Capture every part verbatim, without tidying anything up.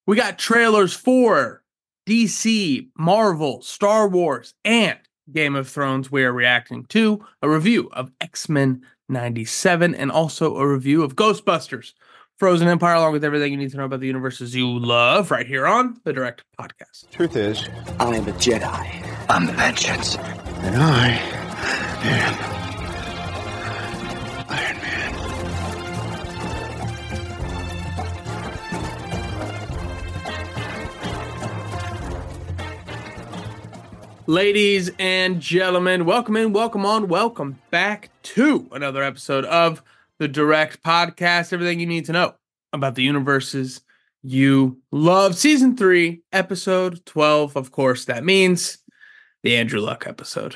We got trailers for D C, Marvel, Star Wars, and Game of Thrones. We are reacting to a review of X-Men ninety-seven and also a review of Ghostbusters Frozen Empire, along with everything you need to know about the universes you love, right here on the Direct Podcast. Truth is, I am a Jedi. I'm the Vengeance. and I am Iron Man. Ladies and gentlemen, welcome in, welcome on, welcome back to another episode of the Direct Podcast. Everything you need to know about the universes you love. Season three, episode twelve. Of course, that means the Andrew Luck episode.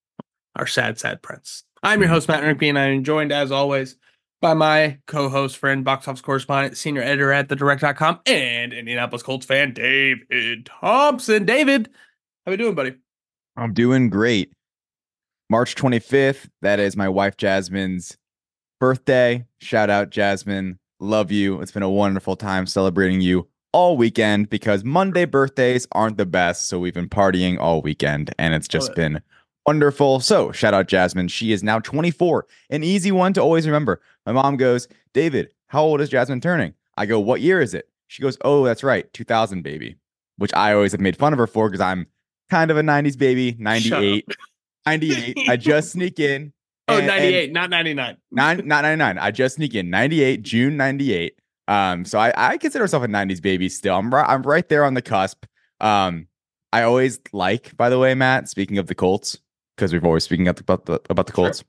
Our sad, sad prince. I'm your host, Matt Rinkby, and I'm joined, as always, by my co-host, friend, box office correspondent, senior editor at the direct dot com, and Indianapolis Colts fan, David Thompson. David, how we doing, buddy? I'm doing great. March twenty-fifth, that is my wife Jasmine's birthday. Shout out, Jasmine. Love you. It's been a wonderful time celebrating you all weekend because Monday birthdays aren't the best. So we've been partying all weekend and it's just been wonderful. So shout out, Jasmine. She is now twenty-four. An easy one to always remember. My mom goes, David, how old is Jasmine turning? I go, what year is it? She goes, oh, that's right. two thousand, baby, which I always have made fun of her for because I'm kind of a nineties baby. ninety-eight. ninety-eight. I just sneak in. Oh, and, ninety-eight, and not ninety-nine. Nine, not ninety-nine. I just sneak in. ninety-eight, June ninety-eight. Um, so I, I consider myself a nineties baby still. I'm right, I'm right there on the cusp. Um, I always like, by the way, Matt, speaking of the Colts, because we've always speaking about the about the Colts. Sure.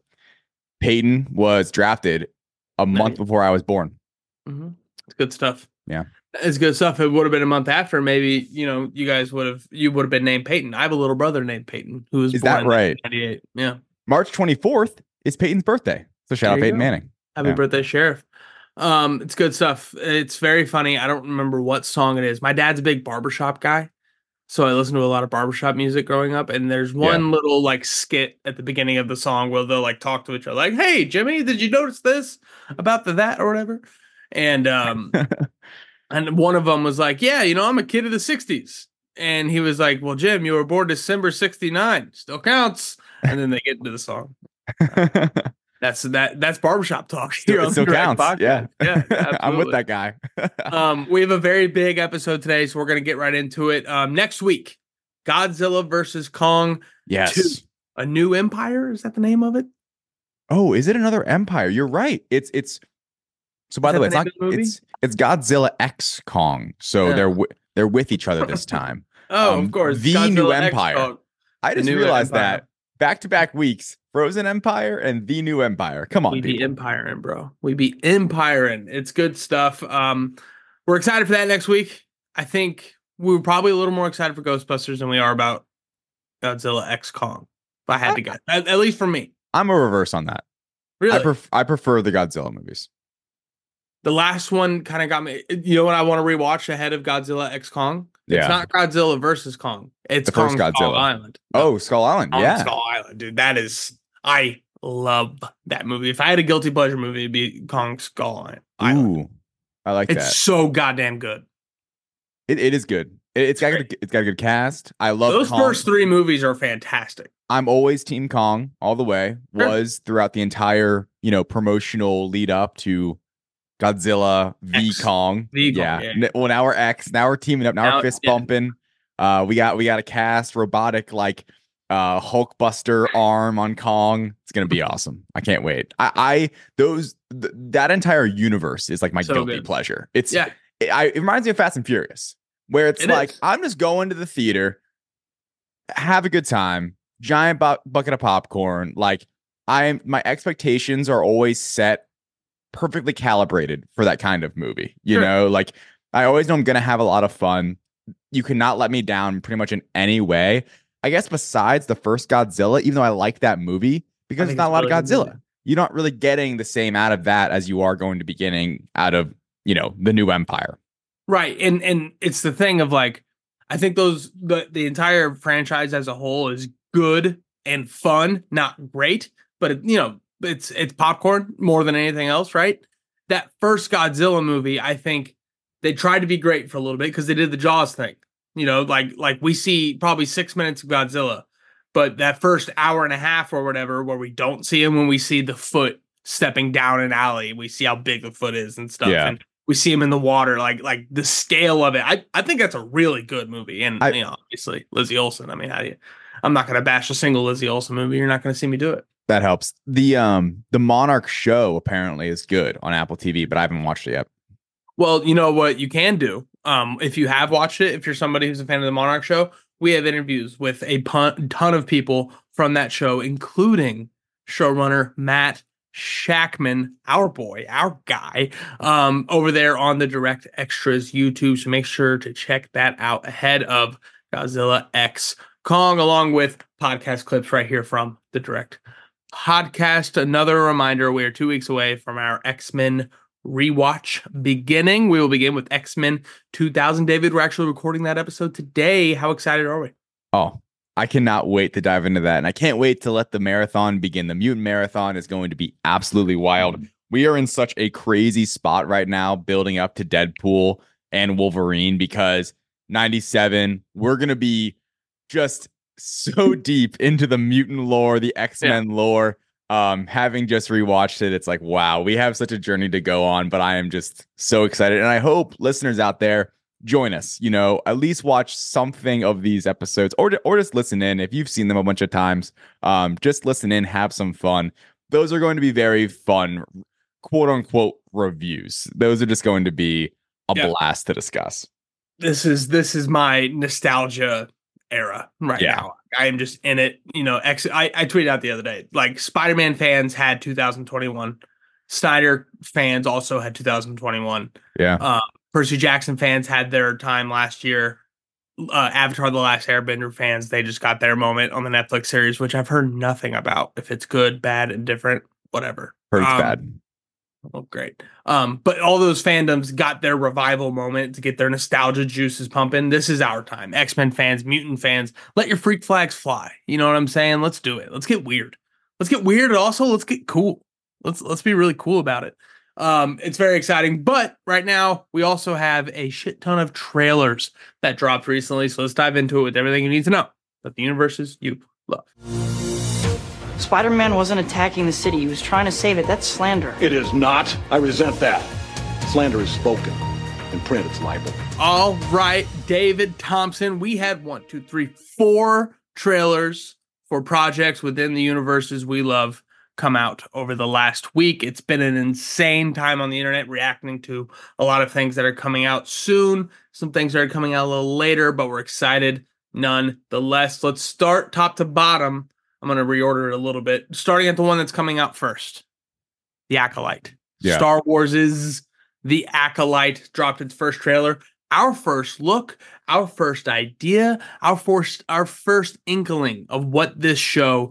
Peyton was drafted a nice. month before I was born. Mm-hmm. It's good stuff. Yeah. It's good stuff. It would have been a month after. Maybe, you know, you guys would have, you would have been named Peyton. I have a little brother named Peyton who was Is born that right? in ninety-eight. Yeah. March twenty-fourth is Peyton's birthday. So shout out Peyton go. Manning. Happy yeah. birthday, Sheriff. Um, it's good stuff. It's very funny. I don't remember what song it is. My dad's a big barbershop guy. So I listened to a lot of barbershop music growing up. And there's one yeah. little like skit at the beginning of the song where they'll like talk to each other like, hey, Jimmy, did you notice this about the that or whatever? And, um, and one of them was like, yeah, you know, I'm a kid of the sixties. And he was like, well, Jim, you were born December sixty-nine. Still counts. And then they get into the song. Uh, that's that. That's barbershop talk. Here it still counts. Podcast. Yeah. Yeah, I'm with that guy. um, we have a very big episode today, so we're going to get right into it. Um, next week, Godzilla versus Kong. Yes. two. A New Empire. Is that the name of it? Oh, is it another empire? You're right. It's, it's, so by the way, it's not, it's, it's Godzilla X Kong. So yeah. they're, w- they're with each other this time. oh, um, of course. The Godzilla New Empire. I just realized Empire. that back to back weeks, Frozen Empire and The New Empire. Come on, we people. be empiring, bro. We be empiring. It's good stuff. Um, we're excited for that next week. I think we were probably a little more excited for Ghostbusters than we are about Godzilla X Kong. If I had to guess, at, at least for me. I'm a reverse on that. Really, I, pref- I prefer the Godzilla movies. The last one kind of got me. You know what I want to rewatch ahead of Godzilla X Kong? It's yeah. not Godzilla versus Kong. It's the Kong first Godzilla. Skull Island. Oh, Skull Island. Kong yeah. Skull Island, dude. That is, I love that movie. If I had a guilty pleasure movie, it'd be Kong Skull Island. Ooh, I like it's that. It's so goddamn good. It it is good. It, it's, it's got a, it's got a good cast. I love those Kong. First three movies are fantastic. I'm always Team Kong all the way. Sure. Was throughout the entire, you know, promotional lead up to Godzilla v X. Kong. V yeah. Kong, yeah. Well, now we're X. Now we're teaming up. Now, now we're fist yeah. bumping. Uh, we got we got a cast robotic like uh Hulkbuster arm on Kong. It's gonna be awesome. I can't wait. I, I those th- that entire universe is like my so guilty good. pleasure. It's yeah. It, I, it reminds me of Fast and Furious, where it's it like is. I'm just going to the theater, have a good time, giant bu- bucket of popcorn. Like I'm my expectations are always set perfectly calibrated for that kind of movie. You sure. know, like I always know I'm gonna have a lot of fun. You cannot let me down pretty much in any way. I guess besides the first Godzilla, even though I like that movie, because it's not a lot of Godzilla. You're not really getting the same out of that as you are going to be getting out of, you know, the New Empire. Right. And and it's the thing of like, I think those the, the entire franchise as a whole is good and fun, not great, but it, you know, it's it's popcorn more than anything else, right? That first Godzilla movie, I think they tried to be great for a little bit because they did the Jaws thing. You know, like like we see probably six minutes of Godzilla, but that first hour and a half or whatever where we don't see him, when we see the foot stepping down an alley, we see how big the foot is and stuff. Yeah. And we see him in the water, like like the scale of it. I, I think that's a really good movie. And I, you know, obviously Lizzie Olsen. I mean, how do you I'm not gonna bash a single Lizzie Olsen movie. You're not gonna see me do it. That helps. The um the Monarch show apparently is good on Apple T V, but I haven't watched it yet. Well, you know what you can do. Um, if you have watched it, if you're somebody who's a fan of the Monarch show, we have interviews with a pun- ton of people from that show, including showrunner Matt Shackman, our boy, our guy, um, over there on the Direct Extras YouTube. So make sure to check that out ahead of Godzilla X Kong, along with podcast clips right here from the Direct Podcast. Another reminder, we are two weeks away from our X-Men rewatch beginning. We will begin with X-Men two thousand. David, we're actually recording that episode today. How excited are we? Oh, I cannot wait to dive into that. And I can't wait to let the marathon begin. The Mutant Marathon is going to be absolutely wild. We are in such a crazy spot right now, building up to Deadpool and Wolverine, because ninety-seven, we're going to be just so deep into the mutant lore, the X-Men yeah. lore. Um, having just rewatched it, it's like, wow, we have such a journey to go on, but I am just so excited. And I hope listeners out there join us, you know, at least watch something of these episodes, or, or just listen in. If you've seen them a bunch of times, um, just listen in, have some fun. Those are going to be very fun, quote unquote, reviews. Those are just going to be a yeah. blast to discuss. This is, this is my nostalgia era right yeah. now. I am just in it. You know, X, I, I tweeted out the other day, like Spider-Man fans had two thousand twenty-one. Snyder fans also had two thousand twenty-one. Yeah. Uh, Percy Jackson fans had their time last year. Uh, Avatar: The Last Airbender fans, they just got their moment on the Netflix series, which I've heard nothing about. If it's good, bad, indifferent, whatever. Heard it's um, bad. Oh, great. Um, but all those fandoms got their revival moment to get their nostalgia juices pumping. This is our time. X-Men fans, mutant fans, let your freak flags fly. You know what I'm saying? Let's do it. Let's get weird. Let's get weird, and also let's get cool. Let's let's be really cool about it. Um, it's very exciting. But right now, we also have a shit ton of trailers that dropped recently. So let's dive into it with everything you need to know about the universes you love. Spider-Man wasn't attacking the city. He was trying to save it. That's slander. It is not. I resent that. Slander is spoken. In print, it's libel. All right, David Thompson. We had one, two, three, four trailers for projects within the universes we love come out over the last week. It's been an insane time on the internet reacting to a lot of things that are coming out soon. Some things that are coming out a little later, but we're excited nonetheless. Let's start top to bottom. I'm going to reorder it a little bit. Starting at the one that's coming out first. The Acolyte. Yeah. Star Wars' The Acolyte dropped its first trailer. Our first look, our first idea, our first, our first inkling of what this show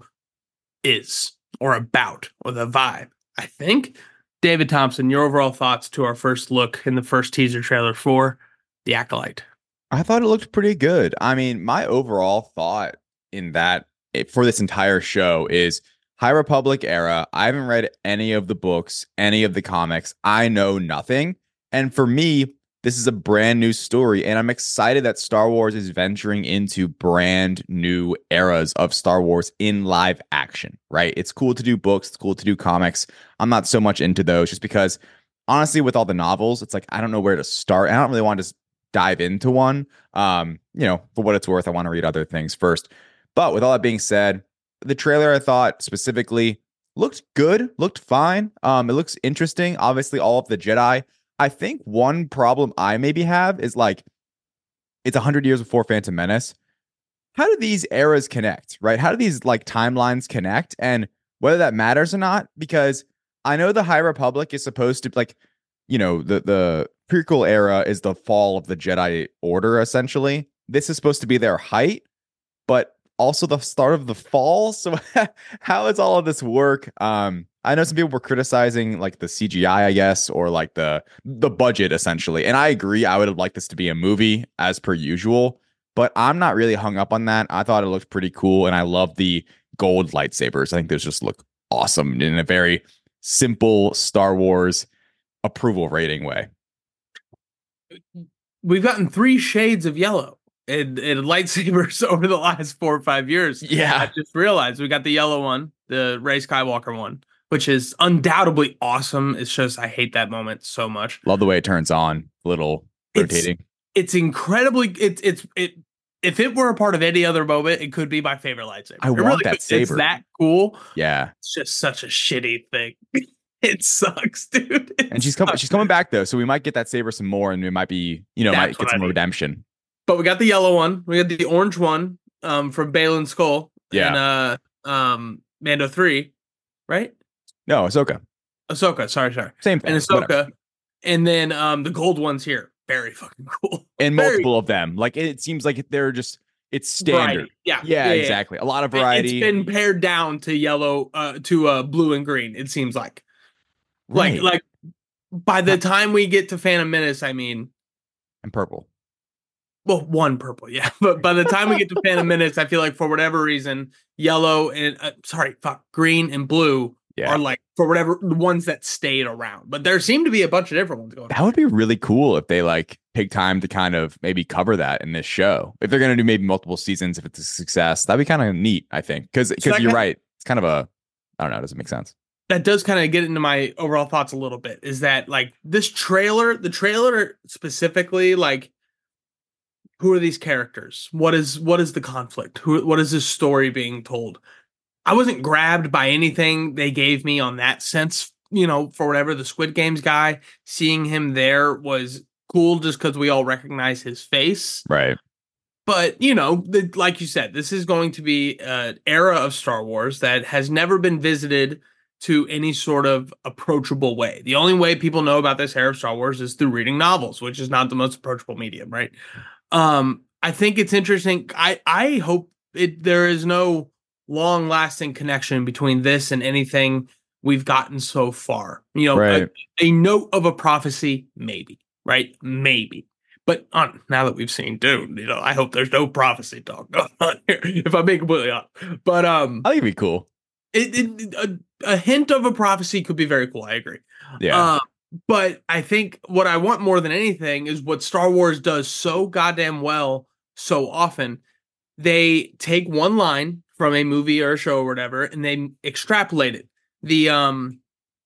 is or about, or the vibe. I think, David Thompson, your overall thoughts to our first look in the first teaser trailer for The Acolyte. I thought it looked pretty good. I mean, my overall thought in that for this entire show is High Republic era. I haven't read any of the books, any of the comics. I know nothing. And for me, this is a brand new story. And I'm excited that Star Wars is venturing into brand new eras of Star Wars in live action, right? It's cool to do books. It's cool to do comics. I'm not so much into those just because, honestly, with all the novels, it's like, I don't know where to start. I don't really want to just dive into one. Um, you know, for what it's worth, I want to read other things first. But with all that being said, the trailer, I thought specifically looked good, looked fine. Um, it looks interesting. Obviously, all of the Jedi. I think one problem I maybe have is like, it's one hundred years before Phantom Menace. How do these eras connect, right? How do these like timelines connect? And whether that matters or not, because I know the High Republic is supposed to like, you know, the, the prequel era is the fall of the Jedi Order, essentially. This is supposed to be their height, but also the start of the fall. So how does all of this work? Um, I know some people were criticizing like the C G I, I guess, or like the the budget essentially. And I agree. I would have liked this to be a movie as per usual, but I'm not really hung up on that. I thought it looked pretty cool. And I love the gold lightsabers. I think those just look awesome in a very simple Star Wars approval rating way. we've gotten three shades of yellow in, in lightsabers over the last four or five years. Yeah. I just realized we got the yellow one, the Rey Skywalker one, which is undoubtedly awesome. It's just I hate that moment so much. Love the way it turns on, a little rotating. It's, it's incredibly. It's it's it. If it were a part of any other moment, it could be my favorite lightsaber. I it want really that could. saber. It's that cool. Yeah. It's just such a shitty thing. It sucks, dude. It And she's coming. sucks. She's coming back though, so we might get that saber some more, and we might be, you know, That's might what get I some need. redemption. But we got the yellow one. We got the orange one um, from Balin Skull. Yeah. And uh, um, Mando three, right? No, Ahsoka. Ahsoka. Sorry, sorry. Same thing. And Ahsoka. whatever. And then um, the gold ones here. Very fucking cool. And Very multiple of them. Like it seems like they're just it's standard. variety. Yeah. Yeah, exactly. A lot of It- variety. It's been pared down to yellow, uh, to uh, blue and green. It seems like, Right. like, like by the time we get to Phantom Menace, I mean, and purple. well, one purple, yeah. But by the time we get to Phantom Menace, I feel like for whatever reason, yellow and uh, sorry, fuck, green and blue Yeah. are like for whatever the ones that stayed around. But there seem to be a bunch of different ones going on. That would be really cool if they like take time to kind of maybe cover that in this show. If they're going to do maybe multiple seasons, if it's a success, that'd be kind of neat, I think. Because because that you're kind- right. It's kind of a, I don't know, does it make sense? That does kind of get into my overall thoughts a little bit. Is that like this trailer, the trailer specifically, like who are these characters? What is what is the conflict? Who what is this story being told? I wasn't grabbed by anything they gave me on that sense, you know, for whatever. The Squid Games guy, seeing him there was cool just because we all recognize his face. Right. But, you know, the, like you said, this is going to be an era of Star Wars that has never been visited to any sort of approachable way. The only way people know about this era of Star Wars is through reading novels, which is not the most approachable medium, right? Um, I think it's interesting. I, I hope it there is no long-lasting connection between this and anything we've gotten so far. You know, Right. a, a note of a prophecy, maybe, right? Maybe. But on, now that we've seen Dune, you know, I hope there's no prophecy talk going on here, if I'm being completely honest. But um, I think it'd be cool. it, it a, a hint of a prophecy could be very cool. I agree. Yeah. Uh, but I think what I want more than anything is what Star Wars does so goddamn well so often. They take one line from a movie or a show or whatever, and they extrapolate it. The um,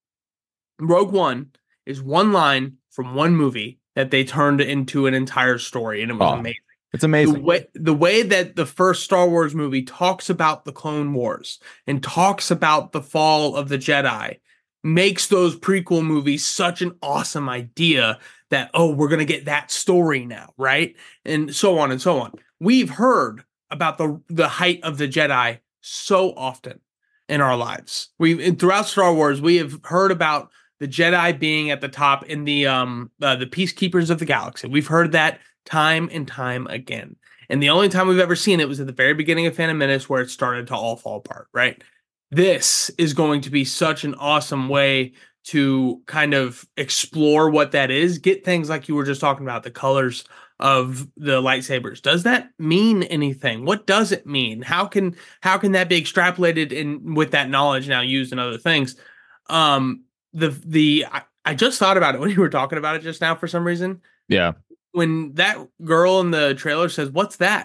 Rogue One is one line from one movie that they turned into an entire story, and it was Oh, amazing. it's amazing. The way, the way that the first Star Wars movie talks about the Clone Wars and talks about the fall of the Jedi makes those prequel movies such an awesome idea that, oh, we're going to get that story now, right? And so on and so on. We've heard about the, the height of the Jedi so often in our lives. We've throughout Star Wars, we have heard about the Jedi being at the top in the um uh, the Peacekeepers of the Galaxy. We've heard that time and time again. And the only time we've ever seen it was at the very beginning of Phantom Menace, where it started to all fall apart, right? This is going to be such an awesome way to kind of explore what that is. Get things like you were just talking about, the colors of the lightsabers. Does that mean anything? What does it mean? How can how can that be extrapolated and with that knowledge now used in other things? Um, the the I, I just thought about it when you were talking about it just now for some reason. Yeah. When that girl in the trailer says, "What's that?"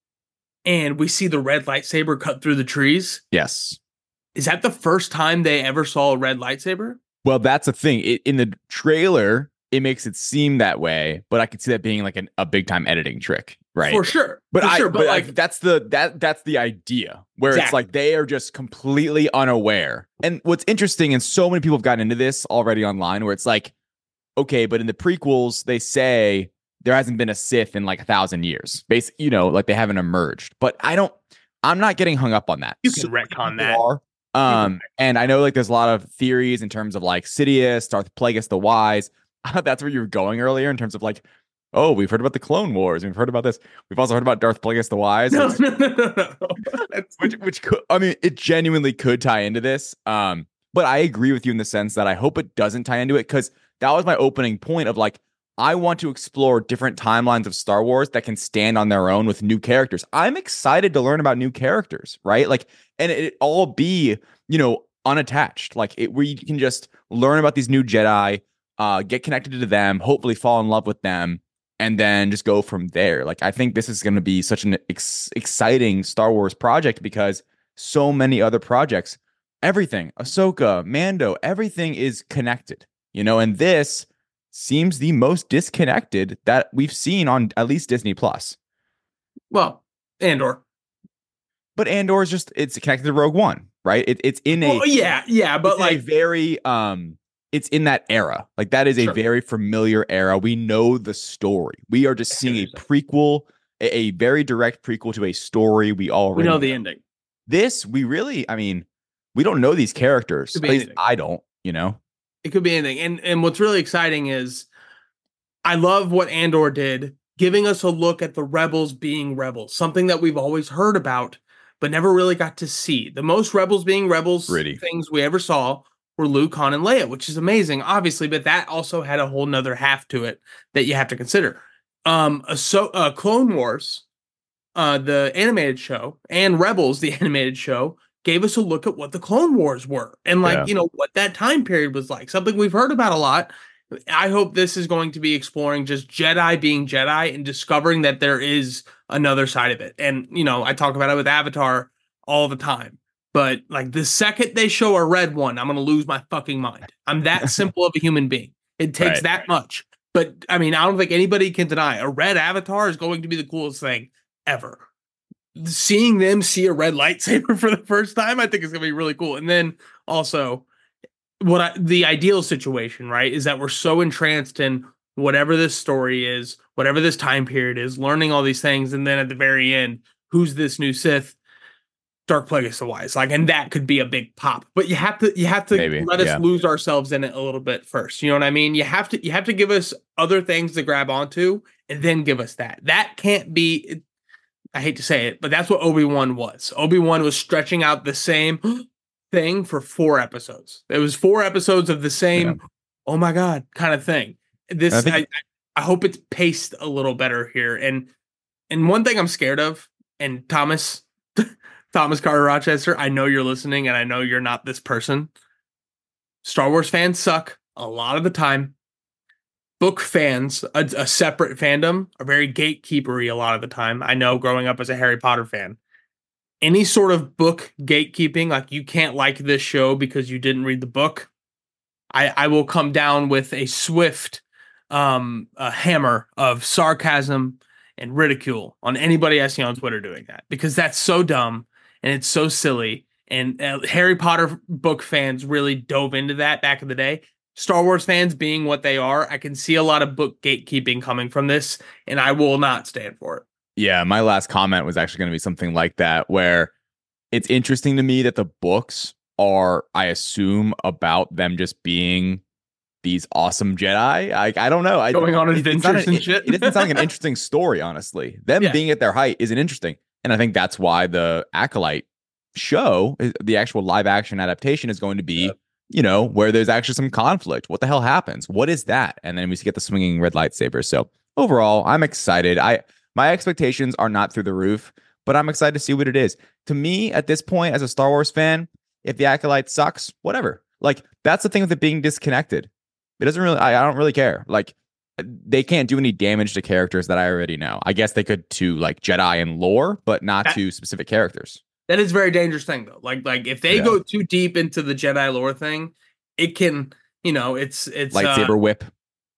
and we see the red lightsaber cut through the trees. Yes. Is that the first time they ever saw a red lightsaber? Well, that's the thing. It, in the trailer, it makes it seem that way, but I could see that being like an, a big time editing trick, right? For sure. But For I, sure. but, But, like like, that's the that that's the idea where it's Exactly. like they are just completely unaware. And what's interesting, and so many people have gotten into this already online, where it's like, okay, but in the prequels, they say there hasn't been a Sith in like a thousand years. Basically, you know, like they haven't emerged. But I don't. I'm not getting hung up on that. You can So many retcon people that. are. Um, and I know like there's a lot of theories in terms of like Sidious, Darth Plagueis the Wise. That's where you were going earlier in terms of like, oh, we've heard about the Clone Wars. We've heard about this. We've also heard about Darth Plagueis the Wise. no, which, no, no, no, no. That's- which, which could, I mean, it genuinely could tie into this. Um, but I agree with you in the sense that I hope it doesn't tie into it, because that was my opening point of like, I want to explore different timelines of Star Wars that can stand on their own with new characters. I'm excited to learn about new characters, right? Like, and it, it all be, you know, unattached, like it, where you can just learn about these new Jedi, uh, get connected to them, hopefully fall in love with them, and then just go from there. Like, I think this is going to be such an ex- exciting Star Wars project because so many other projects, everything, Ahsoka, Mando, everything is connected, you know, and this seems the most disconnected that we've seen on at least Disney Plus. Well, Andor. But Andor is just, it's connected to Rogue One, right? It, it's in a, well, yeah, yeah, but like a very, um, it's in that era. Like that is a sure. very familiar era. We know the story. We are just seeing a prequel, a, a very direct prequel to a story we already we know the ending. This, we really, I mean, we don't know these characters. At least I don't, you know? It could be anything. And and what's really exciting is I love what Andor did, giving us a look at the rebels being rebels, something that we've always heard about, but never really got to see. The most rebels being rebels Pretty. things we ever saw were Luke, Han, and Leia, which is amazing, obviously, but that also had a whole nother half to it that you have to consider. Um, so uh, Clone Wars, uh, the animated show, and Rebels, the animated show, gave us a look at what the Clone Wars were and like, yeah. you know, what that time period was like, something we've heard about a lot. I hope this is going to be exploring just Jedi being Jedi and discovering that there is another side of it. And, you know, I talk about it with Avatar all the time, but like the second they show a red one, I'm going to lose my fucking mind. I'm that simple of a human being. It takes right. that much. But I mean, I don't think anybody can deny a red Avatar is going to be the coolest thing ever. Seeing them see a red lightsaber for the first time, I think is going to be really cool. And then also what I, the ideal situation, right, is that we're so entranced in whatever this story is, whatever this time period is, learning all these things. And then at the very end, who's this new Sith? Dark Plagueis the Wise. Like, and that could be a big pop, but you have to, you have to Maybe, let us yeah. lose ourselves in it a little bit first. You know what I mean? You have to, you have to give us other things to grab onto and then give us that. That can't be, I hate to say it, but that's what Obi-Wan was. Obi-Wan was stretching out the same thing for four episodes. It was four episodes of the same, yeah. oh my God, kind of thing. This, I, think- I, I hope it's paced a little better here. And, and one thing I'm scared of, and Thomas, Thomas Carter Rochester, I know you're listening and I know you're not this person. Star Wars fans suck a lot of the time. Book fans, a, a separate fandom, are very gatekeepery a lot of the time. I know growing up as a Harry Potter fan. Any sort of book gatekeeping, like you can't like this show because you didn't read the book, I, I will come down with a swift um, a hammer of sarcasm and ridicule on anybody I see on Twitter doing that, because that's so dumb and it's so silly. And uh, Harry Potter book fans really dove into that back in the day. Star Wars fans being what they are, I can see a lot of book gatekeeping coming from this, and I will not stand for it. Yeah, my last comment was actually going to be something like that, where it's interesting to me that the books are, I assume, about them just being these awesome Jedi. I, I don't know. I, Going on adventures and it, shit. It, it doesn't sound like an interesting story, honestly. Them yeah. being at their height isn't interesting. And I think that's why the Acolyte show, the actual live action adaptation, is going to be... Yeah. you know, where there's actually some conflict. What the hell happens? What is that? And then we get the swinging red lightsaber. So overall, I'm excited. I my expectations are not through the roof, but I'm excited to see what it is. To me, at this point, as a Star Wars fan, if the Acolyte sucks, whatever. Like, that's the thing with it being disconnected. It doesn't really, I, I don't really care. Like, they can't do any damage to characters that I already know. I guess they could to like Jedi and lore, but not that- to specific characters. That is a very dangerous thing, though. Like, like if they yeah. go too deep into the Jedi lore thing, it can, you know, it's it's lightsaber uh, whip.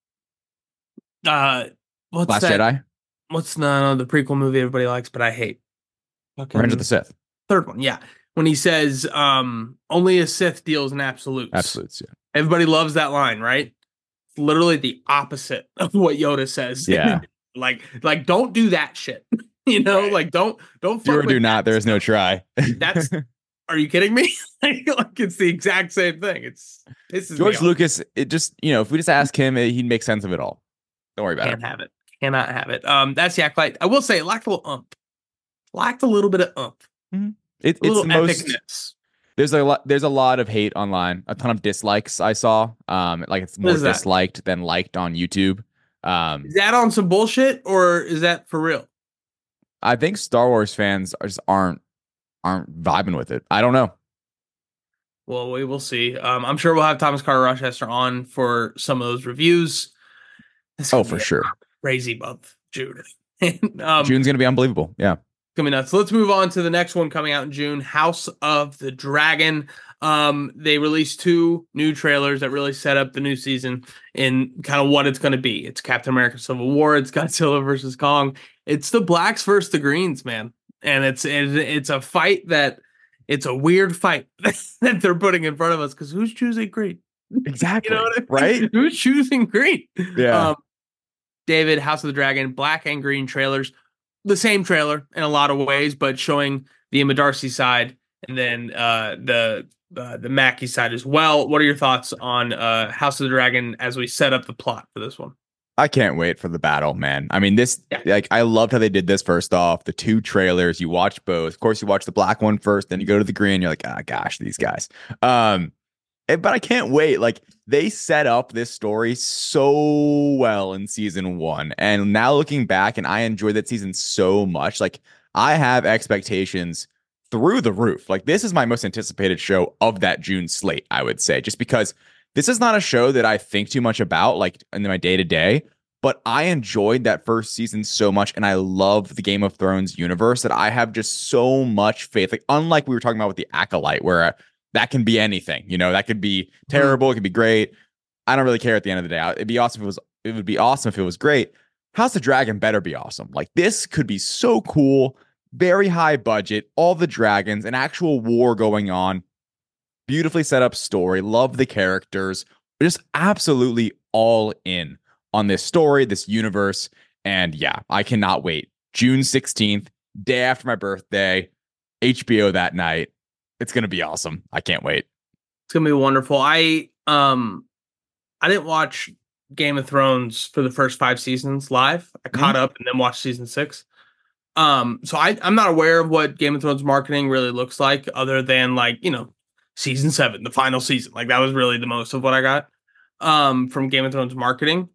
Uh, what's Last that? Jedi? What's no, no the prequel movie everybody likes, but I hate. Fucking Revenge of the Sith. Third one, yeah. When he says, um, "Only a Sith deals in absolutes." Absolutes, yeah. Everybody loves that line, right? It's literally the opposite of what Yoda says. Yeah. like, like don't do that shit. You know, right. like don't don't do or do not. There is no try. That's. Are you kidding me? Like it's the exact same thing. It's this is George Lucas. It just, you know, if we just ask him, he'd make sense of it all. Don't worry about Can't it. Can't have it. Cannot have it. Um, that's the Acolyte. I will say, it lacked a little umph. Lacked a little bit of umph. Mm-hmm. It, a it's the most. Epicness. There's a lot. There's a lot of hate online. A ton of dislikes I saw. Um, like it's more disliked than liked on YouTube. Um, is that on some bullshit or is that for real? I think Star Wars fans are just aren't aren't vibing with it. I don't know. Well, we will see. Um, I'm sure we'll have Thomas Carter Rochester on for some of those reviews. Oh, for sure. crazy month, June. and, um, June's gonna be unbelievable. Yeah. Coming nuts. So let's move on to the next one coming out in June, House of the Dragon. Um, they released two new trailers that really set up the new season in kind of what it's going to be. It's Captain America Civil War. It's Godzilla versus Kong. It's the blacks versus the greens, man. And it's it, it's a fight that it's a weird fight that they're putting in front of us because who's choosing green? Exactly. You know what I mean? Right? Who's choosing green? Yeah. Um, David, House of the Dragon, black and green trailers. The same trailer in a lot of ways, but showing the Emma Darcy side and then uh, the uh, the Mackie side as well. What are your thoughts on uh, House of the Dragon as we set up the plot for this one? I can't wait for the battle, man. I mean, this, Yeah. like, I loved how they did this first off. The two trailers, you watch both. Of course, you watch the black one first, then you go to the green. You're like, ah, gosh, these guys. Um, eh, but I can't wait. Like, they set up this story so well in season one. And now looking back, and I enjoyed that season so much. Like, I have expectations through the roof. Like, this is my most anticipated show of that June slate, I would say, just because this is not a show that I think too much about, like in my day to day, but I enjoyed that first season so much. And I love the Game of Thrones universe that I have just so much faith. Like, unlike we were talking about with the Acolyte, where uh, that can be anything, you know, that could be terrible. It could be great. I don't really care at the end of the day. It'd be awesome if it was, it would be awesome if it was great. House of Dragon better be awesome. Like, this could be so cool, very high budget, all the dragons, an actual war going on. Beautifully set up story. Love the characters. Just absolutely all in on this story, this universe. And yeah, I cannot wait. June sixteenth, day after my birthday, H B O that night. It's going to be awesome. I can't wait. It's gonna be wonderful. I um I didn't watch Game of Thrones for the first five seasons live. I caught Mhm. up and then watched season six. Um, so I, I'm not aware of what Game of Thrones marketing really looks like, other than like, you know, season seven, the final season. Like, that was really the most of what I got um from Game of Thrones marketing.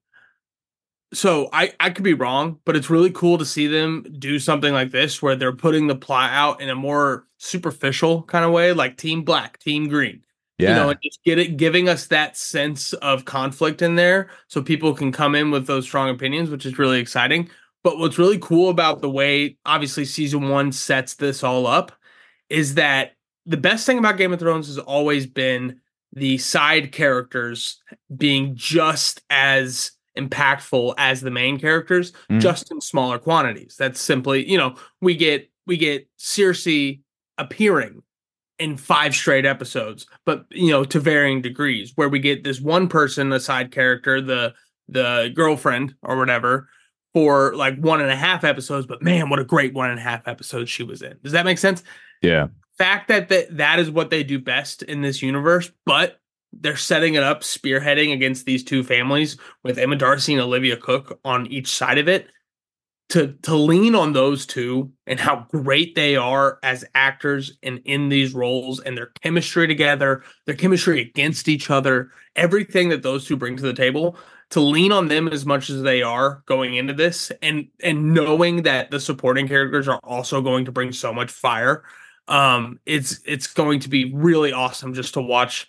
So I, I could be wrong, but it's really cool to see them do something like this where they're putting the plot out in a more superficial kind of way, like Team Black, Team Green. Yeah. You know, and just get it, giving us that sense of conflict in there so people can come in with those strong opinions, which is really exciting. But what's really cool about the way, obviously, season one sets this all up is that the best thing about Game of Thrones has always been the side characters being just as impactful as the main characters, Mhm. just in smaller quantities. That's simply, you know, we get we get Cersei appearing in five straight episodes, but you know, to varying degrees, where we get this one person, a side character, the the girlfriend or whatever, for like one and a half episodes, but man, what a great one and a half episodes she was in. Does that make sense? Yeah. Fact that that, that is what they do best in this universe, but they're setting it up, spearheading against these two families with Emma Darcy and Olivia Cook on each side of it. To to lean on those two and how great they are as actors and in these roles and their chemistry together, their chemistry against each other, everything that those two bring to the table, to lean on them as much as they are going into this and and knowing that the supporting characters are also going to bring so much fire. Um, it's it's going to be really awesome just to watch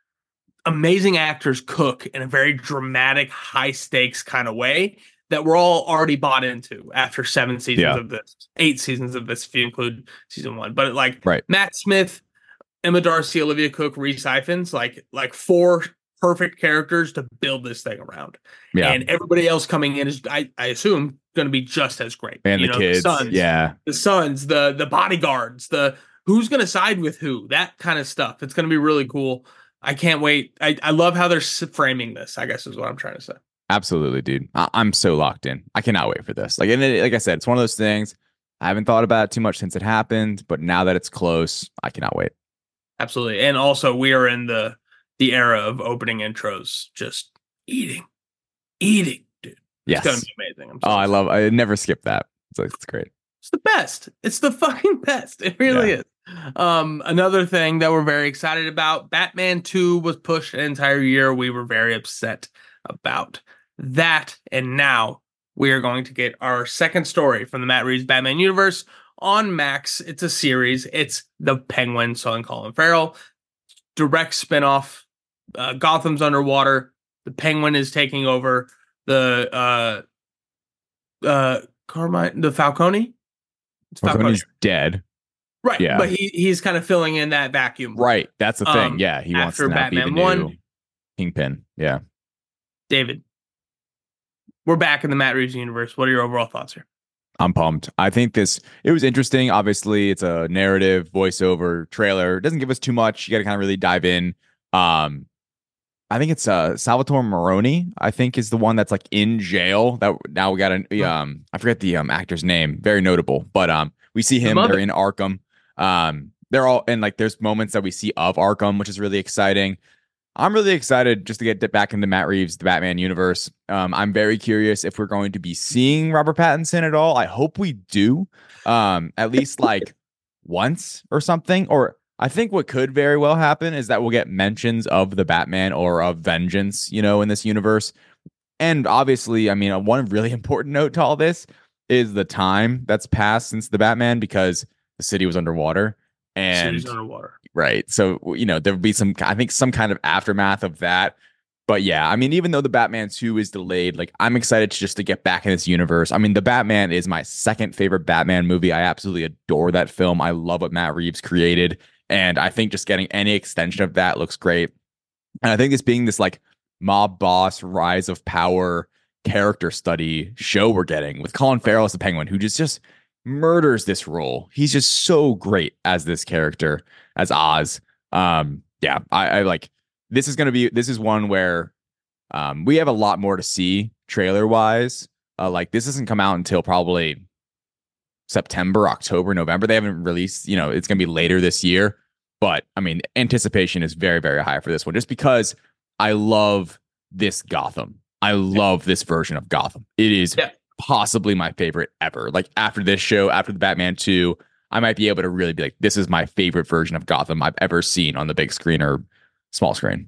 amazing actors cook in a very dramatic, high stakes kind of way that we're all already bought into after seven seasons Yeah. of this, eight seasons of this, if you include season one. But like Right. Matt Smith, Emma Darcy, Olivia Cook, Reese Ifans, like like four perfect characters to build this thing around. Yeah. And everybody else coming in is, I, I assume, going to be just as great. And You the know, kids. sons, Yeah. the sons, the the bodyguards, the who's going to side with who, that kind of stuff. It's going to be really cool. I can't wait. I, I love how they're s- framing this, I guess is what I'm trying to say. Absolutely, dude. I- I'm so locked in. I cannot wait for this. Like, and it, like I said, it's one of those things. I haven't thought about it too much since it happened, but now that it's close, I cannot wait. Absolutely. And also, we are in the the era of opening intros, just eating, eating, dude. Yes. It's going to be amazing. I'm so Oh, I excited. love. I never skip that. It's like it's great. It's the best. It's the fucking best. It really Yeah. is. Um, another thing that we're very excited about, Batman two was pushed an entire year. We were very upset about that. And now we are going to get our second story from the Matt Reeves Batman universe on Max. It's a series. It's The Penguin, starring Colin Farrell. Direct spinoff. Uh, Gotham's underwater. The Penguin is taking over the uh, uh, Carmine, the Falcone. It's Falcone, Falcone's dead. right? Yeah. But he he's kind of filling in that vacuum, Right. That's the thing. Um, Yeah. He wants after to now be the Batman new one. Kingpin. Yeah. David, we're back in the Matt Reeves universe. What are your overall thoughts here? I'm pumped. I think this, it was interesting. Obviously, it's a narrative voiceover trailer. It doesn't give us too much. You got to kind of really dive in. Um, I think it's uh Salvatore Maroni, I think is the one that's like in jail. That now we got a um I forget the um actor's name, very notable. But um we see him, they're in Arkham. Um they're all and like there's moments that we see of Arkham, which is really exciting. I'm really excited just to get back into Matt Reeves, the Batman universe. Um, I'm very curious if we're going to be seeing Robert Pattinson at all. I hope we do, um, at least like once or something. Or I think what could very well happen is that we'll get mentions of the Batman or of Vengeance, you know, in this universe. And obviously, I mean, one really important note to all this is the time that's passed since the Batman, because the city was underwater. And City's underwater. Right. So, you know, there would be some, I think, some kind of aftermath of that. But yeah, I mean, even though the Batman two is delayed, like I'm excited to just to get back in this universe. I mean, the Batman is my second favorite Batman movie. I absolutely adore that film. I love what Matt Reeves created. And I think just getting any extension of that looks great. And I think this being this like mob boss, rise of power character study show we're getting with Colin Farrell as the Penguin, who just just murders this role. He's just so great as this character, as Oz. Um, yeah, I, I like this is gonna be this is one where um we have a lot more to see trailer wise. Uh, like this doesn't come out until probably September, October, November. They haven't released, you know, it's gonna be later this year. But I mean, anticipation is very, very high for this one, just because I love this Gotham. I love this version of Gotham. It is yeah. possibly my favorite ever. Like after this show, after the Batman two, I might be able to really be like, this is my favorite version of Gotham I've ever seen on the big screen or small screen.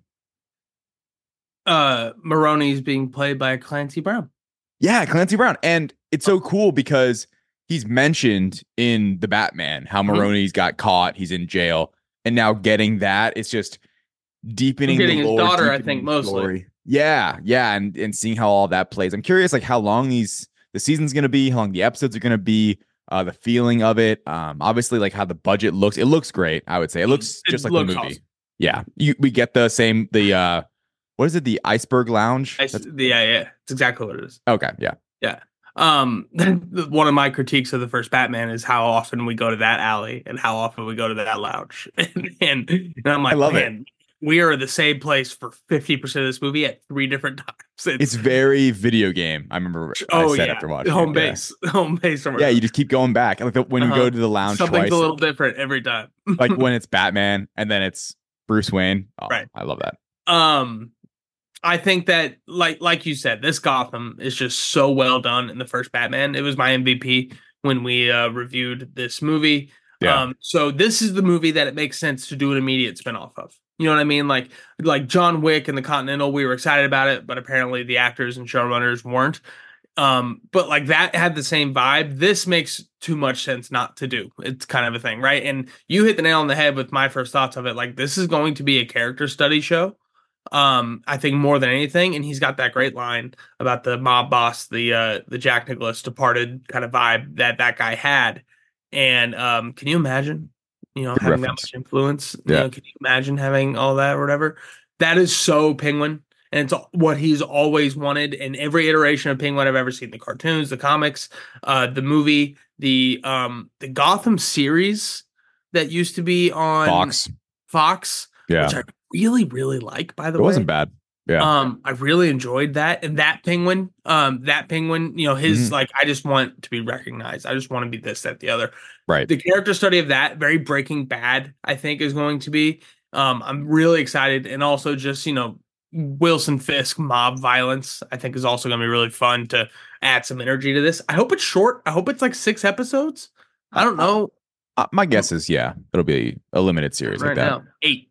Uh, Maroni's being played by Clancy Brown. Yeah, Clancy Brown. And it's so cool because he's mentioned in the Batman how Maroni's mm-hmm. got caught, he's in jail, and now getting that, it's just deepening getting the his lore, daughter, I think, mostly. Story. Yeah, yeah, and and seeing how all that plays. I'm curious, like how long these the season's gonna be, how long the episodes are gonna be, uh, the feeling of it. Um, obviously, like how the budget looks. It looks great. I would say it looks it just like looks the movie. Awesome. Yeah, you we get the same the uh, what is it? The Iceberg Lounge. Ice, yeah, yeah, it's exactly what it is. Okay, yeah, yeah. Um, one of my critiques of the first Batman is how often we go to that alley and how often we go to that lounge, and and, and I'm like, I love man, it. We are in the same place for fifty percent of this movie at three different times. It's, it's very video game. I remember oh, I said yeah. after watching home it, base, yeah. home base. Yeah, you just keep going back. Like the, when uh-huh. we go to the lounge, something's twice, a little different every time. Like when it's Batman and then it's Bruce Wayne. Oh, right, I love that. Um, I think that, like like you said, this Gotham is just so well done in the first Batman. It was my M V P when we uh, reviewed this movie. Yeah. Um, so this is the movie that it makes sense to do an immediate spinoff of. You know what I mean? Like like John Wick and the Continental, we were excited about it, but apparently the actors and showrunners weren't. Um, but like that had the same vibe. This makes too much sense not to do. It's kind of a thing, right? And you hit the nail on the head with my first thoughts of it. Like this is going to be a character study show. Um, I think more than anything, and he's got that great line about the mob boss, the uh, the Jack Nicklaus Departed kind of vibe that that guy had. And um, can you imagine, you know, Good having reference. that much influence? Yeah. You know, can you imagine having all that or whatever? That is so Penguin, and it's what he's always wanted in every iteration of Penguin I've ever seen. The cartoons, the comics, uh, the movie, the um, the Gotham series that used to be on Fox. Fox, yeah. which I really, really like, by the it way. It wasn't bad. Yeah. Um, I really enjoyed that. And that Penguin, um, that Penguin, you know, his mm-hmm. like, I just want to be recognized. I just want to be this, that, the other. Right. The character study of that, very Breaking Bad, I think is going to be. Um, I'm really excited. And also just, you know, Wilson Fisk mob violence, I think is also going to be really fun to add some energy to this. I hope it's short. I hope it's like six episodes. I don't know. Uh, my guess is, yeah, it'll be a limited series right like that. Now, eight.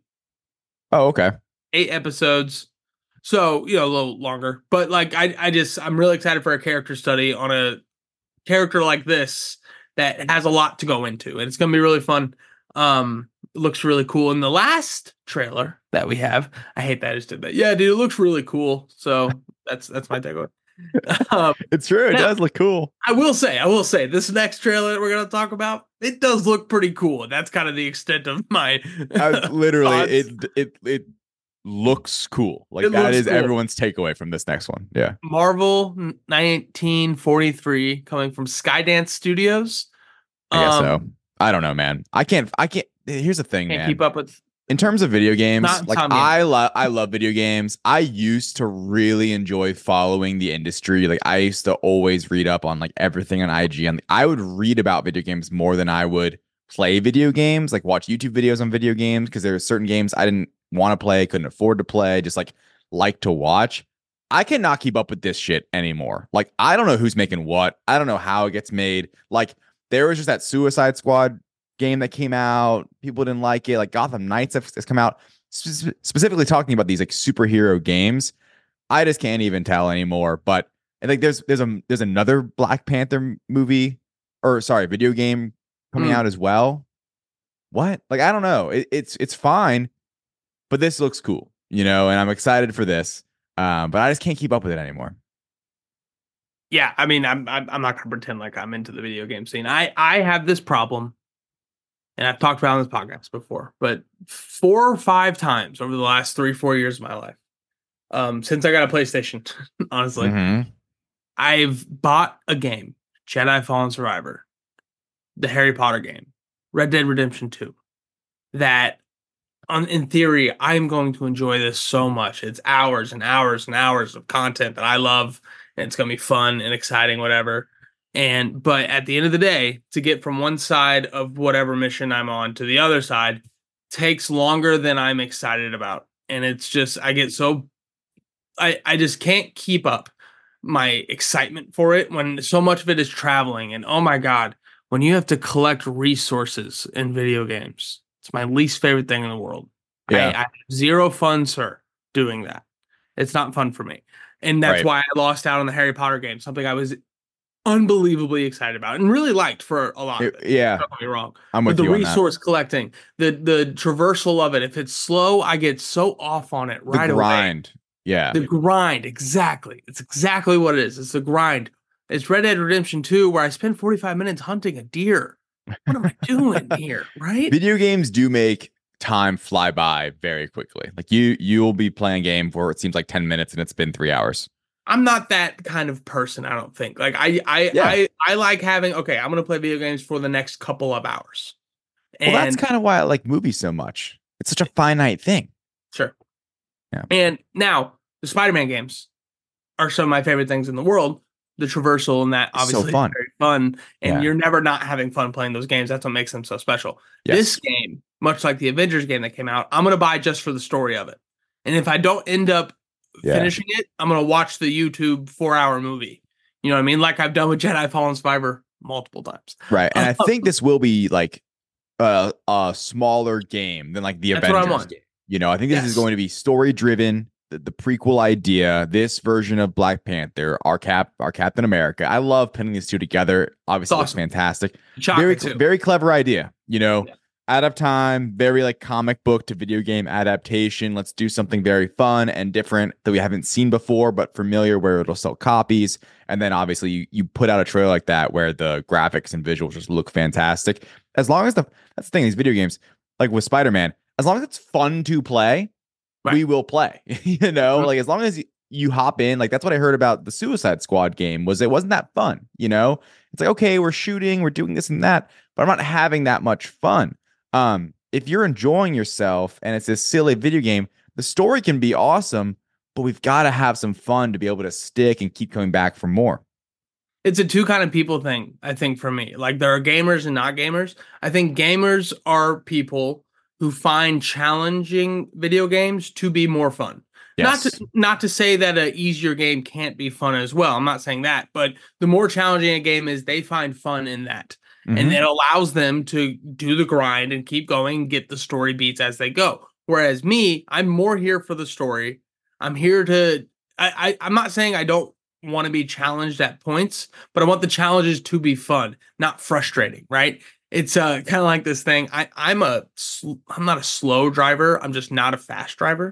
Oh, okay. Eight episodes. So, you know, a little longer. But, like, I I just, I'm really excited for a character study on a character like this that has a lot to go into. And it's going to be really fun. Um, it looks really cool. And the last trailer that we have, I hate that I just did that. Yeah, dude, it looks really cool. So, that's that's my takeaway. um, It's true. It now, does look cool. I will say, I will say, this next trailer that we're going to talk about, it does look pretty cool. That's kind of the extent of my I, literally, thoughts. it it it looks cool. Like It that looks is cool. everyone's takeaway from this next one. Yeah. Marvel nineteen forty-three coming from Skydance Studios. I guess Um, so. I don't know, man. I can't. I can't. Here's the thing, Can't man. keep up with. In terms of video games, Not like Tom I love, I love video games. I used to really enjoy following the industry. Like I used to always read up on like everything on I G N. I would read about video games more than I would play video games. Like watch YouTube videos on video games because there are certain games I didn't want to play, couldn't afford to play, just like like to watch. I cannot keep up with this shit anymore. Like I don't know who's making what. I don't know how it gets made. Like there was just that Suicide Squad game that came out. People didn't like it. Like Gotham Knights has, has come out. Spe- specifically talking about these like superhero games. I just can't even tell anymore. But I think there's there's a there's another Black Panther movie or sorry video game coming Mm. out as well. What? Like I don't know. It, it's it's fine, but this looks cool, you know. And I'm excited for this. Um, but I just can't keep up with it anymore. Yeah, I mean, I'm I'm, I'm not gonna pretend like I'm into the video game scene. I I have this problem, and I've talked about it on this podcast before, but four or five times over the last three four years of my life, um, since I got a PlayStation, honestly, Mhm. I've bought a game, Jedi Fallen Survivor, the Harry Potter game, Red Dead Redemption two, that on in theory I'm going to enjoy this so much. It's hours and hours and hours of content that I love, and it's going to be fun and exciting, whatever. And but at the end of the day, to get from one side of whatever mission I'm on to the other side takes longer than I'm excited about. And it's just I get so I I just can't keep up my excitement for it when so much of it is traveling. And oh my god, when you have to collect resources in video games, it's my least favorite thing in the world. Yeah. I, I have zero fun, sir, doing that. It's not fun for me. And that's Right. why I lost out on the Harry Potter game, something I was unbelievably excited about and really liked for a lot of it. Yeah, Don't get me wrong. I'm But with the you on that. resource collecting, the the traversal of it, if it's slow, I get so off on it right the away. grind. Yeah. The grind, exactly. It's exactly what it is. It's the grind. It's Red Dead Redemption two, where I spend forty-five minutes hunting a deer. What am I doing here, right? Video games do make time fly by very quickly. Like you, you'll be playing a game for it seems like ten minutes and it's been three hours. I'm not that kind of person, I don't think. Like I I Yeah. I, I like having, okay, I'm gonna play video games for the next couple of hours. Well, that's And- kind of why I like movies so much. It's such a finite thing. Sure. Yeah. And now the Spider-Man games are some of my favorite things in the world. The traversal and that It's so obviously fun. is very fun. And Yeah. you're never not having fun playing those games. That's what makes them so special. Yes. This game, much like the Avengers game that came out, I'm gonna buy just for the story of it. And if I don't end up Yeah. finishing it, I'm gonna watch the YouTube four hour movie. You know what I mean? Like I've done with Jedi Fallen Survivor multiple times. Right. And I think this will be like a, a smaller game than like the That's what I Avengers want. game. You know, I think this Yes. is going to be story driven. The, the prequel idea, this version of Black Panther, our Cap, our Captain America. I love putting these two together. Obviously, it looks awesome. fantastic. Chocolate Very, too. very clever idea. You know, Yeah. out of time, very like comic book to video game adaptation. Let's do something very fun and different that we haven't seen before, but familiar where it'll sell copies. And then obviously you, you put out a trailer like that where the graphics and visuals just look fantastic. As long as the that's the thing, these video games, like with Spider-Man, as long as it's fun to play, Right. we will play. You know, Mhm. like as long as you, you hop in, like that's what I heard about the Suicide Squad game was it wasn't that fun. You know, it's like, okay, we're shooting, we're doing this and that, but I'm not having that much fun. Um, if you're enjoying yourself and it's a silly video game, the story can be awesome, but we've got to have some fun to be able to stick and keep coming back for more. It's a two kind of people thing, I think, for me. Like there are gamers and not gamers. I think gamers are people who find challenging video games to be more fun. Yes. Not to not to say that an easier game can't be fun as well. I'm not saying that, but the more challenging a game is, they find fun in that. Mhm. And it allows them to do the grind and keep going and get the story beats as they go. Whereas me, I'm more here for the story. I'm here to I, I I'm not saying I don't want to be challenged at points, but I want the challenges to be fun, not frustrating, right? It's uh kind of like this thing. I I'm a sl- I'm not a slow driver. I'm just not a fast driver.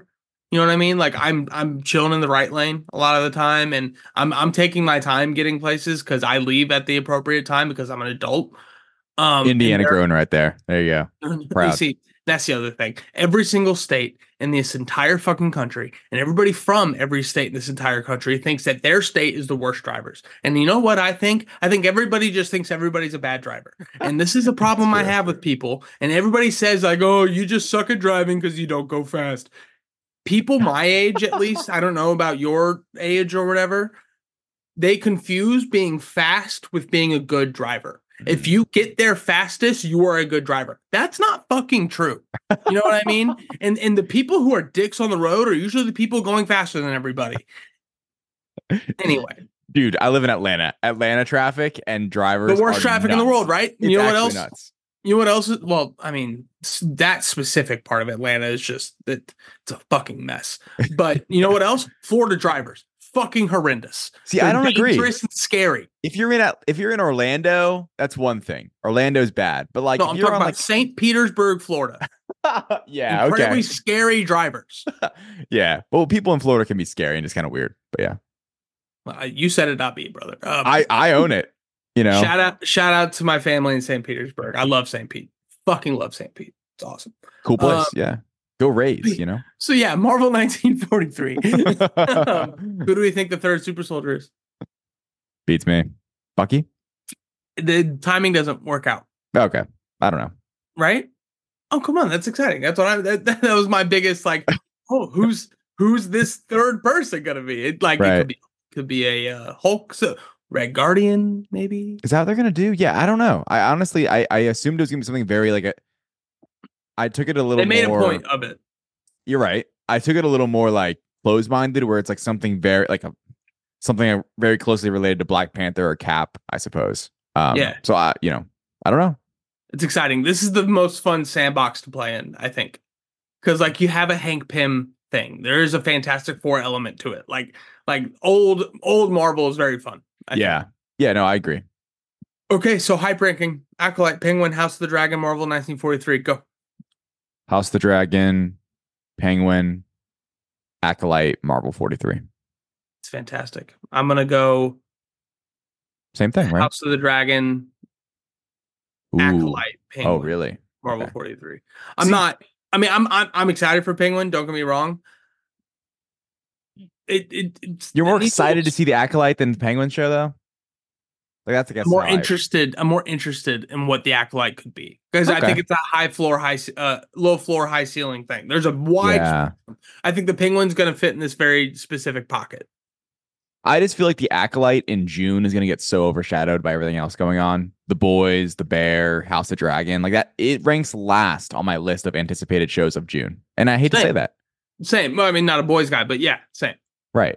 You know what I mean? Like I'm I'm chilling in the right lane a lot of the time, and I'm I'm taking my time getting places because I leave at the appropriate time because I'm an adult. Um, and Indiana there- growing right there. There you go. You Proud. see, that's the other thing. Every single state in this entire fucking country, and everybody from every state in this entire country thinks that their state is the worst drivers. And you know what I think? I think everybody just thinks everybody's a bad driver. And this is a problem I true. have with people. And everybody says like, "Oh, you just suck at driving because you don't go fast." People my age, at least, I don't know about your age or whatever, they confuse being fast with being a good driver. If you get there fastest, you are a good driver. That's not fucking true. You know what I mean? And and the people who are dicks on the road are usually the people going faster than everybody. Anyway, Dude, I live in Atlanta. Atlanta traffic and drivers. the worst are traffic in the nuts. world, right? It's You know what actually else? Nuts. You know what else? Is, well, I mean, s- that specific part of Atlanta is just that it's a fucking mess. But you know what else? Florida drivers, fucking horrendous. See, I They're don't agree. dangerous and scary. If you're in a, if you're in Orlando, that's one thing. Orlando's bad, but like No, if I'm you're talking on about like Saint Petersburg, Florida. yeah, Incredibly okay, scary drivers. yeah. Well, people in Florida can be scary and it's kind of weird, but yeah, Uh, you said it, not me, brother. Um, I I own it. You know, shout out, shout out to my family in Saint Petersburg. I love Saint Pete. Fucking love Saint Pete. It's awesome. cool place. um, yeah, go Rays. You know, So yeah, Marvel nineteen forty-three. um, who do we think the third super soldier is? beats me. Bucky. The timing doesn't work out, Okay, I don't know. right? Oh, come on, that's exciting. That's what I. That, that was my biggest like. Oh, who's who's this third person gonna be? It like it Right. could be could be a uh, Hulk, so Red Guardian, maybe. Is that what they're gonna do? Yeah, I don't know. I honestly, I I assumed it was gonna be something very like a. I took it a little. They made more, a point of it. You're right. I took it a little more like closed minded, where it's like something very like a something very closely related to Black Panther or Cap, I suppose. Um, Yeah. So I, you know, I don't know. It's exciting. This is the most fun sandbox to play in, I think, because like you have a Hank Pym thing. There is a Fantastic Four element to it. Like like old old Marvel is very fun. I yeah. think. Yeah. No, I agree. Okay, so hype ranking: Acolyte, Penguin, House of the Dragon, Marvel nineteen forty-three. Go. House of the Dragon, Penguin, Acolyte, Marvel forty-three. It's fantastic. I'm gonna go Same thing, right? House of the Dragon, Ooh. Acolyte, Penguin. Oh, really? Marvel Okay. forty-three. I'm See- not. I mean, I'm, I'm I'm excited for Penguin. Don't get me wrong. It it it's, You're more it needs a excited little- to see the Acolyte than the Penguin show, though. Like that's I guess I'm more how I- interested. I'm more interested in what the Acolyte could be because I Okay. think it's a high floor, high ce- uh, low floor, high ceiling thing. There's a wide. Yeah. I think the Penguin's going to fit in this very specific pocket. I just feel like the Acolyte in June is going to get so overshadowed by everything else going on. The Boys, The Bear, House of Dragon, like that. It ranks last on my list of anticipated shows of June, and I hate to Same. say that. Same. Well, I mean, not a boys guy, but yeah, same. Right?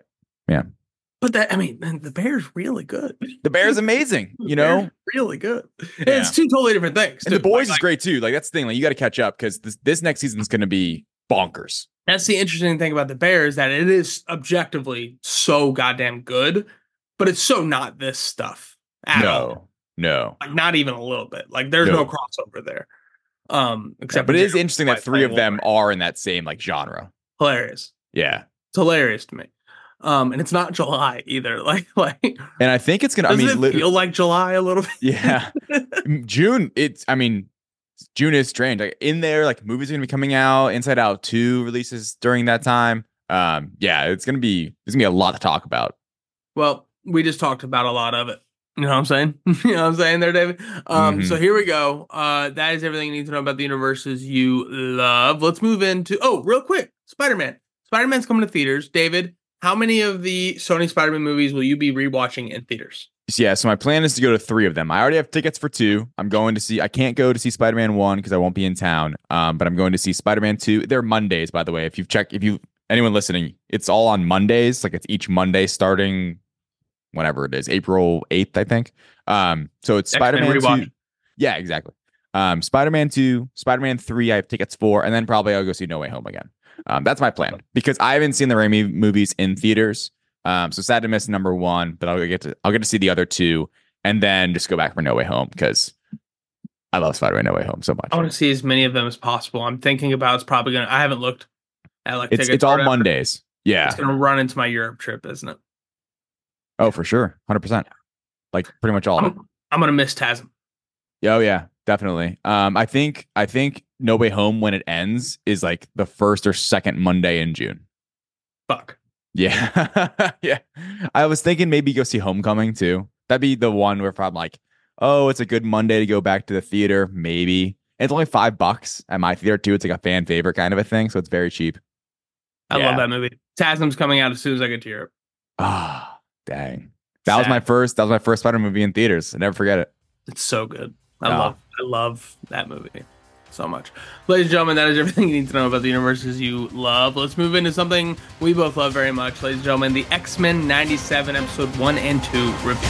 But that, I mean, man, the Bear's really good. The Bear's amazing, you The Bear's know, really good. And Yeah. It's two totally different things. and The too. Boys Like, is great too. Like that's the thing. Like you got to catch up because this this next season is going to be bonkers. That's the interesting thing about the Bears that it is objectively so goddamn good, but it's so not this stuff at all. No, no. Like not even a little bit. Like there's No. no, crossover there. Um, Yeah, except but for it is Jacob interesting White that three of playing them Wolverine. are in that same like genre. Hilarious. Yeah, It's hilarious to me. Um, and it's not July either. Like, like and I think it's gonna. I doesn't mean, it lit- feel like July a little bit? yeah, June. It's. I mean, June is strange. Like in there, like movies are gonna be coming out. Inside Out two releases during that time. Um, yeah, it's gonna be. There's gonna be a lot to talk about. Well, we just talked about a lot of it. You know what I'm saying? you know what I'm saying there, David? Um, Mhm. So here we go. Uh, that is everything you need to know about the universes you love. Let's move into, oh, real quick, Spider-Man. Spider-Man's coming to theaters. David, how many of the Sony Spider-Man movies will you be rewatching in theaters? So, yeah, so my plan is to go to three of them. I already have tickets for two. I'm going to see. I can't go to see Spider-Man one because I won't be in town. Um, but I'm going to see Spider-Man two. They're Mondays, by the way. If you've checked, if you anyone listening, it's all on Mondays. Like it's each Monday starting whenever it is, April eighth, I think. Um, so it's X-Men Spider-Man rewatch. two. Yeah, exactly. Um, Spider-Man two, Spider-Man three. I have tickets for, and then probably I'll go see No Way Home again. Um, that's my plan because I haven't seen the Raimi movies in theaters. Um, so sad to miss number one, but I'll get to I'll get to see the other two, and then just go back for No Way Home because I love Spider-Man No Way Home so much. I want to see as many of them as possible. I'm thinking about it's probably going to, I haven't looked, At like It's it's all Mondays. Yeah. It's gonna run into my Europe trip, isn't it? Oh, for sure, one hundred percent. Like pretty much all I'm, of it. I'm gonna miss Tasm. Oh yeah, definitely. Um, I think I think No Way Home when it ends is like the first or second Monday in June. Fuck. Yeah, yeah. I was thinking maybe go see Homecoming too. That'd be the one where if I'm like, oh, it's a good Monday to go back to the theater. Maybe and it's only five bucks at my theater too. It's like a fan favorite kind of a thing, so it's very cheap. I Yeah. love that movie. Tasm's coming out as soon as I get to Europe. Ah, dang. That Sad. was my first. That was my first Spider movie in theaters. I never forget it. It's so good. I Oh. love I love that movie so much. Ladies and gentlemen, that is everything you need to know about the universes you love. Let's move into something we both love very much. Ladies and gentlemen, the X-Men ninety-seven episode one and two review.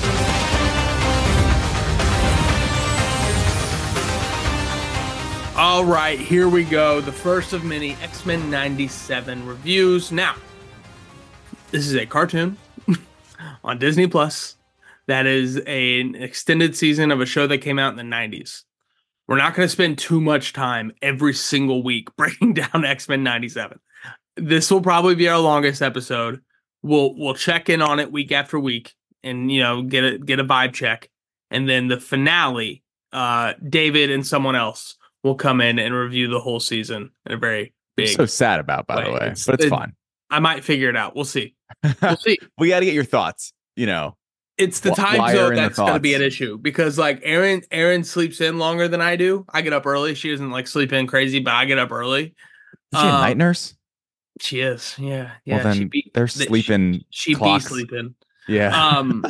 All right, here we go. The first of many X-Men ninety-seven reviews. Now, this is a cartoon on Disney Plus. That is a, an extended season of a show that came out in the nineties. We're not going to spend too much time every single week breaking down X-Men ninety-seven. This will probably be our longest episode. We'll we'll check in on it week after week and, you know, get a get a vibe check. And then the finale, uh, David and someone else will come in and review the whole season in a very big. I'm so sad about, by way. the way, It's- but it's it- fun. I might figure it out. We'll see. We'll see. We got to get your thoughts. You know, It's the Wh- time why are zone in the that's going to be an thoughts? issue because like Aaron, Aaron sleeps in longer than I do. I get up early. She doesn't like sleep in crazy, but I get up early. is she a Um, night nurse? She is, yeah, yeah. Well, she then be, they're th- she- sleeping. She, be clocks. sleeping. Yeah. Um,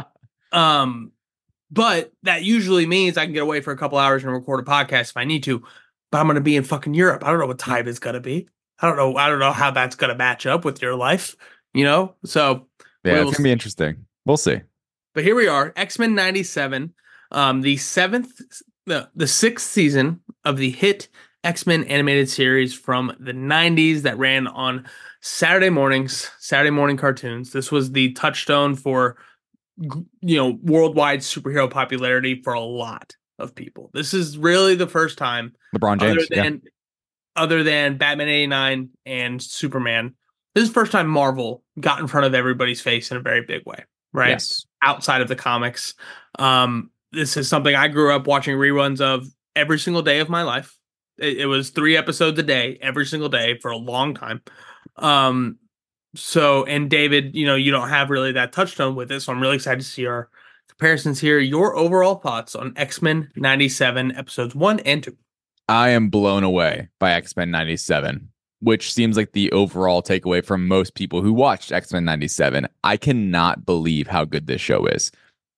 um, but that usually means I can get away for a couple hours and record a podcast if I need to. But I'm going to be in fucking Europe. I don't know what time it's going to be. I don't know. I don't know how that's going to match up with your life. You know, so yeah, we'll it's gonna be interesting. We'll see. But here we are, X-Men ninety-seven, um, the seventh, the, the sixth season of the hit X-Men animated series from the nineties that ran on Saturday mornings, Saturday morning cartoons. This was the touchstone for, you know, worldwide superhero popularity for a lot of people. This is really the first time, LeBron James. other Yeah. than other than Batman eighty-nine and Superman, this is the first time Marvel got in front of everybody's face in a very big way, right? Yes. Outside of the comics. Um, this is something I grew up watching reruns of every single day of my life. It, it was three episodes a day, every single day for a long time. Um, so, and David, you know, you don't have really that touchstone with it, so I'm really excited to see our comparisons here. Your overall thoughts on X-Men ninety-seven episodes one and two. I am blown away by X-Men ninety-seven, which seems like the overall takeaway from most people who watched X-Men ninety-seven. I cannot believe how good this show is.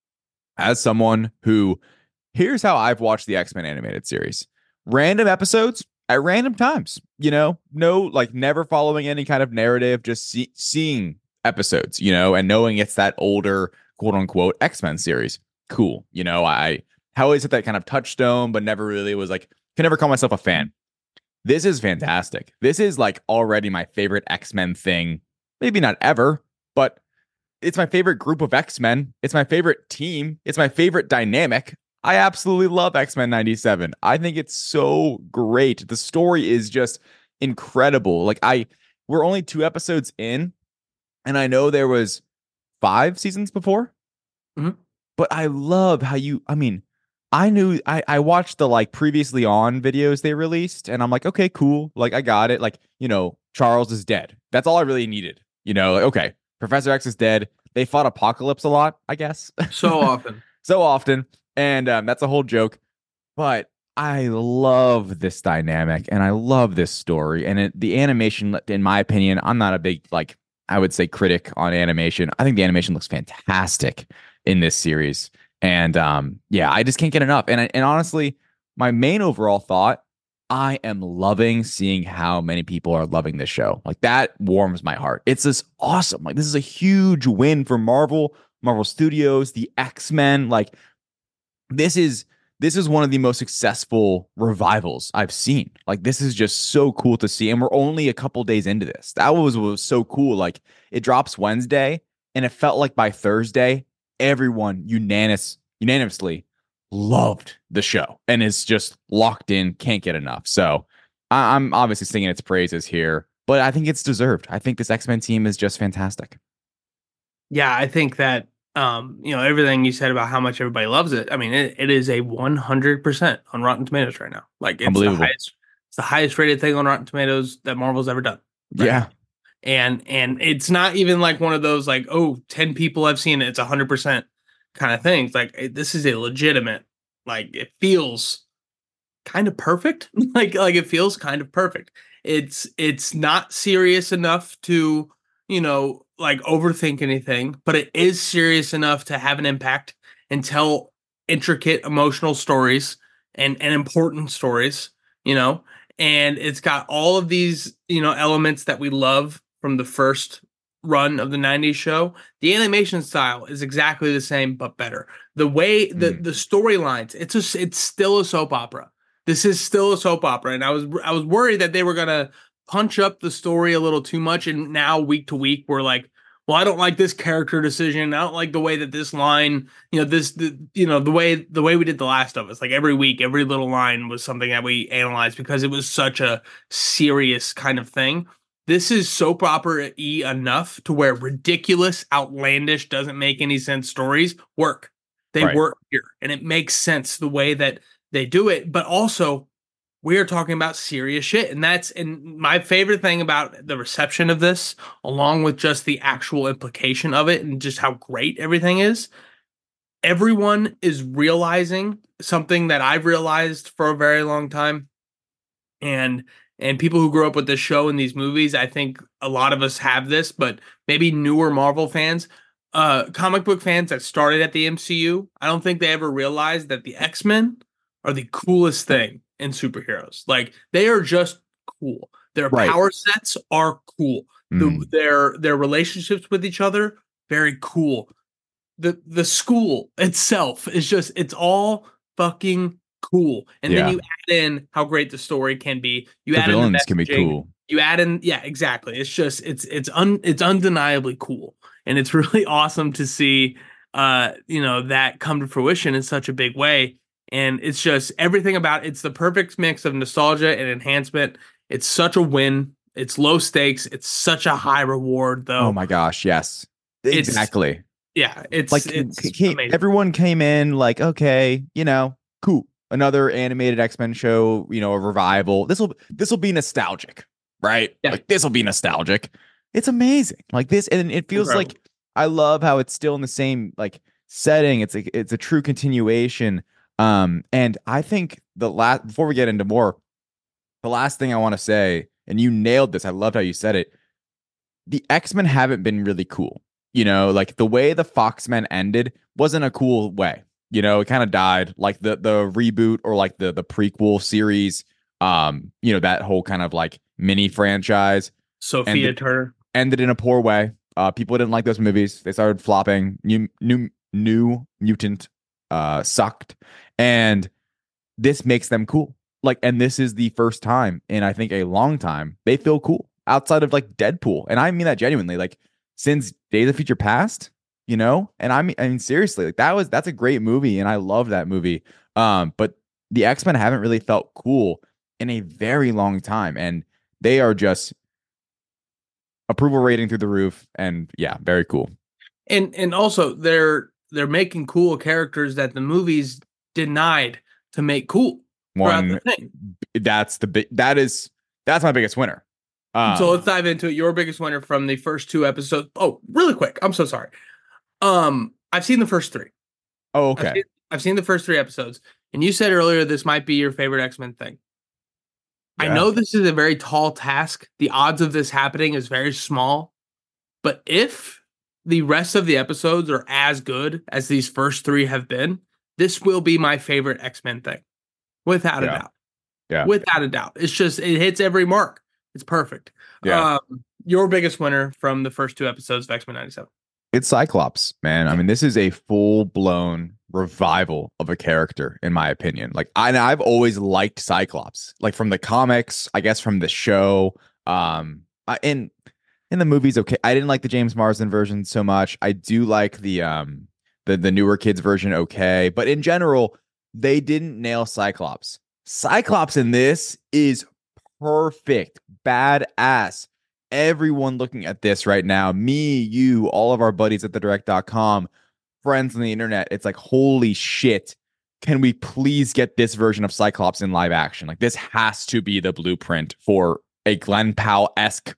As someone who, here's how I've watched the X-Men animated series. Random episodes at random times, you know, no, like never following any kind of narrative, just see, seeing episodes, you know, and knowing it's that older, quote unquote, X-Men series. Cool. You know, I, how is it that kind of touchstone, but never really was like, can never call myself a fan. This is fantastic. This is like already my favorite X-Men thing. Maybe not ever, but it's my favorite group of X-Men. It's my favorite team. It's my favorite dynamic. I absolutely love X-Men ninety-seven. I think it's so great. The story is just incredible. Like I, we're only two episodes in, and I know there was five seasons before, Mhm. but I love how you, I mean, I knew I, I watched the like previously on videos they released, and I'm like, okay, cool. Like I got it. Like, you know, Charles is dead. That's all I really needed. You know, like, okay, Professor X is dead. They fought Apocalypse a lot, I guess. So often. so often. And um, that's a whole joke. But I love this dynamic and I love this story. And it, the animation, in my opinion, I'm not a big, like, I would say critic on animation. I think the animation looks fantastic in this series. And um, yeah, I just can't get enough. And, and honestly, my main overall thought, I am loving seeing how many people are loving this show. Like that warms my heart. It's just awesome. Like this is a huge win for Marvel, Marvel Studios, the X-Men. Like this is this is one of the most successful revivals I've seen. Like this is just so cool to see. And we're only a couple days into this. That was was so cool. Like it drops Wednesday, and it felt like by Thursday, everyone unanimous unanimously loved the show and is just locked in, can't get enough. So I, I'm obviously singing its praises here. but I think it's deserved. I think this X-Men team is just fantastic. Yeah, I think that um, you know, everything you said about how much everybody loves it. I mean, it, it is a one hundred percent on Rotten Tomatoes right now. Like it's the Unbelievable. highest it's the highest rated thing on Rotten Tomatoes that Marvel's ever done. Right Yeah. now. And and it's not even like one of those like, oh, ten people have seen it, it's one hundred percent kind of things. Like it, this is a legitimate, like it feels kind of perfect. like like it feels kind of perfect. It's it's not serious enough to, you know, like overthink anything, but it is serious enough to have an impact and tell intricate emotional stories and and important stories, you know. And it's got all of these, you know, elements that we love from the first run of the nineties show. The animation style is exactly the same but better. The way the Mm. the storylines, it's a, it's still a soap opera. This is still a soap opera, and I was I was worried that they were gonna punch up the story a little too much, and now week to week we're like, well, I don't like this character decision. I don't like the way that this line, you know, this, the, you know, the way the way we did The Last of Us. Like every week, every little line was something that we analyzed because it was such a serious kind of thing. This is soap opera-y enough to where ridiculous, outlandish, doesn't make any sense stories work. They Right. work here, and it makes sense the way that they do it. But also, we are talking about serious shit, and that's and my favorite thing about the reception of this, along with just the actual implication of it and just how great everything is. Everyone is realizing something that I've realized for a very long time, and and people who grew up with this show and these movies, I think a lot of us have this, but maybe newer Marvel fans, uh, comic book fans that started at the M C U, I don't think they ever realized that the X-Men are the coolest thing in superheroes. Like they are just cool. Their Right. power sets are cool. The, Mm. their their relationships with each other, very cool. The the school itself is just it's all fucking cool. And then Yeah. you add in how great the story can be. You The add in the villains can be messaging. cool. You add in, yeah, exactly. It's just it's it's un it's undeniably cool, and it's really awesome to see, uh, you know, that come to fruition in such a big way. And it's just everything about it's the perfect mix of nostalgia and enhancement. It's such a win. It's low stakes. It's such a high reward, though. Oh my gosh, yes. It's- Exactly. Yeah, it's Like it's c- came- amazing. everyone came in like, okay, you know, cool. Another animated X-Men show, you know, a revival. This will this will be nostalgic, right? Yeah. Like this will be nostalgic. It's amazing. Like this, and it feels Incredible. like I love how it's still in the same like setting. It's like it's a true continuation. Um, and I think the last before we get into more, the last thing I want to say, and you nailed this. I loved how you said it. The X-Men haven't been really cool. You know, like the way the Foxmen ended wasn't a cool way. You know, it kind of died. Like the the reboot or like the the prequel series, um, you know, that whole kind of like mini franchise Sophia and- Turner. ended in a poor way. Uh, people didn't like those movies. They started flopping. New new new mutant uh sucked. And this makes them cool. Like, and this is the first time in I think a long time they feel cool outside of like Deadpool. And I mean that genuinely. Like since Days of Future Past, you know, and I mean, I mean, seriously, like that was that's a great movie, and I love that movie. Um, but the X-Men haven't really felt cool in a very long time, and they are just approval rating through the roof, and yeah, very cool. And and also they're they're making cool characters that the movies denied to make cool throughout One the thing. that's the big that is that's my biggest winner. Um, So let's dive into it. Your biggest winner from the first two episodes. Oh, really quick. I'm so sorry. Um, I've seen the first three. oh, I've okay. seen, I've seen the first three episodes, and you said earlier this might be your favorite X-Men thing. I Yeah. know this is a very tall task. The odds of this happening is very small, but if the rest of the episodes are as good as these first three have been, this will be my favorite X-Men thing, without a Yeah. doubt. Yeah. Without a doubt. It's just it hits every mark. It's perfect. Yeah. Um, your biggest winner from the first two episodes of X-Men ninety-seven. It's Cyclops, man. I mean, this is a full blown revival of a character, in my opinion. Like, I, and I've always liked Cyclops, like from the comics, I guess from the show. Um, I, in in the movies, okay. I didn't like the James Marsden version so much. I do like the um the the newer kids version, okay. But in general, they didn't nail Cyclops. Cyclops in this is perfect, badass. everyone looking at this right now, me, you, all of our buddies at the direct dot com, friends on the internet, it's like, holy shit, can we please get this version of Cyclops in live action? Like, this has to be the blueprint for a Glenn Powell-esque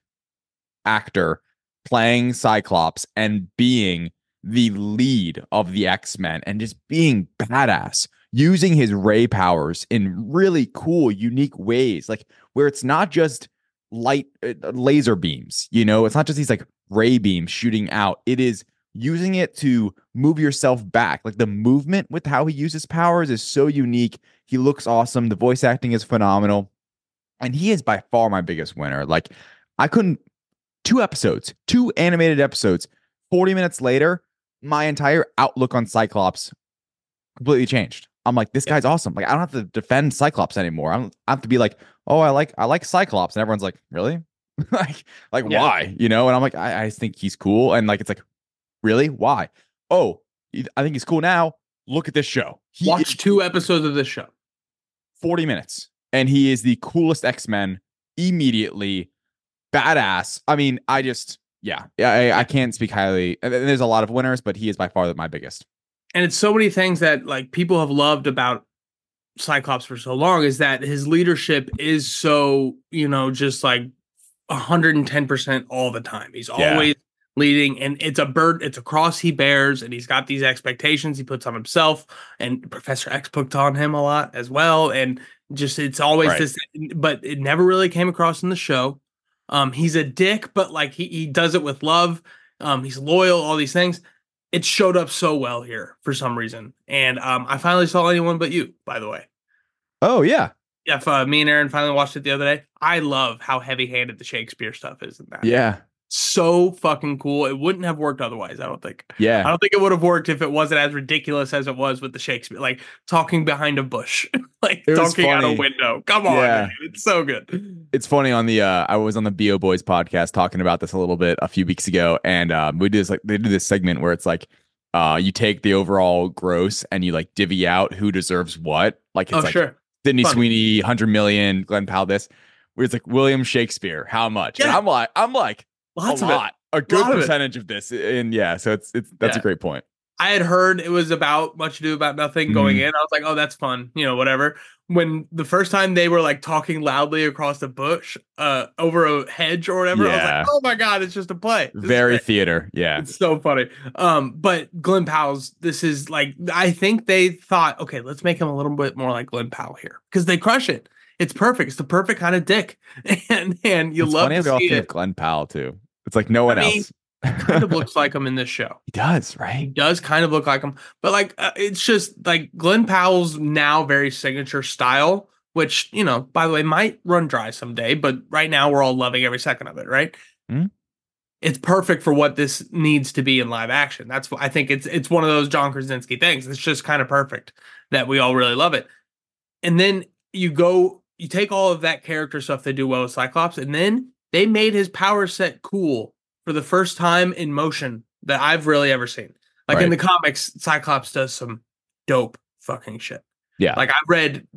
actor playing Cyclops and being the lead of the X-Men and just being badass, using his ray powers in really cool, unique ways, like where it's not just light uh, laser beams, you know, it's not just these like ray beams shooting out. It is using it to move yourself back. Like the movement with how he uses powers is so unique. He looks awesome. The voice acting is phenomenal. And he is by far my biggest winner. Like I couldn't, two episodes, two animated episodes, forty minutes later, my entire outlook on Cyclops completely changed. I'm like, this guy's awesome. Like I don't have to defend Cyclops anymore. I don't I have to be like, oh, I like I like Cyclops. And everyone's like, really? like, like Yeah. why? You know? And I'm like, I, I think he's cool. And like, it's like, really? Why? Oh, I think he's cool now. Look at this show. He Watch is two episodes of this show. forty minutes. And he is the coolest X-Men immediately. Badass. I mean, I just, yeah, I, I can't speak highly. And there's a lot of winners, but he is by far my biggest. And it's so many things that like people have loved about Cyclops for so long is that his leadership is so, you know, just like one hundred ten percent all the time. He's Yeah. always leading, and it's a bird, it's a cross he bears, and he's got these expectations he puts on himself, and Professor X put on him a lot as well. And just it's always Right. this, but it never really came across in the show. Um, he's a dick, but like he, he does it with love. Um, he's loyal, all these things. It showed up so well here for some reason. And um, I finally saw Anyone But You, by the way. Oh, yeah. Yeah, if, uh, me and Aaron finally watched it the other day. I love how heavy-handed the Shakespeare stuff is in that. Yeah. So fucking cool. It wouldn't have worked otherwise, I don't think. I Yeah. don't think it would have worked if it wasn't as ridiculous as it was with the Shakespeare. Like talking behind a bush, like It was talking out a funny. window. Come on, Yeah. man. It's so good. It's funny on the uh I was on the B O Boys podcast talking about this a little bit a few weeks ago, and um we did this like they did this segment where it's like uh you take the overall gross and you like divvy out who deserves what. Like it's Oh, like sure. Sydney Fun. Sweeney, one hundred million, Glenn Powell this. Where it's like William Shakespeare, how much? And Yeah. I'm like I'm like Lots a of it. lot. A good Lot of it. percentage of this. And yeah, so it's it's that's Yeah. a great point. I had heard it was about Much Ado About Nothing going in. I was like, oh, that's fun. You know, whatever. When the first time they were like talking loudly across the bush, uh, over a hedge or whatever, I was Yeah. like, oh my God, it's just a play. This is Very great. theater. Yeah. It's so funny. Um, but Glenn Powell's, this is like, I think they thought, okay, let's make him a little bit more like Glenn Powell here because they crush it. It's perfect. It's the perfect kind of dick. And and you It's love funny how to they all see think it. of Glenn Powell too. It's like no one I mean, else. Kind of looks like him in this show. He does, He right? does kind of look like him, but like uh, it's just like Glenn Powell's now very signature style, which, you know, by the way, might run dry someday, but right now we're all loving every second of it, right? Mhm. It's perfect for what this needs to be in live action. That's what I think it's it's one of those John Krasinski things. It's just kind of perfect that we all really love it. And then you go, you take all of that character stuff they do well with Cyclops, and then they made his power set cool for the first time in motion that I've really ever seen. Like in Right. the comics, Cyclops does some dope fucking shit. Yeah. Like I've read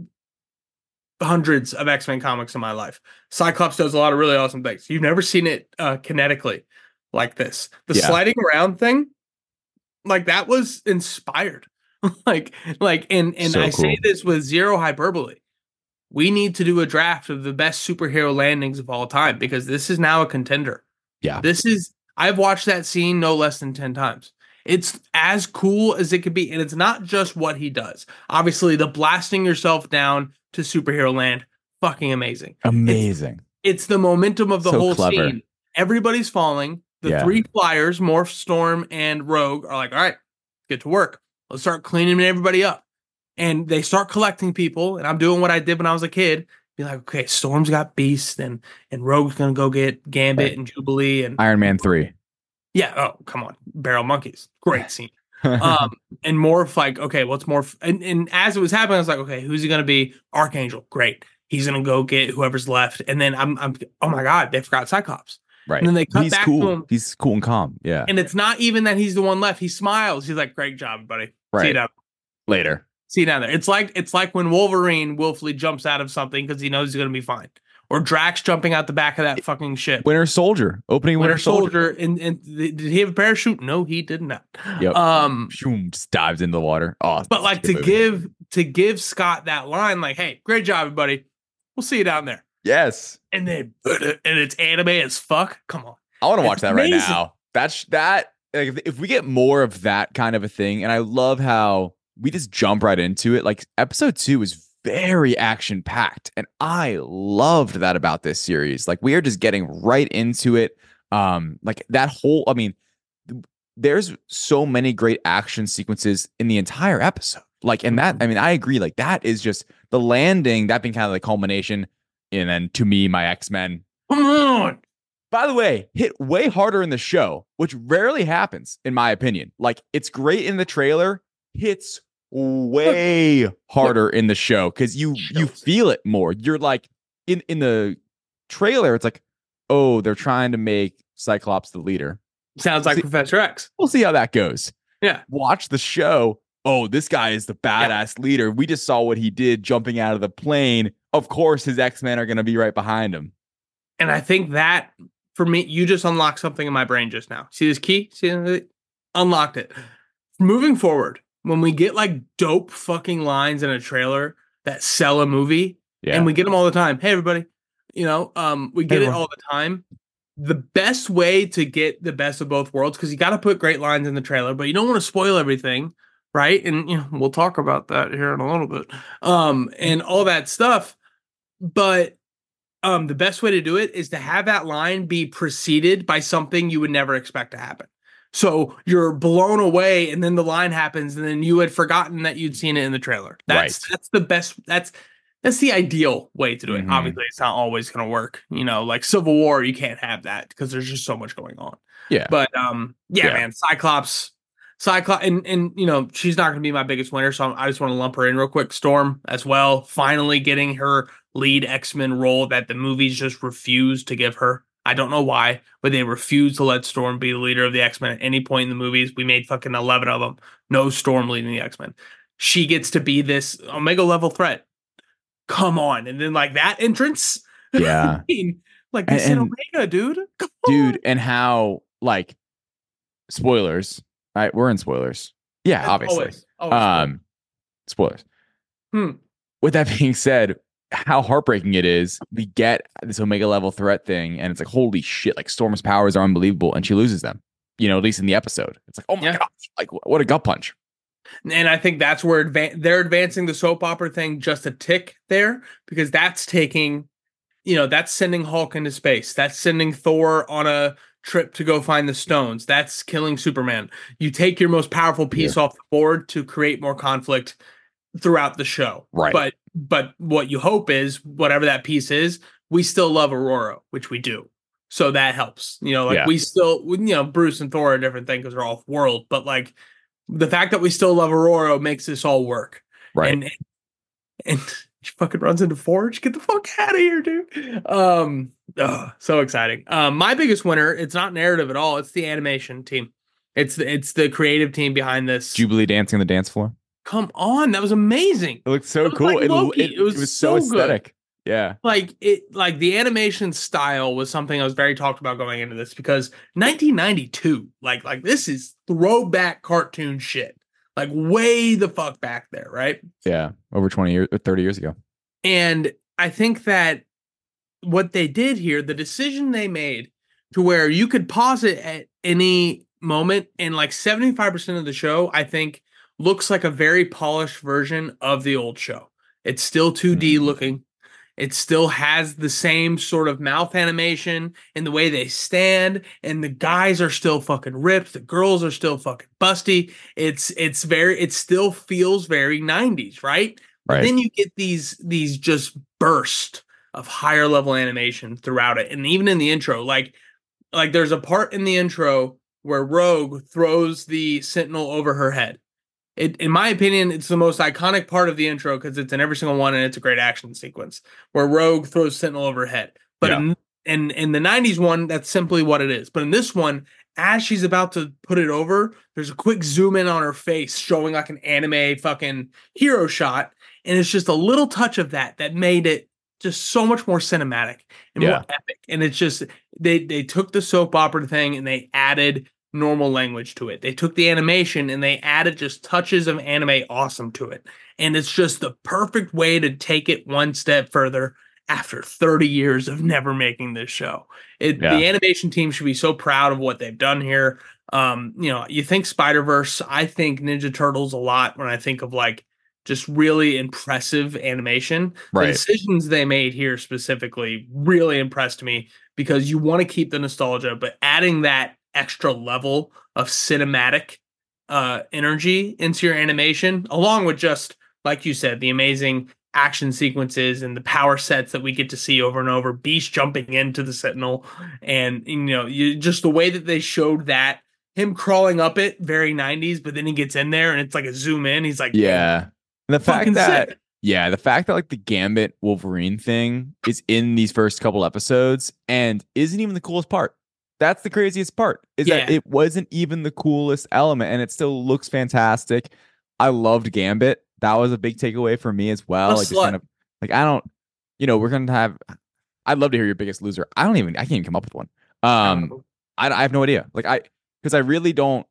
hundreds of X-Men comics in my life. Cyclops does a lot of really awesome things. You've never seen it uh, kinetically like this. The Yeah. sliding around thing, like that was inspired. like, like, and and So I say cool. this with zero hyperbole. We need to do a draft of the best superhero landings of all time because this is now a contender. Yeah. This is, I've watched that scene no less than ten times. It's as cool as it could be. And it's not just what he does. Obviously, the blasting yourself down to superhero land, fucking amazing. Amazing. It's the momentum of the So whole clever. scene. Everybody's falling. The Yeah. three flyers, Morph, Storm, and Rogue, are like, all right, get to work. Let's start cleaning everybody up. And they start collecting people. And I'm doing what I did when I was a kid. Be like, okay, Storm's got Beast, and and Rogue's gonna go get Gambit Right. and Jubilee, and Iron Man three. yeah, oh come on, Barrel Monkeys, great scene. um, and Morph, like, okay, what's Morph? And and as it was happening, I was like, okay, who's he gonna be? Archangel, great. He's gonna go get whoever's left. And then I'm I'm oh my god, they forgot Cyclops. Right. And then they cut He's back cool. to him. He's cool and calm. Yeah. And it's not even that he's the one left. He smiles. He's like, great job, buddy. See you Right. down. Later. See you down there. It's like it's like when Wolverine willfully jumps out of something because he knows he's gonna be fine. or Drax jumping out the back of that fucking ship. Winter Soldier, opening Winter, Winter Soldier. Soldier, and, and th- did he have a parachute? No, he did not. Yep. Um, Shoom, just dives into the water. Oh, but like to movie. give to give Scott that line, like, "Hey, great job, everybody. We'll see you down there." Yes. And then and it's anime as fuck. Come on, I want to watch It's that amazing. right now. That's that. Like, if, if we get more of that kind of a thing, and I love how we just jump right into it. Like episode two is very action packed, and I loved that about this series. Like we are just getting right into it. Um, like that whole. I mean, th- there's so many great action sequences in the entire episode. Like, and that. I mean, I agree. Like that is just the landing. That being kind of the culmination, and then to me, my X-Men. Come on. By the way, hit way harder in the show, which rarely happens, in my opinion. Like, it's great in the trailer, hits way harder in the show because you you feel it more. You're like, in, in the trailer, it's like, oh, they're trying to make Cyclops the leader. Sounds like See- Professor X. We'll see how that goes. Yeah. Watch the show. Oh, this guy is the badass leader. We just saw what he did jumping out of the plane. Of course, his X-Men are going to be right behind him. And I think that, for me, you just unlocked something in my brain just now. See this key? See it? Unlocked it. Moving forward, when we get like dope fucking lines in a trailer that sell a movie, Yeah. and we get them all the time. Hey, everybody, you know, um, we get Hey, it everyone. all the time. The best way to get the best of both worlds, because you got to put great lines in the trailer, but you don't want to spoil everything, right? And you know, we'll talk about that here in a little bit, um, and all that stuff. But um, the best way to do it is to have that line be preceded by something you would never expect to happen. So you're blown away, and then the line happens, and then you had forgotten that you'd seen it in the trailer. That's Right. that's the best. That's that's the ideal way to do it. Mhm. Obviously, it's not always going to work. You know, like Civil War, you can't have that because there's just so much going on. Yeah. But um, yeah, Yeah. man, Cyclops, Cyclops, and and you know she's not going to be my biggest winner, so I just want to lump her in real quick. Storm as well, finally getting her lead X-Men role that the movies just refused to give her. I don't know why, but they refused to let Storm be the leader of the X-Men at any point in the movies. We made fucking eleven of them. No Storm leading the X-Men. She gets to be this Omega level threat. Come on. And then like that entrance. Yeah. I mean, like they And- said and- Omega, dude. Come on. Dude, and how, like, spoilers. Right? We're in spoilers. Yeah, obviously. Always, always. Um, spoilers. Hmm. With that being said, how heartbreaking it is. We get this Omega level threat thing, and it's like, holy shit! Like Storm's powers are unbelievable, and she loses them. You know, at least in the episode, it's like, oh my Yeah. gosh, like wh- what a gut punch. And I think that's where advan- they're advancing the soap opera thing just a tick there, because that's taking, you know, that's sending Hulk into space. That's sending Thor on a trip to go find the stones. That's killing Superman. You take your most powerful piece off the board to create more conflict throughout the show. Right. But but what you hope is whatever that piece is, we still love Aurora, which we do. So that helps. You know, like Yeah. we still, you know, Bruce and Thor are a different thing because they're off world, but like the fact that we still love Aurora makes this all work. Right. And and she fucking runs into Forge. Get the fuck out of here, dude. Um, ugh, so exciting. Um, my biggest winner, it's not narrative at all. It's the animation team. It's the it's the creative team behind this. Jubilee dancing on the dance floor. Come on, that was amazing. It looked so It was cool. like it, Loki. it, It was it was so, so good. aesthetic. Yeah. Like it, like the animation style was something I was very talked about going into this because nineteen ninety-two, like like this is throwback cartoon shit, like way the fuck back there, right? Yeah. Over twenty years, or thirty years ago. And I think that what they did here, the decision they made to where you could pause it at any moment, and like seventy-five percent of the show, I think, looks like a very polished version of the old show. It's still two D Mhm. looking. It still has the same sort of mouth animation and the way they stand, and the guys are still fucking ripped. The girls are still fucking busty. It's it's very it still feels very nineties, right? But Right. then you get these these just burst of higher level animation throughout it, and even in the intro, like like there's a part in the intro where Rogue throws the Sentinel over her head. It, in my opinion, it's the most iconic part of the intro because it's in every single one, and it's a great action sequence where Rogue throws Sentinel over her head. But Yeah. in, in in the nineties one, that's simply what it is. But in this one, as she's about to put it over, there's a quick zoom in on her face, showing like an anime fucking hero shot, and it's just a little touch of that that made it just so much more cinematic and Yeah. more epic. And it's just they they took the soap opera thing and they added normal language to it. They took the animation and they added just touches of anime awesome to it. And it's just the perfect way to take it one step further after thirty years of never making this show. It Yeah. The animation team should be so proud of what they've done here. Um, you know, you think Spider-Verse, I think Ninja Turtles a lot when I think of like just really impressive animation. Right. The decisions they made here specifically really impressed me because you want to keep the nostalgia, but adding that extra level of cinematic uh, energy into your animation, along with just, like you said, the amazing action sequences and the power sets that we get to see over and over, Beast jumping into the Sentinel, and you know, you just the way that they showed that, him crawling up it, very nineties, but then he gets in there and it's like a zoom in. He's like, Yeah. And the fact fucking that, sick. yeah, the fact that like the Gambit Wolverine thing is in these first couple episodes and isn't even the coolest part. That's the craziest part, is that Yeah. it wasn't even the coolest element and it still looks fantastic. I loved Gambit. That was a big takeaway for me as well. What a Like, just kind slut. of, like, I don't, you know, we're going to have, I'd love to hear your biggest loser. I don't even, I can't even come up with one. Um, I, I have no idea. Like, I, because I really don't,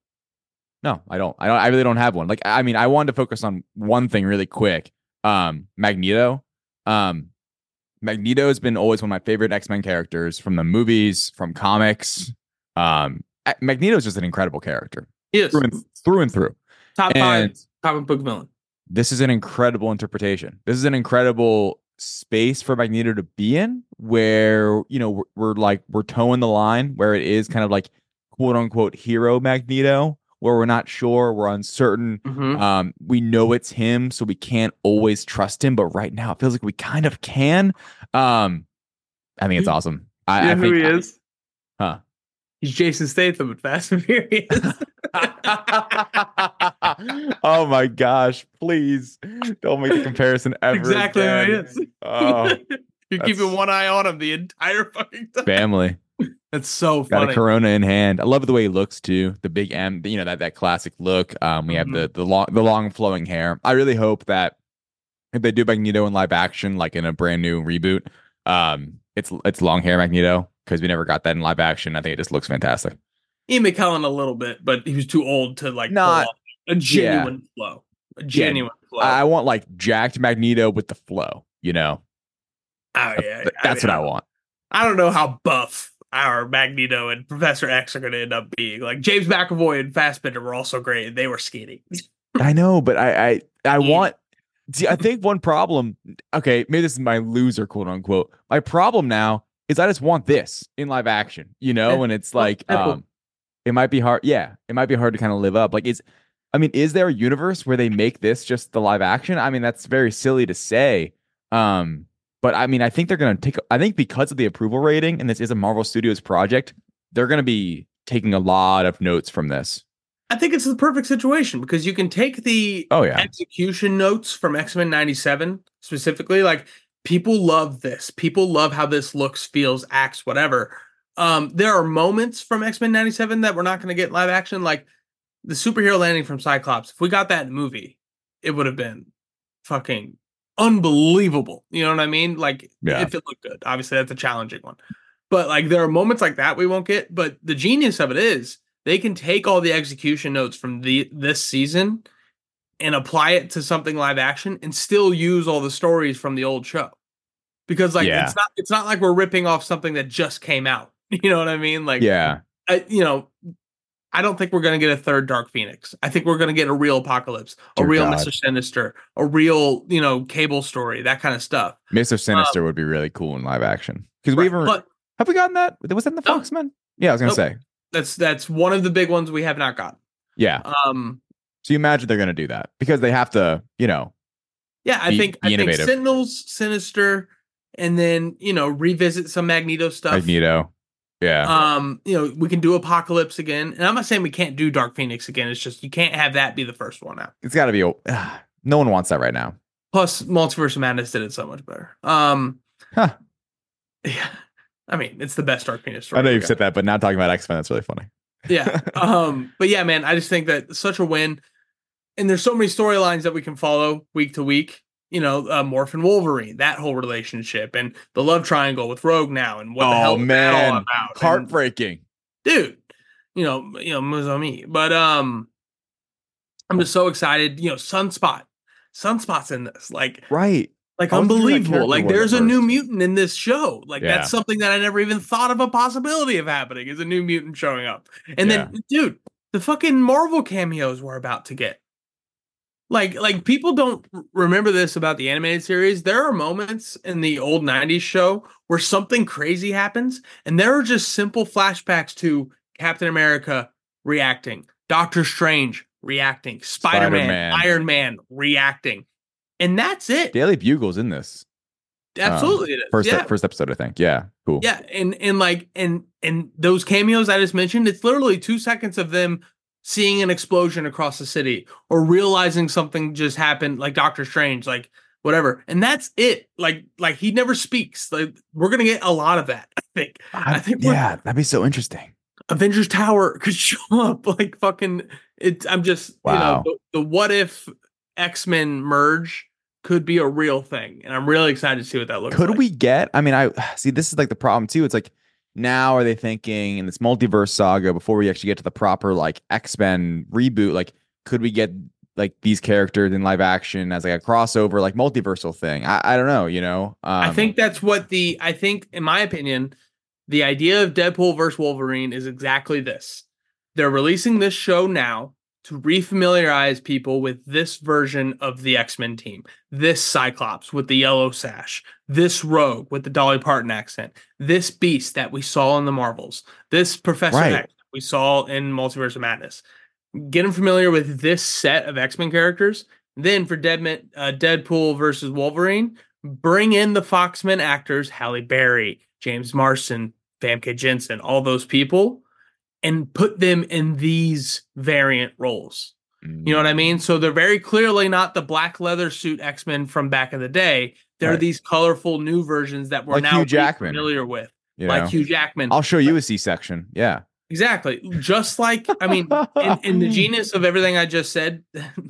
no, I don't, I don't, I really don't have one. Like, I mean, I wanted to focus on one thing really quick. Um, Magneto. Um, Magneto has been always one of my favorite X-Men characters from the movies, from comics. Um, Magneto is just an incredible character. He is. Through and through. And through. Top And- five comic book villain. This is an incredible interpretation. This is an incredible space for Magneto to be in, where, you know, we're, we're like, we're towing the line, where it is kind of like quote unquote hero Magneto, where we're not sure, we're uncertain. Mhm. Um, we know it's him, so we can't always trust him, but right now it feels like we kind of can. Um, I think it's awesome. I, You I know think, who he is? huh? He's Jason Statham in Fast and Furious. Oh my gosh, please don't make the comparison ever exactly again. who he is. Oh, You're that's- keeping one eye on him the entire fucking time. family. That's so Got funny. a Corona in hand. I love the way he looks too. The big M, you know, that that classic look. Um, we have Mhm. the the long the long flowing hair. I really hope that if they do Magneto in live action, like in a brand new reboot, um, it's it's long hair Magneto, because we never got that in live action. I think it just looks fantastic. Ian McKellen a little bit, but he was too old to like Not- pull off a genuine flow. A genuine flow. I want like jacked Magneto with the flow. You know, oh yeah, Th- that's mean, what I want. I don't know how buff our Magneto and Professor X are going to end up being. Like James McAvoy and Fassbender were also great. They were skinny. I know, but I I, I Yeah. want. See, I think one problem. Okay, maybe this is my loser, quote unquote. My problem now is I just want this in live action, you know, Yeah. and it's Well, like, yeah, cool. um, it might be hard. Yeah, it might be hard to kind of live up. Like, is, I mean, is there a universe where they make this just the live action? I mean, that's very silly to say. Um, but I mean, I think they're gonna take. I think because of the approval rating, and this is a Marvel Studios project, they're gonna be taking a lot of notes from this. I think it's the perfect situation because you can take the Oh yeah, execution notes from X-Men ninety-seven specifically. Like people love this. People love how this looks, feels, acts, whatever. Um, there are moments from X-Men ninety-seven that we're not going to get in live action, like the superhero landing from Cyclops. If we got that in the movie, it would have been fucking unbelievable. You know what I mean? Like Yeah. if it looked good. Obviously, that's a challenging one. But like there are moments like that we won't get. But the genius of it is they can take all the execution notes from the this season and apply it to something live action and still use all the stories from the old show. Because like Yeah. it's not it's not like we're ripping off something that just came out. You know what I mean? Like yeah. I, you know, I don't think we're going to get a third Dark Phoenix. I think we're going to get a real Apocalypse, a Dear real God. Mister Sinister, a real, you know, Cable story, that kind of stuff. Mister Sinister would be really cool in live action, because Right, we haven't. But Have we gotten that? Was that in the No. Foxmen? Yeah, I was gonna Nope. say. that's that's one of the big ones we have not got. Yeah. Um, So you imagine they're gonna do that because they have to, you know. yeah, I Be- think be I think innovative. Sentinels, Sinister, and then you know revisit some Magneto stuff. Magneto. Yeah. Um, you know, we can do Apocalypse again, and I'm not saying we can't do Dark Phoenix again. It's just you can't have that be the first one out. It's got to be. a- ah, no one wants that right now. Plus, Multiverse of Madness did it so much better. Um, Huh. yeah, I mean, it's the best Dark Phoenix story. I know we you've got. said that, but now talking about X Men, that's really funny. Yeah. Um, but yeah, man, I just think that such a win. And there's so many storylines that we can follow week to week. you know, uh, Morphin Wolverine, that whole relationship, and the love triangle with Rogue now, and what the Oh hell is that all man, about? And, heartbreaking. dude, you know, you know, Muzami. But um, I'm just so excited. You know, Sunspot, Sunspot's in this, like, Right. like I wasn't sure that unbelievable. character Like, was at there's a new first. mutant in this show. Like, Yeah. that's something that I never even thought of a possibility of happening. Is a new mutant showing up, and Yeah. then, dude, the fucking Marvel cameos we're about to get. Like, like people don't r- remember this about the animated series. There are moments in the old nineties show where something crazy happens, and there are just simple flashbacks to Captain America reacting, Doctor Strange reacting, Spider-Man, Spider-Man. Iron Man reacting. And that's it. Daily Bugle's in this. Absolutely Um, it is. First, yeah. first episode, I think. Yeah, cool. Yeah, and and like and and those cameos I just mentioned, it's literally two seconds of them seeing an explosion across the city or realizing something just happened, like Doctor Strange, like whatever, and that's it. Like like he never speaks. Like we're gonna get a lot of that. I think. I, I- think. we're- yeah, that'd be so interesting. Avengers Tower could show up. Like fucking. It. I'm just. Wow. You know, the, the what if X-Men merge could be a real thing, and I'm really excited to see what that looks Could like. we get? I mean, I see. This is like the problem too. It's like now are they thinking in this multiverse saga before we actually get to the proper like X-Men reboot? Like, could we get like these characters in live action as like a crossover, like multiversal thing? I, I don't know. You know, um, I think that's what the I think, in my opinion, the idea of Deadpool versus Wolverine is exactly this. They're releasing this show now to refamiliarize people with this version of the X-Men team. This Cyclops with the yellow sash, this Rogue with the Dolly Parton accent, this Beast that we saw in the Marvels, this Professor Right. X that we saw in Multiverse of Madness. Get them familiar with this set of X-Men characters. Then for Deadman, uh, Deadpool versus Wolverine, bring in the Foxmen actors, Halle Berry, James Marsden, Famke Jensen, all those people, and put them in these variant roles. You know what I mean? So they're very clearly not the black leather suit X-Men from back in the day. They're Right. these colorful new versions that we're Like now Hugh Jackman. familiar with. you Like know? Hugh Jackman. I'll show you a C-section. Yeah. Exactly. Just like, I mean, in, in the genius of everything I just said,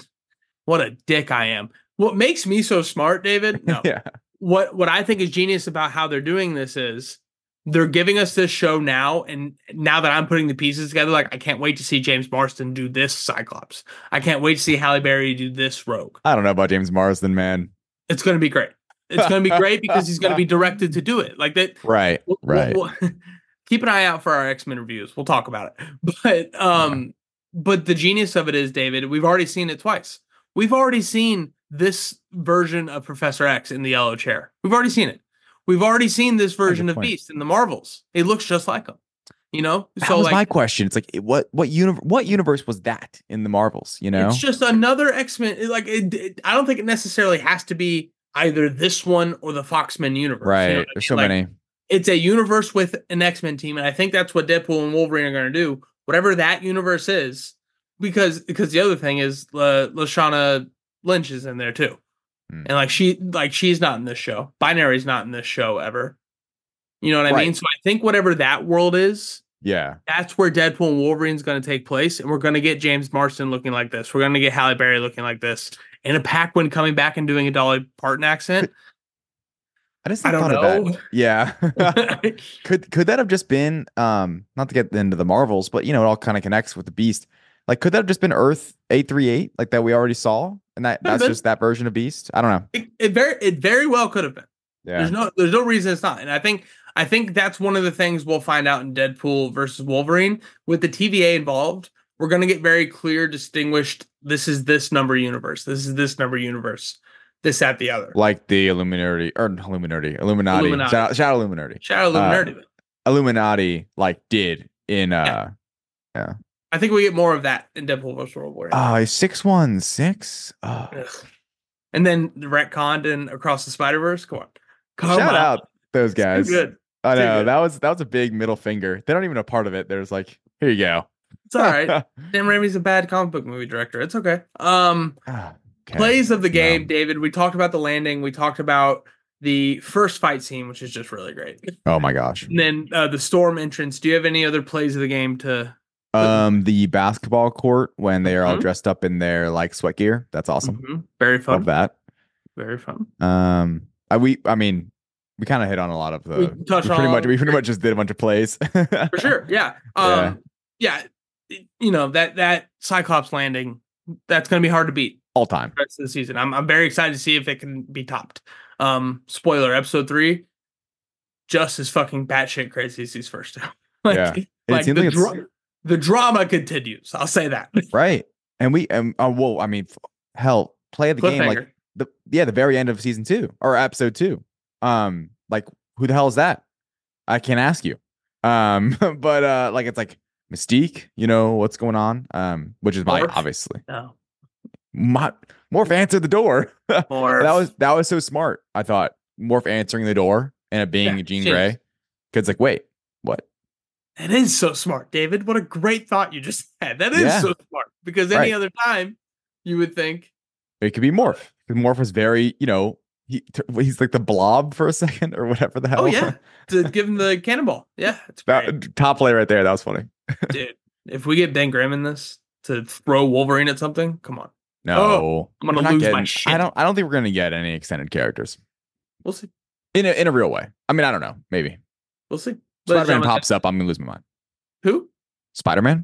what a dick I am. What makes me so smart, David? No. Yeah. What what I think is genius about how they're doing this is they're giving us this show now, and now that I'm putting the pieces together, like I can't wait to see James Marsden do this Cyclops. I can't wait to see Halle Berry do this Rogue. I don't know about James Marsden, man. It's going to be great. It's going to be great because he's going to be directed to do it. Like that. Right. We'll- Right. we'll- we'll- keep an eye out for our X-Men reviews. We'll talk about it. But um, but the genius of it is, David, we've already seen it twice. We've already seen this version of Professor X in the yellow chair. We've already seen it. We've already seen this version of point. Beast in the Marvels. It looks just like him. You know? That so was like my question. It's like, what what universe what universe was that in the Marvels? You know, it's just another X-Men. it- Like it, it- I don't think it necessarily has to be either this one or the Foxmen universe. you right? know what I There's mean? so Like, many. it's a universe with an X-Men team, and I think that's what Deadpool and Wolverine are going to do, whatever that universe is, because because the other thing is uh, Lashana Lynch is in there too, Hmm. and like she like she's not in this show. Binary's not in this show ever. You know what I Right. mean? So I think whatever that world is, Yeah. that's where Deadpool and Wolverine's going to take place, and we're going to get James Marsden looking like this. We're going to get Halle Berry looking like this, and a Paquin coming back and doing a Dolly Parton accent. I just I don't thought of know. that. Yeah. could could that have just been um not to get into the Marvels, but you know, it all kind of connects with the Beast. Like, could that have just been Earth eight three eight, like that we already saw? And that Could've that's been. just that version of Beast? I don't know. it, it very it very well could have been. Yeah. There's no there's no reason it's not. And I think I think that's one of the things we'll find out in Deadpool versus Wolverine. With the T V A involved, we're gonna get very clear, distinguished, this is this number universe, this is this number universe, this, that, the other. Like the Illuminati or Illuminati, Illuminati, Illuminati. Shadow, Shadow Illuminati. Shadow Illuminati. Illuminati like did in uh I think we get more of that in Deadpool versus Wolverine. uh six one six. Oh. Ugh. And then the retconned and Across the Spider-Verse. Come on. Come Shout on. out those Too guys. good. I Too know good. that was that was a big middle finger. They don't even know part of it. There's like, here you go. It's all right. Sam Raimi's a bad comic book movie director. It's okay. Um Okay. Plays of the game, No. David. We talked about the landing. We talked about the first fight scene, which is just really great. Oh my gosh. And then uh, the storm entrance. Do you have any other plays of the game to? Um, the basketball court when they are all Mhm. dressed up in their like sweat gear. That's awesome. Mhm. Very fun. Love that. Very fun. Um, I we I mean, we kind of hit on a lot of the. We We, touched pretty on much all- we pretty much just did a bunch of plays. For sure. Yeah. Um, yeah. You know, that that Cyclops landing, that's going to be hard to beat All time. the rest of the season. I'm I'm very excited to see if it can be topped. Um, spoiler: episode three, just as fucking batshit crazy as these first two. like, Yeah. It like, seems the, like it's- dra- the drama continues. I'll say that. Right. And we um uh, well, I mean, f- hell, play the game like Cliffhanger. the yeah, the very end of season two or episode two. Um, like who the hell is that? I can't ask you. Um, but uh, like it's like Mystique, you know what's going on? Um, which is my Morph. obviously No. my Morph answered the door. Or that was that was so smart. I thought Morph answering the door and it being Yeah, Jean genius. Grey. Because like, wait, what? It is so smart, David. What a great thought you just had. That is Yeah. so smart because any Right. other time you would think, It could be Morph. 'Cause Morph was very, you know, he he's like the blob for a second or whatever the hell. oh yeah, to give him the cannonball. Yeah, it's great, That, top play right there. That was funny. dude. If we get Ben Grimm in this to throw Wolverine at something, come on, No, Oh, I'm gonna we're not lose my getting- shit. I don't. I don't think we're gonna get any extended characters we'll see. in a in a real way. I mean, I don't know. Maybe We'll see. Ladies and Spider Man gentlemen, pops up. I'm gonna lose my mind. Who Spider Man.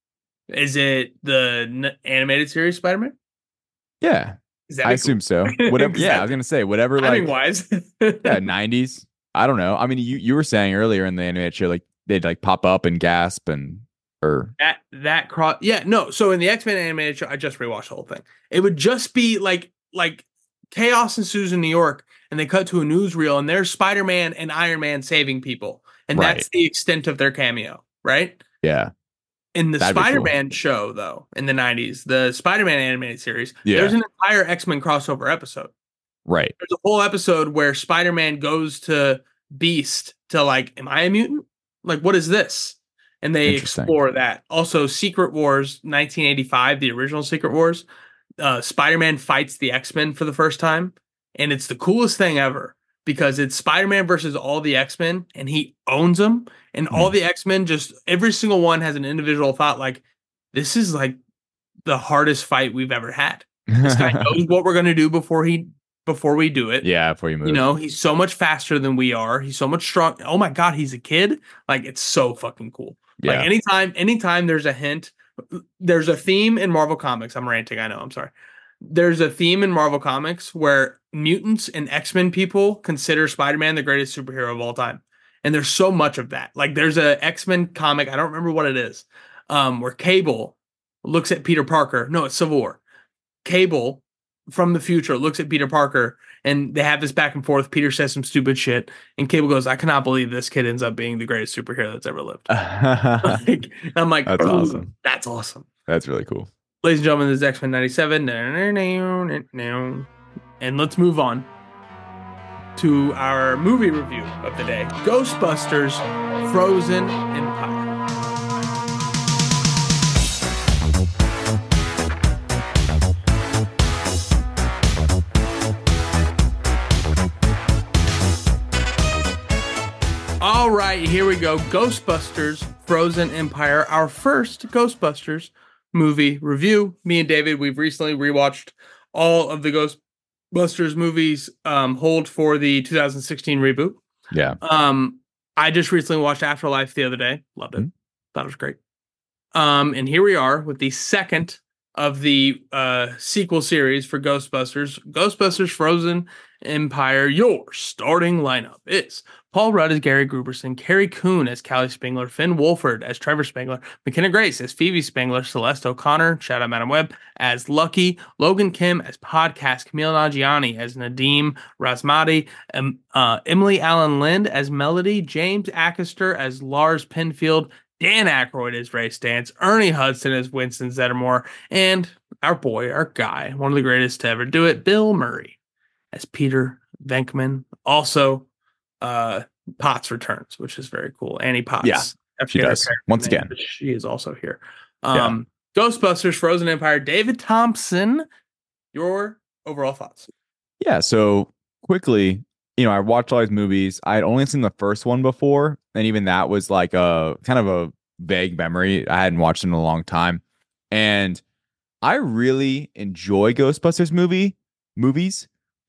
is it? The n- animated series Spider Man? Yeah, Is that I assume so. Whatever. Yeah, I was gonna say whatever. timing Like wise? yeah, nineties. I don't know. I mean, you you were saying earlier in the animated show, like they'd like pop up and gasp and or That that cross, yeah, no. So in the X-Men animated show, I just rewatched the whole thing. It would just be like like chaos ensues in New York, and they cut to a newsreel, and there's Spider-Man and Iron Man saving people, and Right. that's the extent of their cameo, right? yeah, In the That'd be cool. Spider-Man show, though, in the nineties, the Spider-Man animated series, Yeah. there's an entire X-Men crossover episode. right. There's a whole episode where Spider-Man goes to Beast to like, am I a mutant? Like, what is this? And they Interesting. explore that. Also, Secret Wars nineteen eighty-five, the original Secret Wars, uh, Spider-Man fights the X-Men for the first time. And it's the coolest thing ever because it's Spider-Man versus all the X-Men and he owns them. And all Hmm. the X-Men, just every single one has an individual thought like, this is like the hardest fight we've ever had. This guy knows what we're going to do before he before we do it. yeah, before you move. You know, he's so much faster than we are. He's so much strong. Oh my God, he's a kid. Like, it's so fucking cool. yeah. Like, anytime, anytime there's a hint, there's a theme in Marvel Comics. I'm ranting, I know, I'm sorry. There's a theme in Marvel Comics where mutants and X-Men people consider Spider-Man the greatest superhero of all time. And there's so much of that. Like, there's a X-Men comic, I don't remember what it is, um, where Cable looks at Peter Parker. No, it's Civil War. Cable from the future looks at Peter Parker and they have this back and forth. Peter says some stupid shit and Cable goes, I cannot believe this kid ends up being the greatest superhero that's ever lived. Like, and I'm like, That's "Ooh, awesome. That's awesome. That's really cool. Ladies and gentlemen, this is X-Men ninety-seven. And let's move on to our movie review of the day. Ghostbusters Frozen Empire. All right, here we go. Ghostbusters Frozen Empire, our first Ghostbusters movie review. Me and David, we've recently rewatched all of the Ghostbusters movies, um, hold for the two thousand sixteen reboot. Yeah. Um, I just recently watched Afterlife the other day. Loved it. Mhm. Thought it was great. Um, and here we are with the second of the uh, sequel series for Ghostbusters. Ghostbusters Frozen Empire. Your starting lineup is Paul Rudd as Gary Gruberson, Carrie Coon as Callie Spengler, Finn Wolford as Trevor Spengler, McKenna Grace as Phoebe Spengler, Celeste O'Connor, shout out Madam Webb, as Lucky, Logan Kim as Podcast, Camille Nanjiani as Nadim Razmati, um, uh, Emily Allen Lind as Melody, James Acaster as Lars Penfield, Dan Aykroyd as Ray Stantz, Ernie Hudson as Winston Zeddemore, and our boy, our guy, one of the greatest to ever do it, Bill Murray as Peter Venkman. Also, uh, Potts returns, which is very cool. Annie Potts. Yeah, I she forget her does. character Once name, again. but she is also here. Um, Ghostbusters Frozen Empire, David Thompson, your overall thoughts? Yeah. So quickly, you know, I watched all these movies. I had only seen the first one before, and even that was like a kind of a vague memory. I hadn't watched it in a long time, and I really enjoy Ghostbusters movie movies,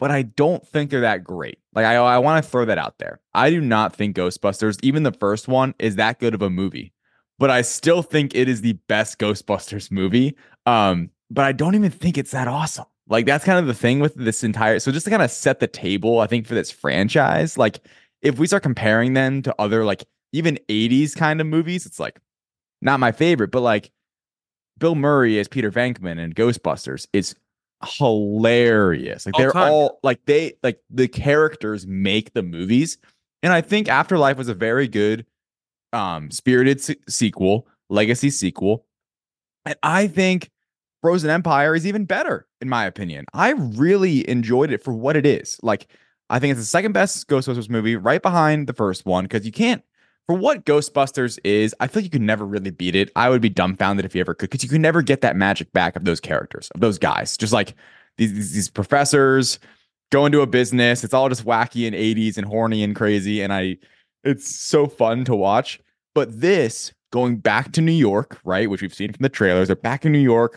but I don't think they're that great. Like I, I want to throw that out there. I do not think Ghostbusters, even the first one, is that good of a movie. But I still think it is the best Ghostbusters movie. Um, but I don't even think it's that awesome. Like that's kind of the thing with this entire. So just to kind of set the table, I think for this franchise, like if we start comparing them to other like even eighties kind of movies, it's like not my favorite, but like Bill Murray as Peter Venkman in Ghostbusters is hilarious. Like All they're time. all like they like the characters make the movies. And I think Afterlife was a very good um spirited se- sequel, legacy sequel. And I think Frozen Empire is even better, in my opinion. I really enjoyed it for what it is. Like, I think it's the second best Ghostbusters movie, right behind the first one, because you can't, for what Ghostbusters is, I feel like you could never really beat it. I would be dumbfounded if you ever could, because you could never get that magic back of those characters, of those guys. Just like these, these, these professors go into a business. It's all just wacky and eighties and horny and crazy. And I, it's so fun to watch. But this, going back to New York, right, which we've seen from the trailers, they're back in New York.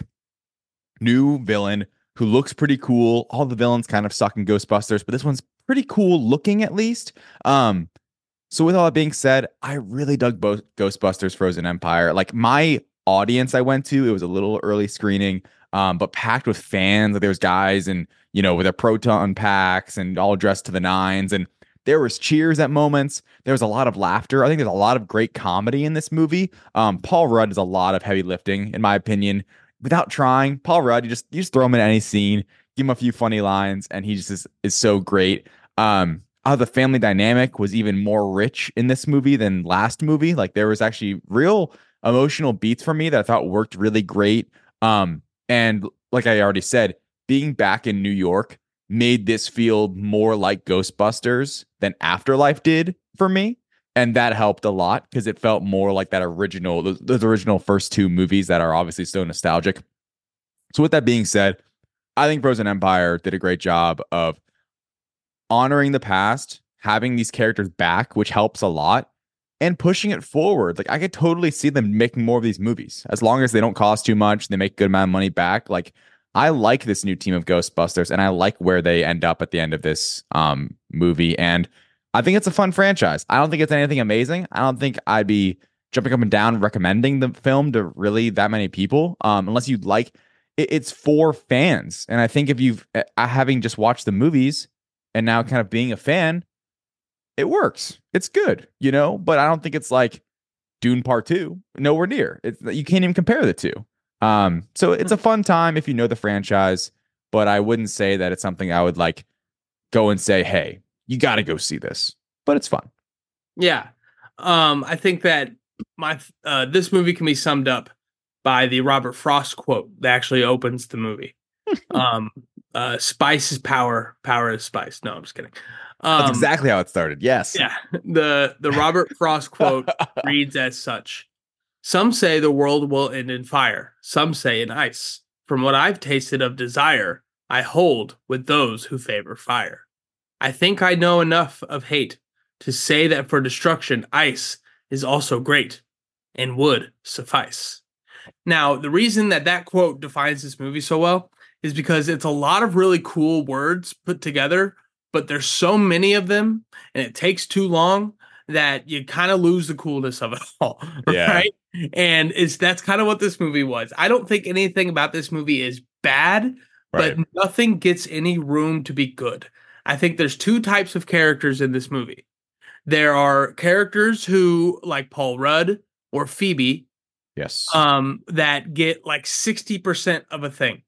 New villain who looks pretty cool. All the villains kind of suck in Ghostbusters, but this one's pretty cool looking at least. Um, so with all that being said, I really dug both Ghostbusters Frozen Empire. Like my audience I went to, it was a little early screening, um, but packed with fans. Like there was guys and, you know, with their proton packs and all dressed to the nines. And there was cheers at moments. There was a lot of laughter. I think there's a lot of great comedy in this movie. Um, Paul Rudd does a lot of heavy lifting, in my opinion. Without trying, Paul Rudd, you just you just throw him in any scene, give him a few funny lines, and he just is, is so great. Um, how the family dynamic was even more rich in this movie than last movie. Like there was actually real emotional beats for me that I thought worked really great. Um, and like I already said, being back in New York made this feel more like Ghostbusters than Afterlife did for me. And that helped a lot because it felt more like that original, those, those original first two movies that are obviously so nostalgic. So with that being said, I think Frozen Empire did a great job of honoring the past, having these characters back, which helps a lot, and pushing it forward. Like I could totally see them making more of these movies as long as they don't cost too much, they make a good amount of money back. Like I like this new team of Ghostbusters, and I like where they end up at the end of this um, movie. And I think it's a fun franchise. I don't think it's anything amazing. I don't think I'd be jumping up and down recommending the film to really that many people, um, unless you like it, it's for fans. And I think if you've uh, having just watched the movies and now kind of being a fan, it works. It's good, you know. But I don't think it's like Dune Part Two. Nowhere near. It's you can't even compare the two. Um, so it's a fun time if you know the franchise. But I wouldn't say that it's something I would like go and say, hey, you got to go see this, but it's fun. Yeah. Um, I think that my uh, this movie can be summed up by the Robert Frost quote that actually opens the movie. um, uh, spice is power, power is spice. No, I'm just kidding. Um, That's exactly how it started. Yes. Yeah. The, the Robert Frost quote reads as such. Some say the world will end in fire. Some say in ice. From what I've tasted of desire, I hold with those who favor fire. I think I know enough of hate to say that for destruction, ice is also great and would suffice. Now, the reason that that quote defines this movie so well is because it's a lot of really cool words put together, but there's so many of them and it takes too long that you kind of lose the coolness of it all. Yeah. Right? And it's that's kind of what this movie was. I don't think anything about this movie is bad, Right. but nothing gets any room to be good. I think there's two types of characters in this movie. There are characters who, like Paul Rudd or Phoebe, Yes. um, that get like sixty percent of a thing.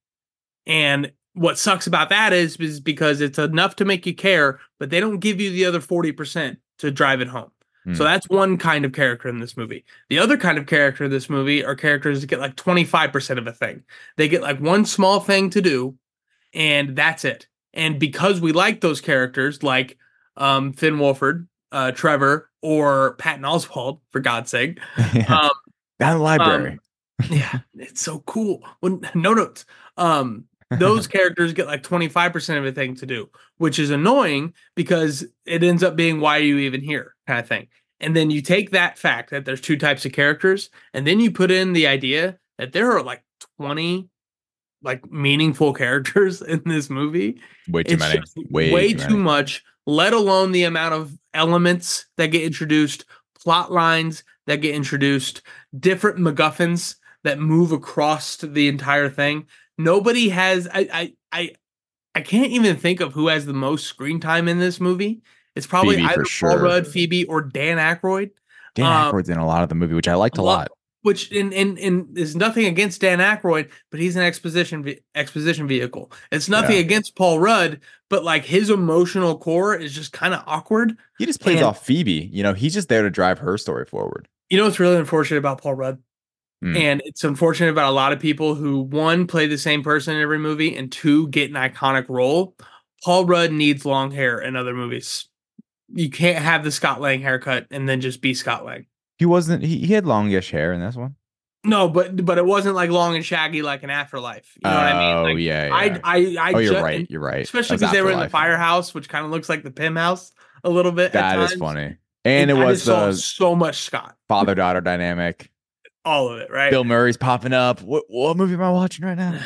And what sucks about that is, is because it's enough to make you care, but they don't give you the other forty percent to drive it home. Hmm. So that's one kind of character in this movie. The other kind of character in this movie are characters that get like twenty-five percent of a thing. They get like one small thing to do, and that's it. And because we like those characters, like um, Finn Wolford, uh, Trevor, or Patton Oswalt, for God's sake, um, Down the library. um, yeah, it's so cool. When, no notes. Um, those characters get like twenty-five percent of a thing to do, which is annoying because it ends up being why are you even here kind of thing. And then you take that fact that there's two types of characters, and then you put in the idea that there are like twenty like meaningful characters in this movie. Way too It's many. just Way, way too, too many. much, let alone the amount of elements that get introduced, plot lines that get introduced, different MacGuffins that move across to the entire thing. Nobody has I I I I can't even think of who has the most screen time in this movie. It's probably Phoebe, either for Paul sure. Rudd, Phoebe, or Dan Aykroyd. Dan Um, Aykroyd's in a lot of the movie, which I liked a a lot- lot. Which in in in there's nothing against Dan Aykroyd, but he's an exposition ve- exposition vehicle. It's nothing Yeah. against Paul Rudd, but like his emotional core is just kind of awkward. He just plays and- off Phoebe. You know, he's just there to drive her story forward. You know what's really unfortunate about Paul Rudd? Mm. And it's unfortunate about a lot of people who, one, play the same person in every movie, and two, get an iconic role. Paul Rudd needs long hair in other movies. You can't have the Scott Lang haircut and then just be Scott Lang. He wasn't. He, he had longish hair in this one. No, but but it wasn't like long and shaggy like an Afterlife. You know what I mean? Oh, Like, yeah, yeah. I I I Oh, you're ju- right. and You're right. especially That was because they were in the Afterlife. firehouse, which kind of looks like the Pym house a little bit. That at is times. funny. And it I was just saw the so much Scott, father daughter dynamic. all of it, right? Bill Murray's popping up. What what movie am I watching right now?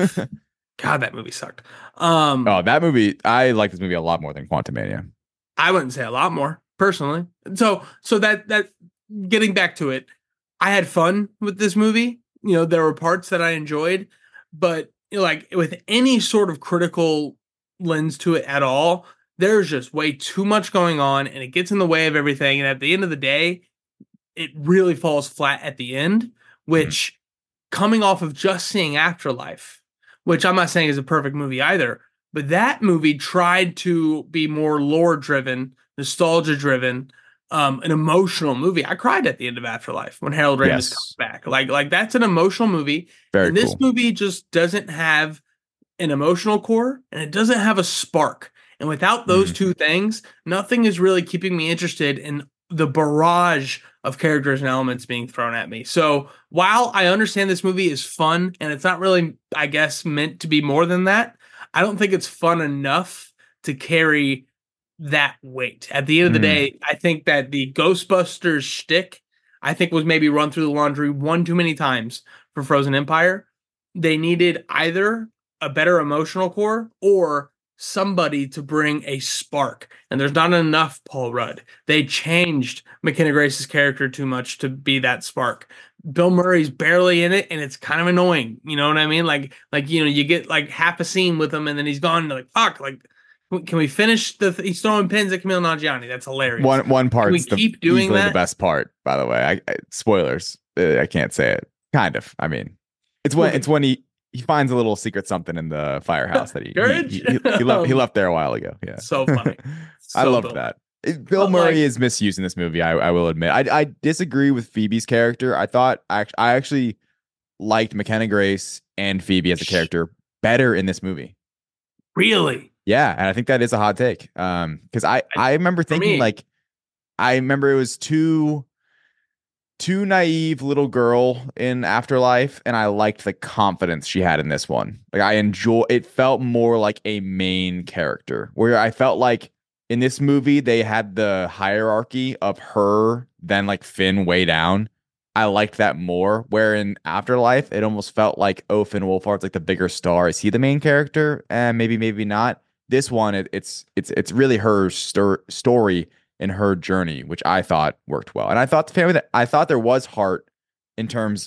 God, that movie sucked. Um, Oh, that movie. I like this movie a lot more than Quantumania. I wouldn't say a lot more personally. So so that that getting back to it, I had fun with this movie. You know, there were parts that I enjoyed, but you know, like with any sort of critical lens to it at all, there's just way too much going on and it gets in the way of everything. And at the end of the day, it really falls flat at the end, which coming off of just seeing Afterlife, which I'm not saying is a perfect movie either, but that movie tried to be more lore driven, nostalgia driven, um, an emotional movie. I cried at the end of Afterlife when Harold Ramis Yes. comes back. Like, like that's an emotional movie. Very and this cool. movie just doesn't have an emotional core and it doesn't have a spark. And without those Mhm. two things, nothing is really keeping me interested in the barrage of characters and elements being thrown at me. So while I understand this movie is fun and it's not really, I guess, meant to be more than that, I don't think it's fun enough to carry that weight. At the end of the Mm. day, I think that the Ghostbusters shtick, I think, was maybe run through the laundry one too many times for Frozen Empire. They needed either a better emotional core or somebody to bring a spark. And there's not enough Paul Rudd. They changed McKenna Grace's character too much to be that spark. Bill Murray's barely in it and it's kind of annoying. You know what I mean? Like, like, you know, you get like half a scene with him and then he's gone. And you're like, fuck, like, can we finish the, th- he's throwing pins at Camille Nanjiani. That's hilarious. One one Can we part's the, keep doing easily that? the best part. By the way, I, I spoilers. Uh, I can't say it. Kind of. I mean, it's when Okay. it's when he he finds a little secret something in the firehouse that he he, Courage? he, he, he left he left there a while ago. Yeah, So funny. I So loved Bill. that. It- Bill But, Murray like- is misused in this movie. I, I will admit. I I disagree with Phoebe's character. I thought act- I actually liked McKenna Grace and Phoebe as a character better in this movie. Really? Yeah, and I think that is a hot take. Um, because I I remember thinking me- like, I remember it was too too naive little girl in Afterlife, and I liked the confidence she had in this one. Like I enjoy. It felt more like a main character, where I felt like in this movie they had the hierarchy of her, then like Finn way down. I liked that more. Where in Afterlife, it almost felt like, oh, Finn Wolfhard's like the bigger star. Is he the main character? And maybe, maybe not. This one, it, it's it's it's really her stor- story and her journey, which I thought worked well. And I thought the family that I thought there was heart in terms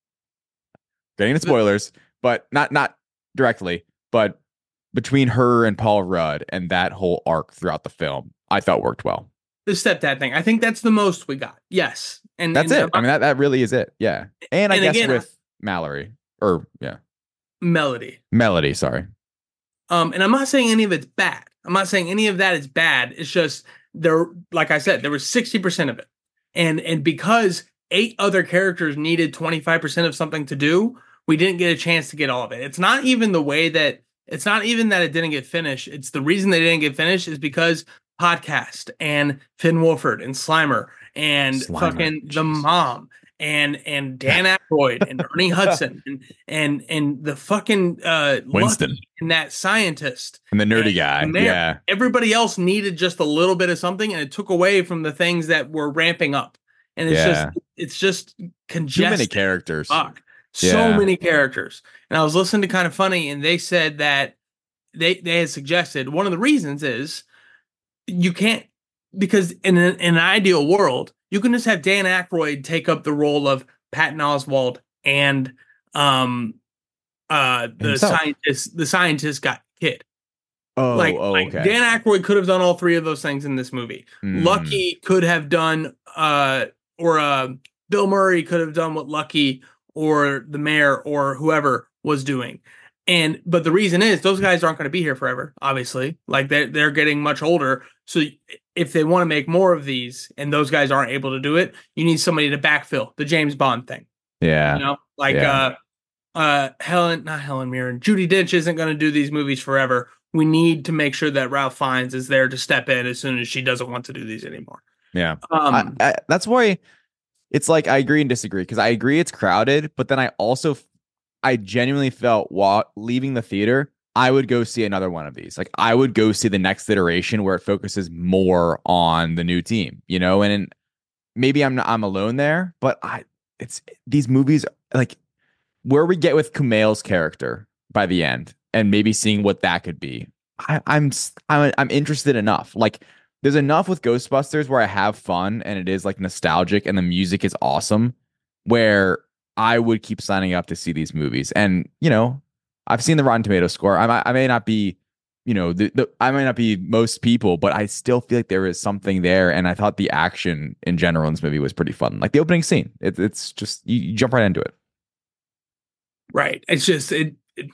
getting into spoilers, but not not directly, but between her and Paul Rudd and that whole arc throughout the film, I thought worked well. The stepdad thing. I think that's the most we got. Yes. And That's and it. I mean, that, that really is it. Yeah. And I And guess again, with Mallory or yeah, Melody. Melody, sorry. Um, and I'm not saying any of it's bad. I'm not saying any of that is bad. It's just there, like I said, there was sixty percent of it. And and because eight other characters needed twenty-five percent of something to do, we didn't get a chance to get all of it. It's not even the way that it's not even that it didn't get finished. It's the reason they didn't get finished is because Podcast and Finn Wolford and Slimer and Slimer, fucking the jeez. mom and and Dan Aykroyd and Ernie Hudson and and and the fucking uh Winston. Lucky and that scientist. And the nerdy And- guy. and there- Yeah. Everybody else needed just a little bit of something, and it took away from the things that were ramping up. And it's Yeah. just it's just Too congested. many characters. Fuck. So Yeah. many characters. And I was listening to Kind of Funny, and they said that they they had suggested one of the reasons is you can't, because in an, in an ideal world, you can just have Dan Aykroyd take up the role of Patton Oswalt and um uh the Himself. scientist the scientist got kid. Oh, like, oh, like okay. Dan Aykroyd could have done all three of those things in this movie. Mm. Lucky could have done uh or uh Bill Murray could have done what Lucky or the mayor or whoever was doing. And but the reason is those guys aren't going to be here forever, obviously. Like they're they're getting much older. So if they want to make more of these and those guys aren't able to do it, you need somebody to backfill the James Bond thing. Yeah. You know, like Yeah. uh uh Helen, not Helen Mirren, Judi Dench isn't going to do these movies forever. We need to make sure that Ralph Fiennes is there to step in as soon as she doesn't want to do these anymore. Yeah. Um, I, I, that's why it's like I agree and disagree, because I agree it's crowded, but then I also I genuinely felt while leaving the theater, I would go see another one of these. Like I would go see the next iteration where it focuses more on the new team, you know, and, and maybe I'm not, I'm alone there, but I it's these movies, like where we get with Kumail's character by the end and maybe seeing what that could be. I, I'm I'm I'm interested enough. Like there's enough with Ghostbusters where I have fun and it is like nostalgic and the music is awesome, where I would keep signing up to see these movies. And, you know, I've seen the Rotten Tomatoes score. I, I may not be, you know, the, the, I might not be most people, but I still feel like there is something there. And I thought the action in general in this movie was pretty fun. Like the opening scene, it, it's just, you, you jump right into it. right. It's just, it, it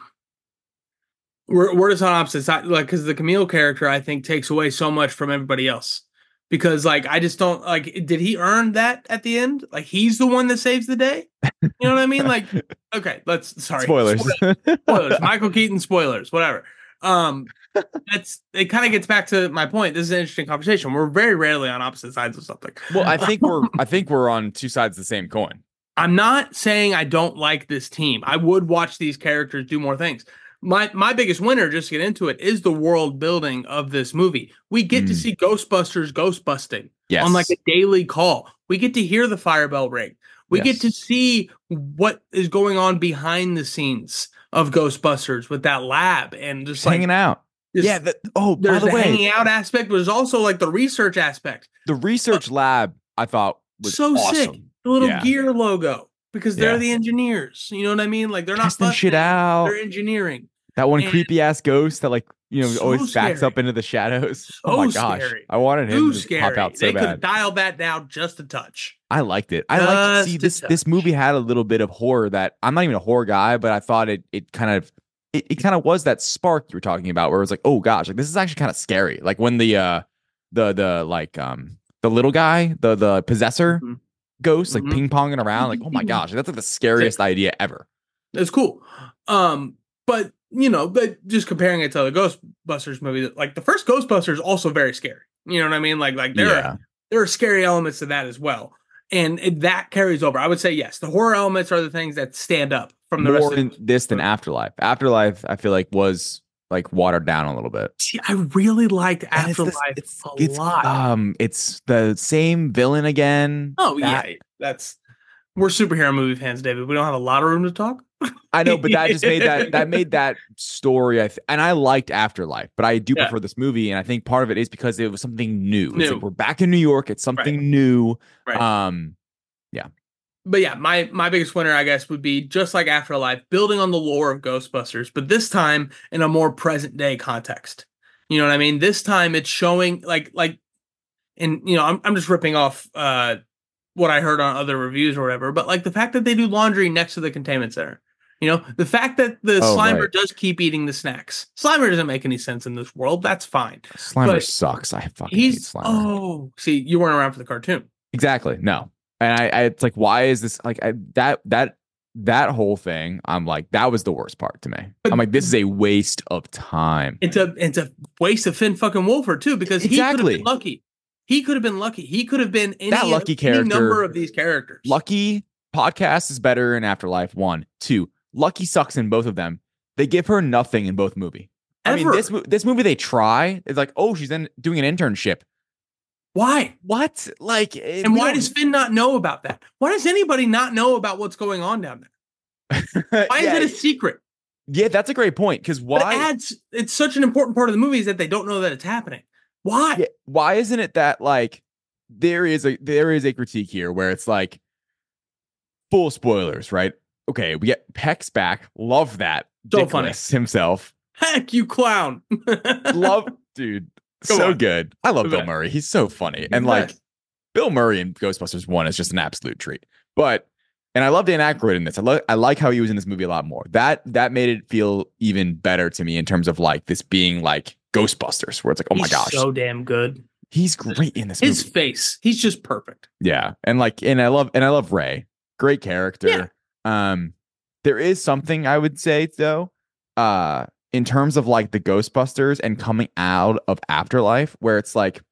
we're, we're just on opposite sides. Like, because the Camille character, I think, takes away so much from everybody else. Because, like, I just don't, like, did he earn that at the end? Like, he's the one that saves the day? You know what I mean? Like, okay, let's, sorry. Spoilers. Spoilers. Spoilers. Michael Keaton spoilers, whatever. Um, that's, it kind of gets back to my point. This is an interesting conversation. We're very rarely on opposite sides of something. Well, I think we're, I think we're on two sides of the same coin. I'm not saying I don't like this team. I would watch these characters do more things. My my biggest winner, just to get into it, is the world building of this movie. We get Mm. to see Ghostbusters ghost busting Yes. on like a daily call. We get to hear the fire bell ring. We Yes. get to see what is going on behind the scenes of Ghostbusters with that lab and just, Just like hanging out. just- Yeah. The, oh, by There's the the, way, hanging out aspect, but there's also like the research aspect. the research lab I thought was So awesome. sick. The little Yeah. gear logo, because they're Yeah. the engineers. You know what I mean? Like they're Testing not shit busting, out. They're engineering. That one And- creepy ass ghost that, like, you know, So always backs scary. up into the shadows. So oh my gosh. scary. I wanted him Too to scary. pop out so they could have bad. dialed that down just a touch. I liked it. I like to Just see a this this touch. movie had a little bit of horror that I'm not even a horror guy, but I thought it it kind of it, it kind of was that spark you were talking about where it was like, oh gosh, like this is actually kind of scary. Like when the uh the the like um the little guy, the the possessor Mhm. ghost, like Mhm. ping ponging around, like, oh my gosh, that's like the scariest idea ever. It's cool. Um, but you know, but just comparing it to the Ghostbusters movie, like the first Ghostbusters, also very scary. You know what I mean? Like, like there Yeah. are there are scary elements to that as well, and it, that carries over. I would say yes, the horror elements are the things that stand up from the More rest in of the this than Afterlife. Afterlife, I feel like was like watered down a little bit. See, I really liked And it's this- Afterlife it's, a it's, lot. Um, it's the same villain again. oh that- yeah, that's we're superhero movie fans, David. We don't have a lot of room to talk. I know, but that just made that that made that story. I th- and I liked Afterlife, but I do Yeah. prefer this movie, and I think part of it is because it was something new. It's New. like we're back in New York. It's something new. Right. Um, But yeah, my my biggest winner, I guess, would be just like Afterlife, building on the lore of Ghostbusters, but this time in a more present day context. You know what I mean? This time it's showing like like, and you know, I'm I'm just ripping off uh what I heard on other reviews or whatever, but like the fact that they do laundry next to the containment center. You know, the fact that the Oh, Slimer right. does keep eating the snacks. Slimer doesn't make any sense in this world. That's fine. Slimer But sucks. I fucking hate He's Slimer. oh, see, you weren't around for the cartoon. Exactly. No. And I, I it's like, why is this like I, that that that whole thing? I'm like, that was the worst part to me. I'm like, this is a waste of time. It's a it's a waste of Finn fucking Wolford too, because he could have Exactly. been lucky. He could have been lucky. He could have been any, That lucky any character- number of these characters. Lucky podcast is better in Afterlife. One, two. Lucky sucks in both of them. They give her nothing in both movie. I mean, Ever. this mo- this movie they try. It's like, oh, she's in doing an internship. Why? What? Like, And why does Finn not know about that? Why does anybody not know about what's going on down there? Why yeah, is it a secret? Yeah, that's a great point. Because why? But it adds, it's such an important part of the movie is that they don't know that it's happening. Why? Yeah, why isn't it that like there is a there is a critique here where it's like full spoilers, right? Okay, we get Peck's back. Love that. So Dickless himself. Heck, you clown. Love, dude. Go so on. good. I love Go Bill back. Murray. He's so funny. He's and the like best. Bill Murray in Ghostbusters one is just an absolute treat. But and I love Dan Aykroyd in this. I like I like how he was in this movie a lot more. That that made it feel even better to me in terms of like this being like Ghostbusters, where it's like, oh my He's gosh, so damn good. he's great in this His movie. face, he's just perfect. Yeah. And like and I love and I love Ray. Great character. Yeah. Um there is something I would say though, uh, in terms of like the Ghostbusters and coming out of Afterlife, where it's like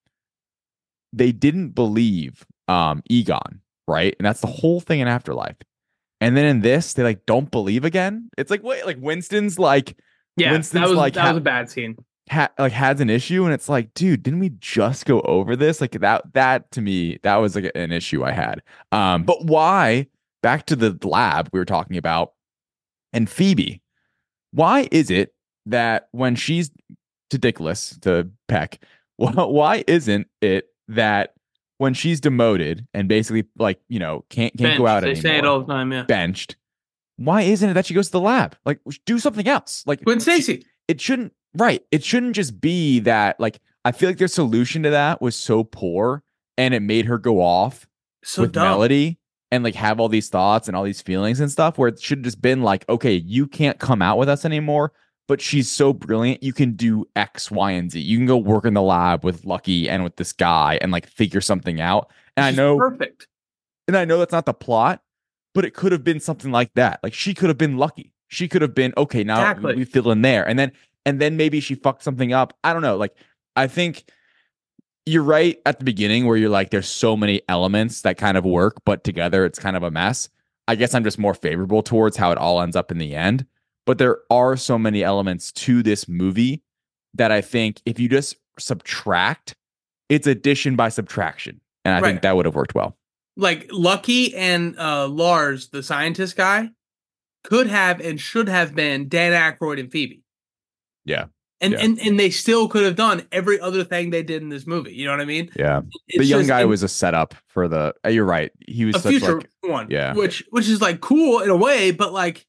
they didn't believe um Egon, right? And that's the whole thing in Afterlife. And then in this, they like don't believe again. It's like wait, like Winston's like Yeah, Winston's that was like that ha- was a bad scene. ha- like has an issue, and it's like, dude, didn't we just go over this? Like that that to me, that was like an issue I had. Um, but why? Back to the lab we were talking about, and Phoebe. Why is it that when she's ridiculous to Peck, why isn't it that when she's demoted and basically like, you know, can't can't Benched. go out They anymore, say it all the time, yeah. benched, why isn't it that she goes to the lab? Like, do something else. Like Gwen Stacy. It shouldn't, right. It shouldn't just be that, like, I feel like their solution to that was so poor and it made her go off So with dumb. Melody and like have all these thoughts and all these feelings and stuff, where it should have just been like, okay, you can't come out with us anymore, but she's so brilliant. You can do X, Y, and Z. You can go work in the lab with Lucky and with this guy and like figure something out. And She's I know, perfect. and I know that's not the plot, but it could have been something like that. Like she could have been Lucky. She could have been, okay, now Exactly. we fill in there. And then, and then maybe she fucked something up. I don't know. Like, I think you're right at the beginning where you're like, there's so many elements that kind of work, but together it's kind of a mess. I guess I'm just more favorable towards how it all ends up in the end. But there are so many elements to this movie that I think if you just subtract, it's addition by subtraction. And I Right. think that would have worked well. Like Lucky and uh, Lars, the scientist guy, could have and should have been Dan Aykroyd and Phoebe. Yeah. And, Yeah. and and they still could have done every other thing they did in this movie. You know what I mean? Yeah. It's the young just- guy and was a setup for the, uh, you're right. He was a such future like, one. yeah. Which which is like cool in a way, but like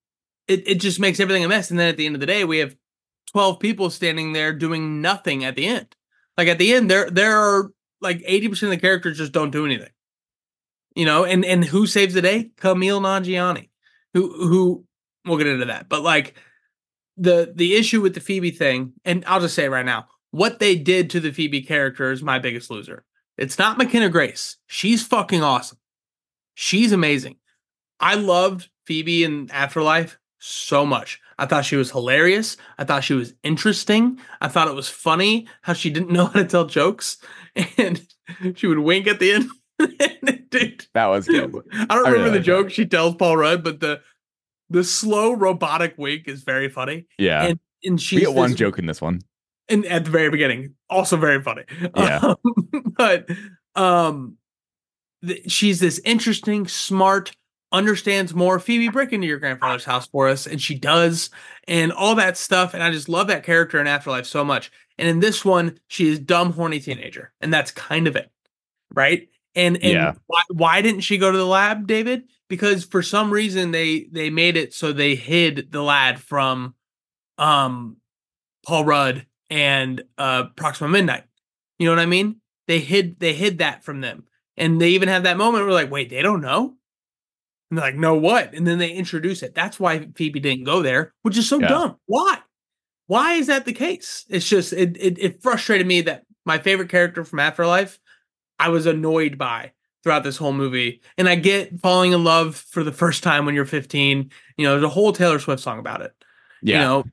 it, it just makes everything a mess. And then at the end of the day, we have twelve people standing there doing nothing at the end. Like at the end, there there are like eighty percent of the characters just don't do anything. You know, and and who saves the day? Camille Nanjiani. Who who we'll get into that. But like the the issue with the Phoebe thing, and I'll just say it right now, what they did to the Phoebe character is my biggest loser. It's not McKenna Grace. She's fucking awesome. She's amazing. I loved Phoebe in Afterlife so much. I thought she was hilarious. I thought she was interesting. I thought it was funny how she didn't know how to tell jokes and she would wink at the end. Dude, that was good. I don't I remember really the like joke she tells Paul Rudd, but the the slow robotic wink is very funny. Yeah. And and she's We get one this- joke in this one. and at the very beginning, also very funny. Yeah. Um, but um, th- she's this interesting, smart, understands more. Phoebe, break into your grandfather's house for us, and she does, and all that stuff. And I just love that character in Afterlife so much. And in this one, she is dumb, horny teenager, and that's kind of it, right? And and Yeah. why why didn't she go to the lab, David? Because for some reason they they made it so they hid the lad from um Paul Rudd and uh Proxima Midnight. You know what I mean? They hid they hid that from them. And they even have that moment where we're like, wait, they don't know? And they're like, no, what? And then they introduce it. That's why Phoebe didn't go there, which is so Yeah. dumb. Why? Why is that the case? It's just it, it it frustrated me that my favorite character from Afterlife, I was annoyed by throughout this whole movie. And I get falling in love for the first time when you're fifteen. You know, there's a whole Taylor Swift song about it. Yeah.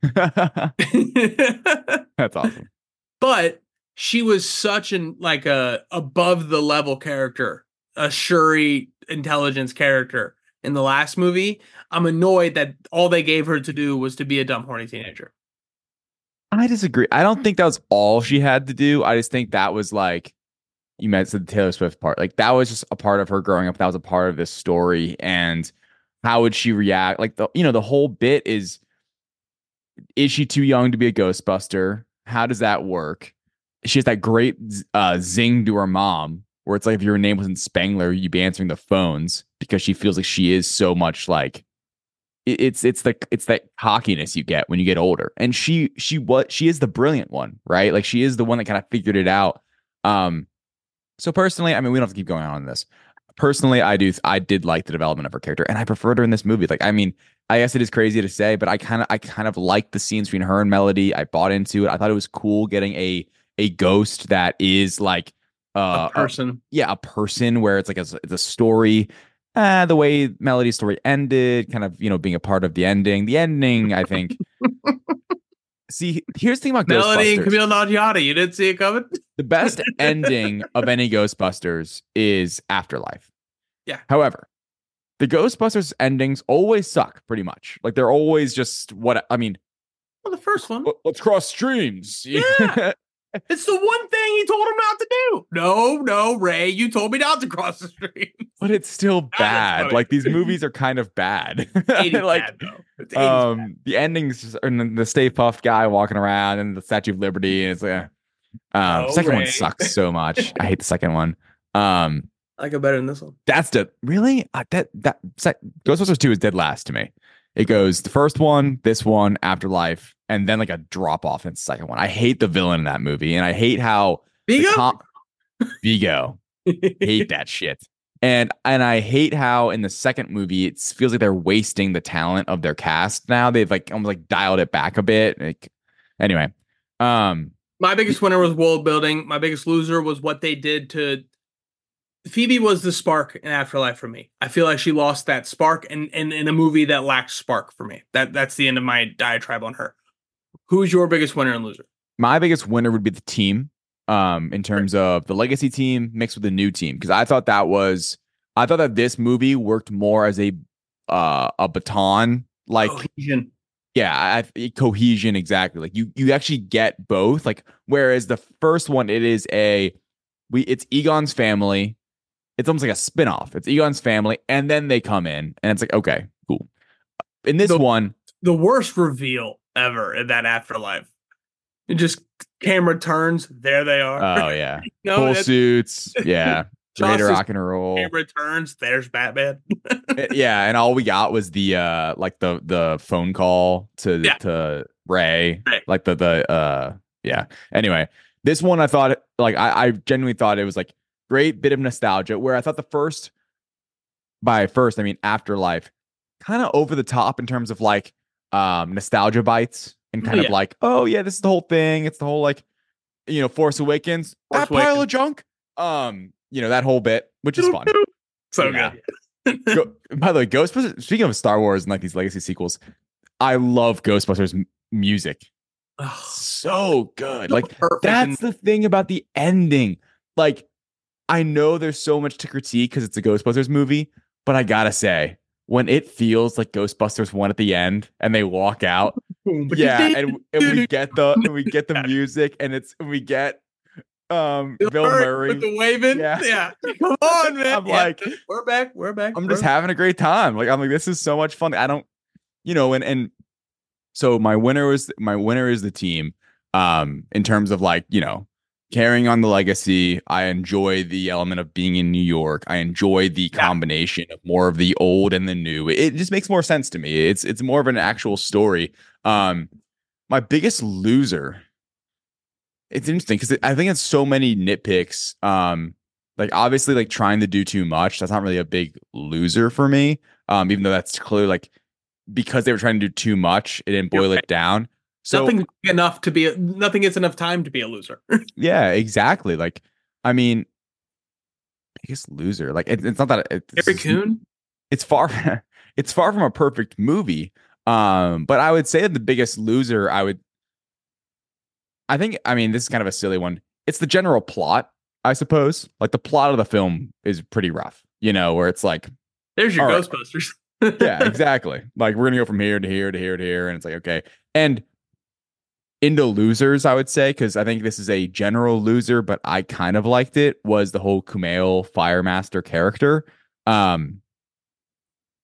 You know, That's awesome. but she was such an like a above the level character, a Shuri intelligence character in the last movie. I'm annoyed that all they gave her to do was to be a dumb horny teenager. I disagree. I don't think that was all she had to do. I just think that was like, you mentioned the Taylor Swift part. Like that was just a part of her growing up. That was a part of this story. And how would she react? Like the you know the whole bit is is she too young to be a Ghostbuster? How does that work? She has that great uh, zing to her mom, where it's like if your name wasn't Spangler, you'd be answering the phones because she feels like she is so much like it, it's it's the it's that cockiness you get when you get older. And she she what she is the brilliant one, right? Like she is the one that kind of figured it out. Um, so personally, I mean, we don't have to keep going on this. Personally, I do I did like the development of her character, and I preferred her in this movie. Like, I mean, I guess it is crazy to say, but I kind of I kind of liked the scenes between her and Melody. I bought into it. I thought it was cool getting a a ghost that is like uh, a person. A, yeah, a person where it's like a, it's a story. Uh, the way Melody's story ended, kind of, you know, being a part of the ending. The ending, I think. See, here's the thing about Melody Ghostbusters. and Camille Nanjiani. You didn't see it coming? The best ending of any Ghostbusters is Afterlife. Yeah. However, the Ghostbusters endings always suck, pretty much. Like, they're always just what, I mean. Well, the first one. Let's cross streams. Yeah. It's the one thing he told him not to do. No, no, Ray, you told me not to cross the stream. But it's still bad. Like, these movies are kind of bad. like, bad, though. It's um, bad. The endings, and the Stay Puft guy walking around, and the Statue of Liberty, and it's like, um, no, second Ray. one sucks so much. I hate the second one. Um, I like it better than this one. That's the really uh, that that sec, Ghostbusters two is dead last to me. It goes the first one, this one, Afterlife, and then like a drop off in the second one. I hate the villain in that movie, and I hate how Vigo. Com- Vigo, hate that shit. And and I hate how in the second movie it feels like they're wasting the talent of their cast. Now they've like almost like dialed it back a bit. Like, anyway, um, my biggest winner was world building. My biggest loser was what they did to. Phoebe was the spark in Afterlife for me. I feel like she lost that spark and in, in, in a movie that lacks spark for me. That that's the end of my diatribe on her. Who's your biggest winner and loser? My biggest winner would be the team, um, in terms of the legacy team mixed with the new team. Because I thought that was, I thought that this movie worked more as a uh, a baton, like cohesion. Yeah, I, cohesion exactly. Like you, you actually get both. Like whereas the first one, it is a we, it's Egon's family. It's almost like a spinoff. It's Egon's family, and then they come in, and it's like, okay, cool. In this the, one, the worst reveal ever in that Afterlife. It just camera turns, there they are. Oh yeah, no, full suits, yeah, great rock and roll. Camera turns, there's Batman. Yeah, and all we got was the uh, like the the phone call to yeah. to Ray, Ray, like the the uh, yeah. Anyway, this one I thought like I, I genuinely thought it was like. Great bit of nostalgia where I thought the first, by first, I mean Afterlife, kind of over the top in terms of like um, nostalgia bites and kind oh, of yeah. like, oh yeah, this is the whole thing. It's the whole like, you know, Force Awakens, Force that pile Awakens. of junk. Um, you know, that whole bit, which is fun. So yeah. good. Go, by the way, Ghostbusters, speaking of Star Wars and like these legacy sequels, I love Ghostbusters m- music. Oh, so good. Like perfect. that's the thing about the ending. Like, I know there's so much to critique because it's a Ghostbusters movie, but I gotta say, when it feels like Ghostbusters one at the end and they walk out, yeah, and, and we get the and we get the music and it's and we get um Bill, Bill Murray with the waving, yeah, yeah. Come on, man. I'm yeah. like, we're back, we're back. I'm we're just back. having a great time. Like I'm like, this is so much fun. I don't, you know, and and so my winner was my winner is the team. Um, in terms of like, you know. Carrying on the legacy, I enjoy the element of being in New York. I enjoy the yeah. combination of more of the old and the new. It just makes more sense to me. It's it's more of an actual story. Um, my biggest loser. It's interesting because I think it's so many nitpicks. Um, like obviously, like trying to do too much. That's not really a big loser for me. Um, even though that's clearly like because they were trying to do too much, it didn't boil right. it down. So, nothing enough to be a, nothing gets enough time to be a loser. Yeah, exactly. Like, I mean, biggest loser. Like, it, it's not that it's, Harry Coon. It's far. It's far from a perfect movie. Um, but I would say that the biggest loser. I would. I think. I mean, this is kind of a silly one. It's the general plot, I suppose. Like the plot of the film is pretty rough. You know, where it's like, there's your right. Ghostbusters. Yeah, exactly. Like we're gonna go from here to here to here to here, and it's like okay, and. Into losers, I would say, because I think this is a general loser, but I kind of liked it, was the whole Kumail Firemaster character. Um,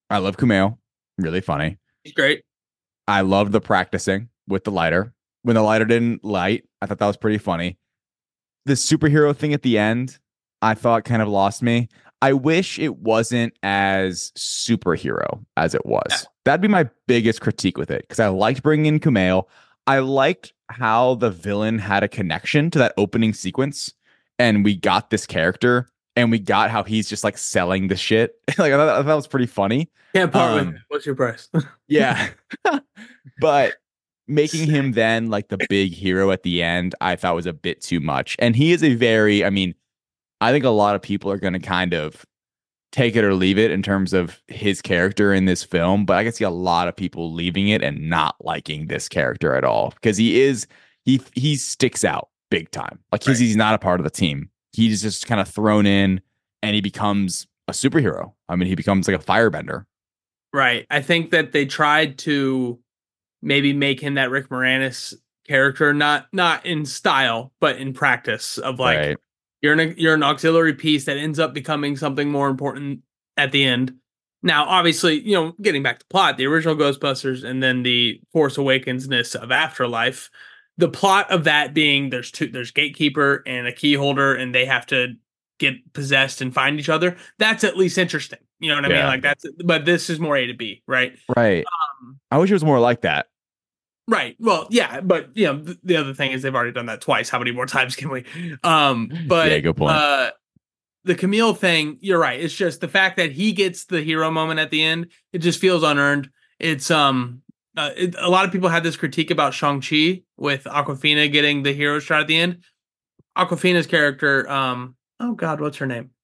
I love Kumail. Really funny. He's great. I loved the practicing with the lighter. When the lighter didn't light, I thought that was pretty funny. The superhero thing at the end, I thought kind of lost me. I wish it wasn't as superhero as it was. Yeah. That'd be my biggest critique with it, because I liked bringing in Kumail. I liked how the villain had a connection to that opening sequence, and we got this character, and we got how he's just like selling the shit. Like I thought, I thought that was pretty funny. Can't part um, with it. What's your price? Yeah. But making him then like the big hero at the end, I thought was a bit too much. And he is a very, I mean, I think a lot of people are going to kind of take it or leave it in terms of his character in this film, but I can see a lot of people leaving it and not liking this character at all, because he is, he he sticks out big time. Like he's, right. he's not a part of the team. He's just kind of thrown in and he becomes a superhero. I mean, he becomes like a firebender. Right. I think that they tried to maybe make him that Rick Moranis character, not not in style, but in practice of like, right. you're an you're an auxiliary piece that ends up becoming something more important at the end. Now, obviously, you know, getting back to plot, the original Ghostbusters and then the Force Awakens-ness of Afterlife, the plot of that being there's two, there's Gatekeeper and a key holder, and they have to get possessed and find each other. That's at least interesting. You know what I yeah. mean? Like that's, but this is more A to B, right? Right. Um, I wish it was more like that. Right. Well, yeah, but you know, th- the other thing is they've already done that twice. How many more times can we? Um, but yeah, good point. Uh, the Camille thing, you're right. It's just the fact that he gets the hero moment at the end. It just feels unearned. It's um, uh, it, a lot of people had this critique about Shang-Chi with Awkwafina getting the hero shot at the end. Awkwafina's character, um, oh God, what's her name?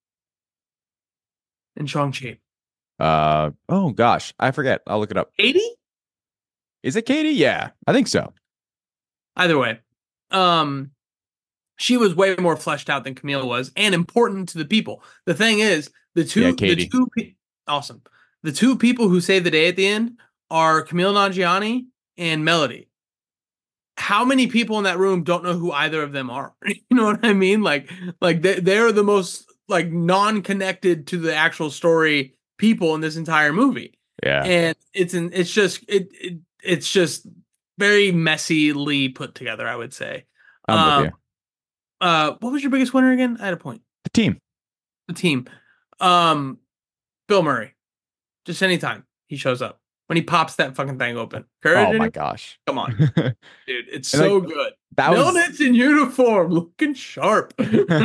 In Shang-Chi. Uh oh gosh, I forget. I'll look it up. Katie? Is it Katie? Yeah, I think so. Either way, um, she was way more fleshed out than Camille was, and important to the people. The thing is, the two, yeah, the two, awesome. The two people who save the day at the end are Camille Nanjiani and Melody. How many people in that room don't know who either of them are? You know what I mean? Like, like they they're the most like non-connected to the actual story people in this entire movie. Yeah. And it's an, it's just, it, it it's just very messily put together, I would say. I'm um, with you. Uh, what was your biggest winner again? I had a point. The team. The team. Um, Bill Murray. Just anytime he shows up. When he pops that fucking thing open. Courage oh my gosh. Come on. Dude, it's so like, good. That was... Milnet's in uniform, looking sharp.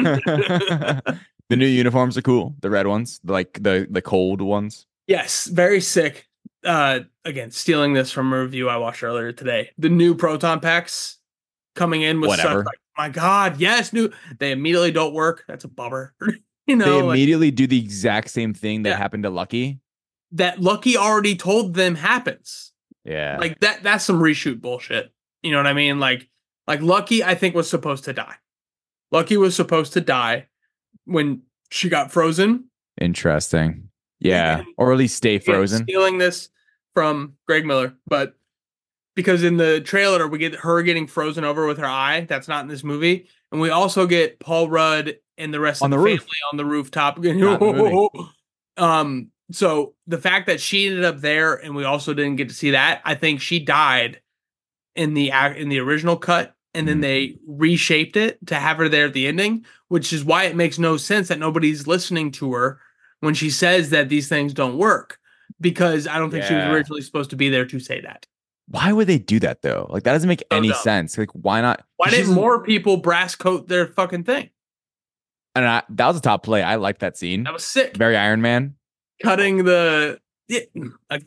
The new uniforms are cool. The red ones, like the the cold ones. Yes, very sick. Uh, again, stealing this from a review I watched earlier today. The new proton packs coming in with Whatever. such like, my God, yes, new. They immediately don't work. That's a bummer. You know, they like, immediately do the exact same thing that yeah. happened to Lucky. That Lucky already told them happens. Yeah, like that. That's some reshoot bullshit. You know what I mean? Like, like Lucky, I think was supposed to die. Lucky was supposed to die when she got frozen. Interesting. Yeah, and, or at least stay frozen. Stealing this from Greg Miller, but because in the trailer we get her getting frozen over with her eye. That's not in this movie, and we also get Paul Rudd and the rest on of the, the roof. family on the rooftop. The um, so the fact that she ended up there and we also didn't get to see that, I think she died in the in the original cut. And then they reshaped it to have her there at the ending, which is why it makes no sense that nobody's listening to her when she says that these things don't work, because I don't think yeah. she was originally supposed to be there to say that. Why would they do that though? Like that doesn't make so any dumb. sense. Like why not? Why didn't more people brass coat their fucking thing? And I, that was a top play. I liked that scene. That was sick. Very Iron Man. Cutting the. Yeah, I,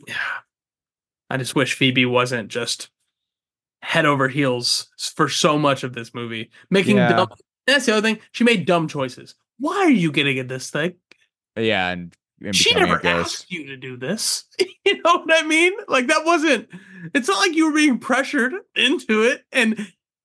I just wish Phoebe wasn't just head over heels for so much of this movie, making yeah. dumb. That's the other thing. She made dumb choices. Why are you getting at this thing? Yeah, and, and she never asked you to do this. You know what I mean? Like that wasn't. It's not like you were being pressured into it. And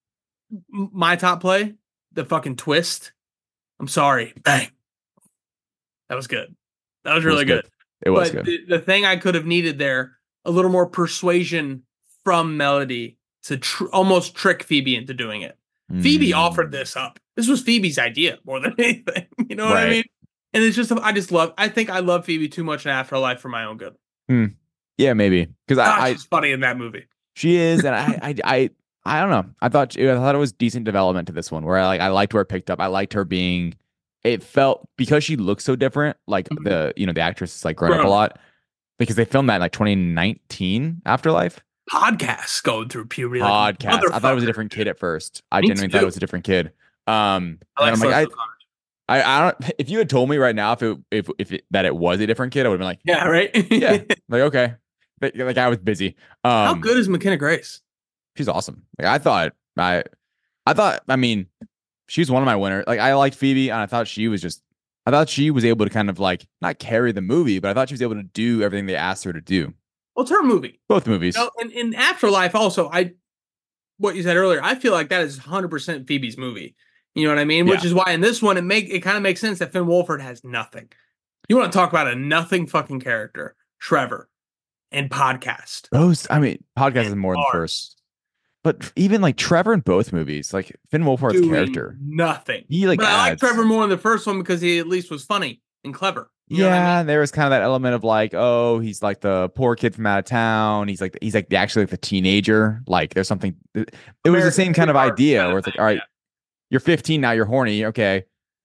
my top play, the fucking twist. I'm sorry, bang. That was good. That was really it was good. good. It was but good. The, the thing I could have needed there, a little more persuasion from Melody to tr- almost trick Phoebe into doing it. Mm. Phoebe offered this up. This was Phoebe's idea more than anything. You know what right. I mean? And it's just, I just love, I think I love Phoebe too much in Afterlife for my own good. Hmm. Yeah, maybe because Ah, I, I she's funny in that movie. she is, and I, I, I, I don't know. I thought I thought it was decent development to this one, where I like I liked where it picked up. I liked her being. It felt because she looks so different. Like Mhm. the you know the actress is like grown up a Grown. lot because they filmed that in like twenty nineteen Afterlife Podcasts going through puberty. podcast. Like, I thought it was a motherfucker, different dude. kid at first. I Me genuinely thought it too. was a different kid. Um, I and like I'm like, Celeste I, O'Connor. I, I don't. If you had told me right now if it if if it, that it was a different kid, I would have been like, Yeah, right. yeah, like okay, but like I was busy. How Um, good is McKenna Grace? she's awesome. Like I thought, I, I thought. I mean, she's one of my winners. Like I liked Phoebe, and I thought she was just. I thought she was able to kind of like not carry the movie, but I thought she was able to do everything they asked her to do. Well, it's her movie. Both movies. You know, and in Afterlife, also, I what you said earlier, I feel like that is one hundred percent Phoebe's movie. You know what I mean? Which Yeah. is why in this one, it make it kind of makes sense that Finn Wolfhard has nothing. You want to talk about a nothing fucking character, Trevor, and podcast. Those, I mean, podcast is more than the Ours. first. But even like Trevor in both movies, like Finn Wolfhard's Doing character, nothing. he like but I like adds. Trevor more in the first one because he at least was funny and clever. You know what I Yeah, mean? there was kind of that element of like, oh, he's like the poor kid from out of town. He's like he's like the, actually like the teenager. Like there's something. It was the American same kind of Sweetheart idea kind of where it's like, thing, all right, yeah. you're fifteen now, you're horny. Okay,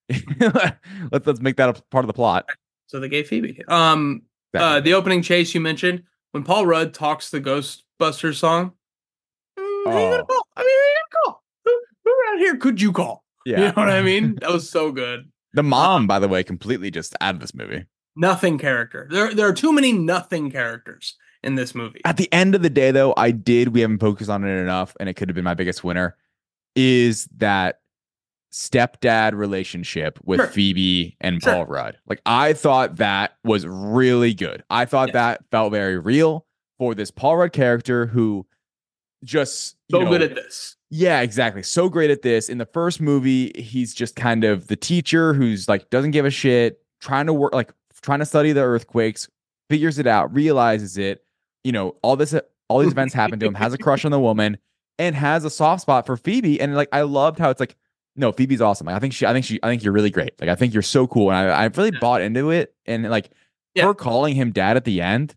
let's let's make that a part of the plot. So they gave Phoebe. Um, uh, Exactly. the opening chase you mentioned when Paul Rudd talks the Ghostbusters song. Mm, who you gonna Oh. call? I mean, who you gonna call? Who, who around here could you call? Yeah, You know what I mean? That was so good. The mom, by the way, completely just out of this movie. Nothing character. There, there are too many nothing characters in this movie. At the end of the day, though, I did. We haven't focused on it enough, and it could have been my biggest winner. Is that stepdad relationship with Sure. Phoebe and Sure. Paul Rudd? Like, I thought that was really good. I thought Yes. that felt very real for this Paul Rudd character who just you So know, good at this. yeah, exactly. So great at this. In the first movie, he's just kind of the teacher who's like doesn't give a shit, trying to work, like trying to study the earthquakes, figures it out, realizes it. You know, all this, all these events happen to him, has a crush on the woman, and has a soft spot for Phoebe. And like, I loved how it's like, no, Phoebe's awesome. Like, I think she, I think she, I think you're really great. Like, I think you're so cool, and I, I really Yeah. bought into it. And like, Yeah. her calling him dad at the end.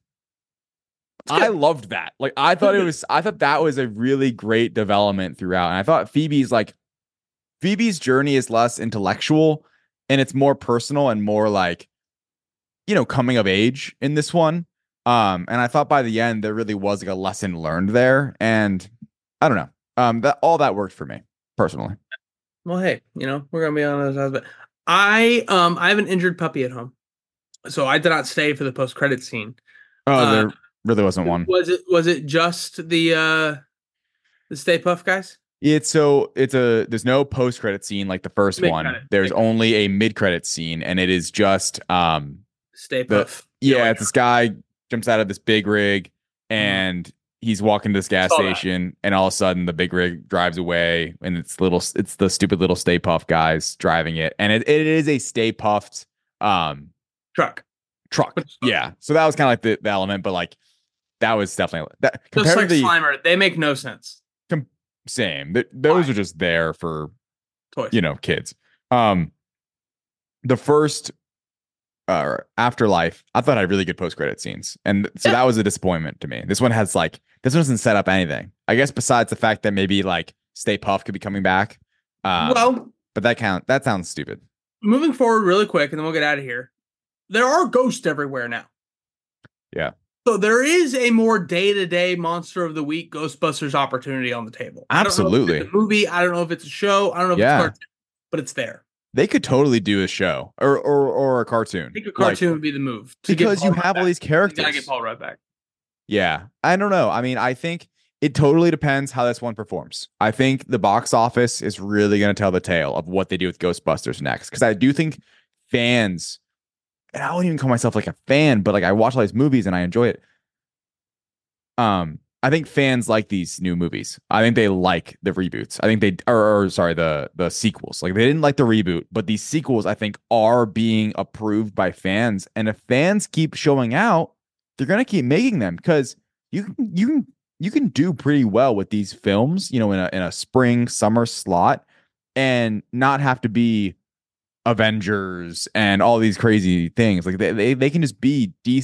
I loved that. Like, I thought it was, I thought that was a really great development throughout. And I thought Phoebe's like, Phoebe's journey is less intellectual and it's more personal and more like, you know, coming of age in this one. Um, and I thought by the end, there really was like a lesson learned there. And I don't know. Um, that all that worked for me personally. Well, hey, you know, we're gonna be on those sides, but I um I have an injured puppy at home. So I did not stay for the post credit scene. Oh, Uh, there really wasn't one. Was it was it just the uh the Stay Puft guys? It's so it's a there's no post credit scene like the first one. Mid-credit. There's Mid-credit. only a mid credit scene, and it is just um Stay the Puft. yeah, it's this guy jumps out of this big rig and he's walking to this gas Saw that. station, and all of a sudden the big rig drives away, and it's little it's the stupid little Stay Puft guys driving it, and it, it is a Stay Puft um truck. truck. Which is fun. Yeah, so that was kind of like the, the element, but like that was definitely that Just compared like to the Slimer, they make no sense. same. Th- those Why? are just there for Toys. you know kids. Um, the first uh Afterlife, I thought had really good post credit scenes, and so Yeah. that was a disappointment to me. This one has like this one doesn't set up anything. I guess besides the fact that maybe like Stay Puft could be coming back. Um, well, but that count that sounds stupid. moving forward really quick, and then we'll get out of here. There are ghosts everywhere now. Yeah. So there is a more day-to-day monster of the week Ghostbusters opportunity on the table. I don't know if Absolutely. it's a movie. I don't know if it's a show. I don't know if Yeah. it's cartoon, but it's there. They could totally do a show or or or a cartoon. I think a Like, cartoon would be the move. to get because you Paul Rudd have all back. these You characters. gotta get Paul Rudd back. Yeah, I don't know. I mean, I think it totally depends how this one performs. I think the box office is really going to tell the tale of what they do with Ghostbusters next. Because I do think fans, and I wouldn't even call myself like a fan, but like I watch all these movies and I enjoy it. Um, I think fans like these new movies. I think they like the reboots. I think they, or, or sorry, the the sequels. Like they didn't like the reboot, but these sequels I think are being approved by fans. And if fans keep showing out, they're gonna keep making them because you can you can you can do pretty well with these films, you know, in a in a spring summer slot, and not have to be Avengers and all these crazy things. Like they they, they can just be decent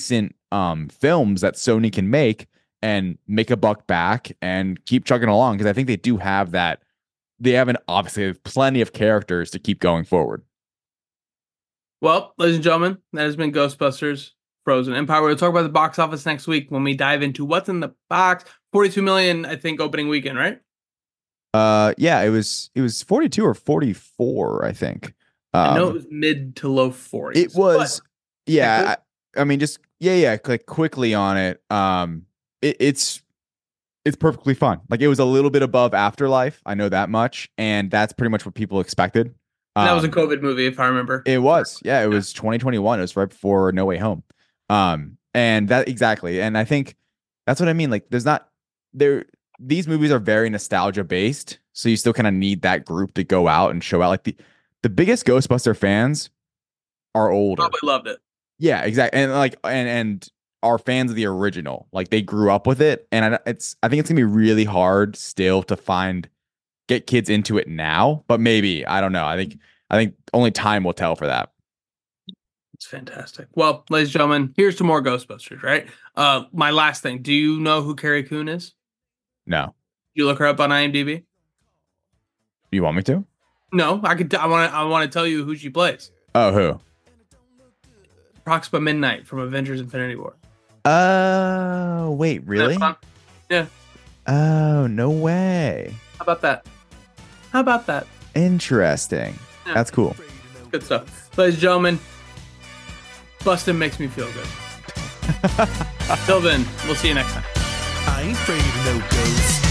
um, films that Sony can make and make a buck back and keep chugging along. Because I think they do have that. They have an obviously have plenty of characters to keep going forward. Well, ladies and gentlemen, that has been Ghostbusters Frozen Empire. We'll talk about the box office next week when we dive into what's in the box. forty-two million, I think, opening weekend, right? Uh, yeah, it was it was forty-two or forty-four, I think. Um, I know it was mid to low forties. It was, yeah. I, I mean, just yeah, yeah. Like quickly on it. Um, it, it's it's perfectly fun. Like it was a little bit above Afterlife. I know that much, and that's pretty much what people expected. Um, that was a COVID movie, if I remember. It was, yeah. It was twenty twenty-one. It was right before No Way Home. Um, and that exactly. And I think that's what I mean. Like, there's not there. These movies are very nostalgia based, so you still kind of need that group to go out and show out. Like the the biggest Ghostbuster fans are older. Probably loved it. Yeah, exactly. And like and and are fans of the original. Like they grew up with it, and I, it's I think it's gonna be really hard still to find get kids into it now. But maybe I don't know. I think I think only time will tell for that. It's fantastic. Well, ladies and gentlemen, here's to more Ghostbusters. Right. Uh, my last thing. Do you know who Carrie Coon is? No. You look her up on IMDb. You want me to? No, I could. I want to. I want to tell you who she plays. Oh, who? Proxima Midnight from Avengers: Infinity War. Oh, wait, really? Yeah. Oh, no way. How about that? How about that? Interesting. Yeah. That's cool. Good stuff. Ladies and gentlemen, busting makes me feel good. Till then, we'll see you next time. I ain't afraid of no ghosts.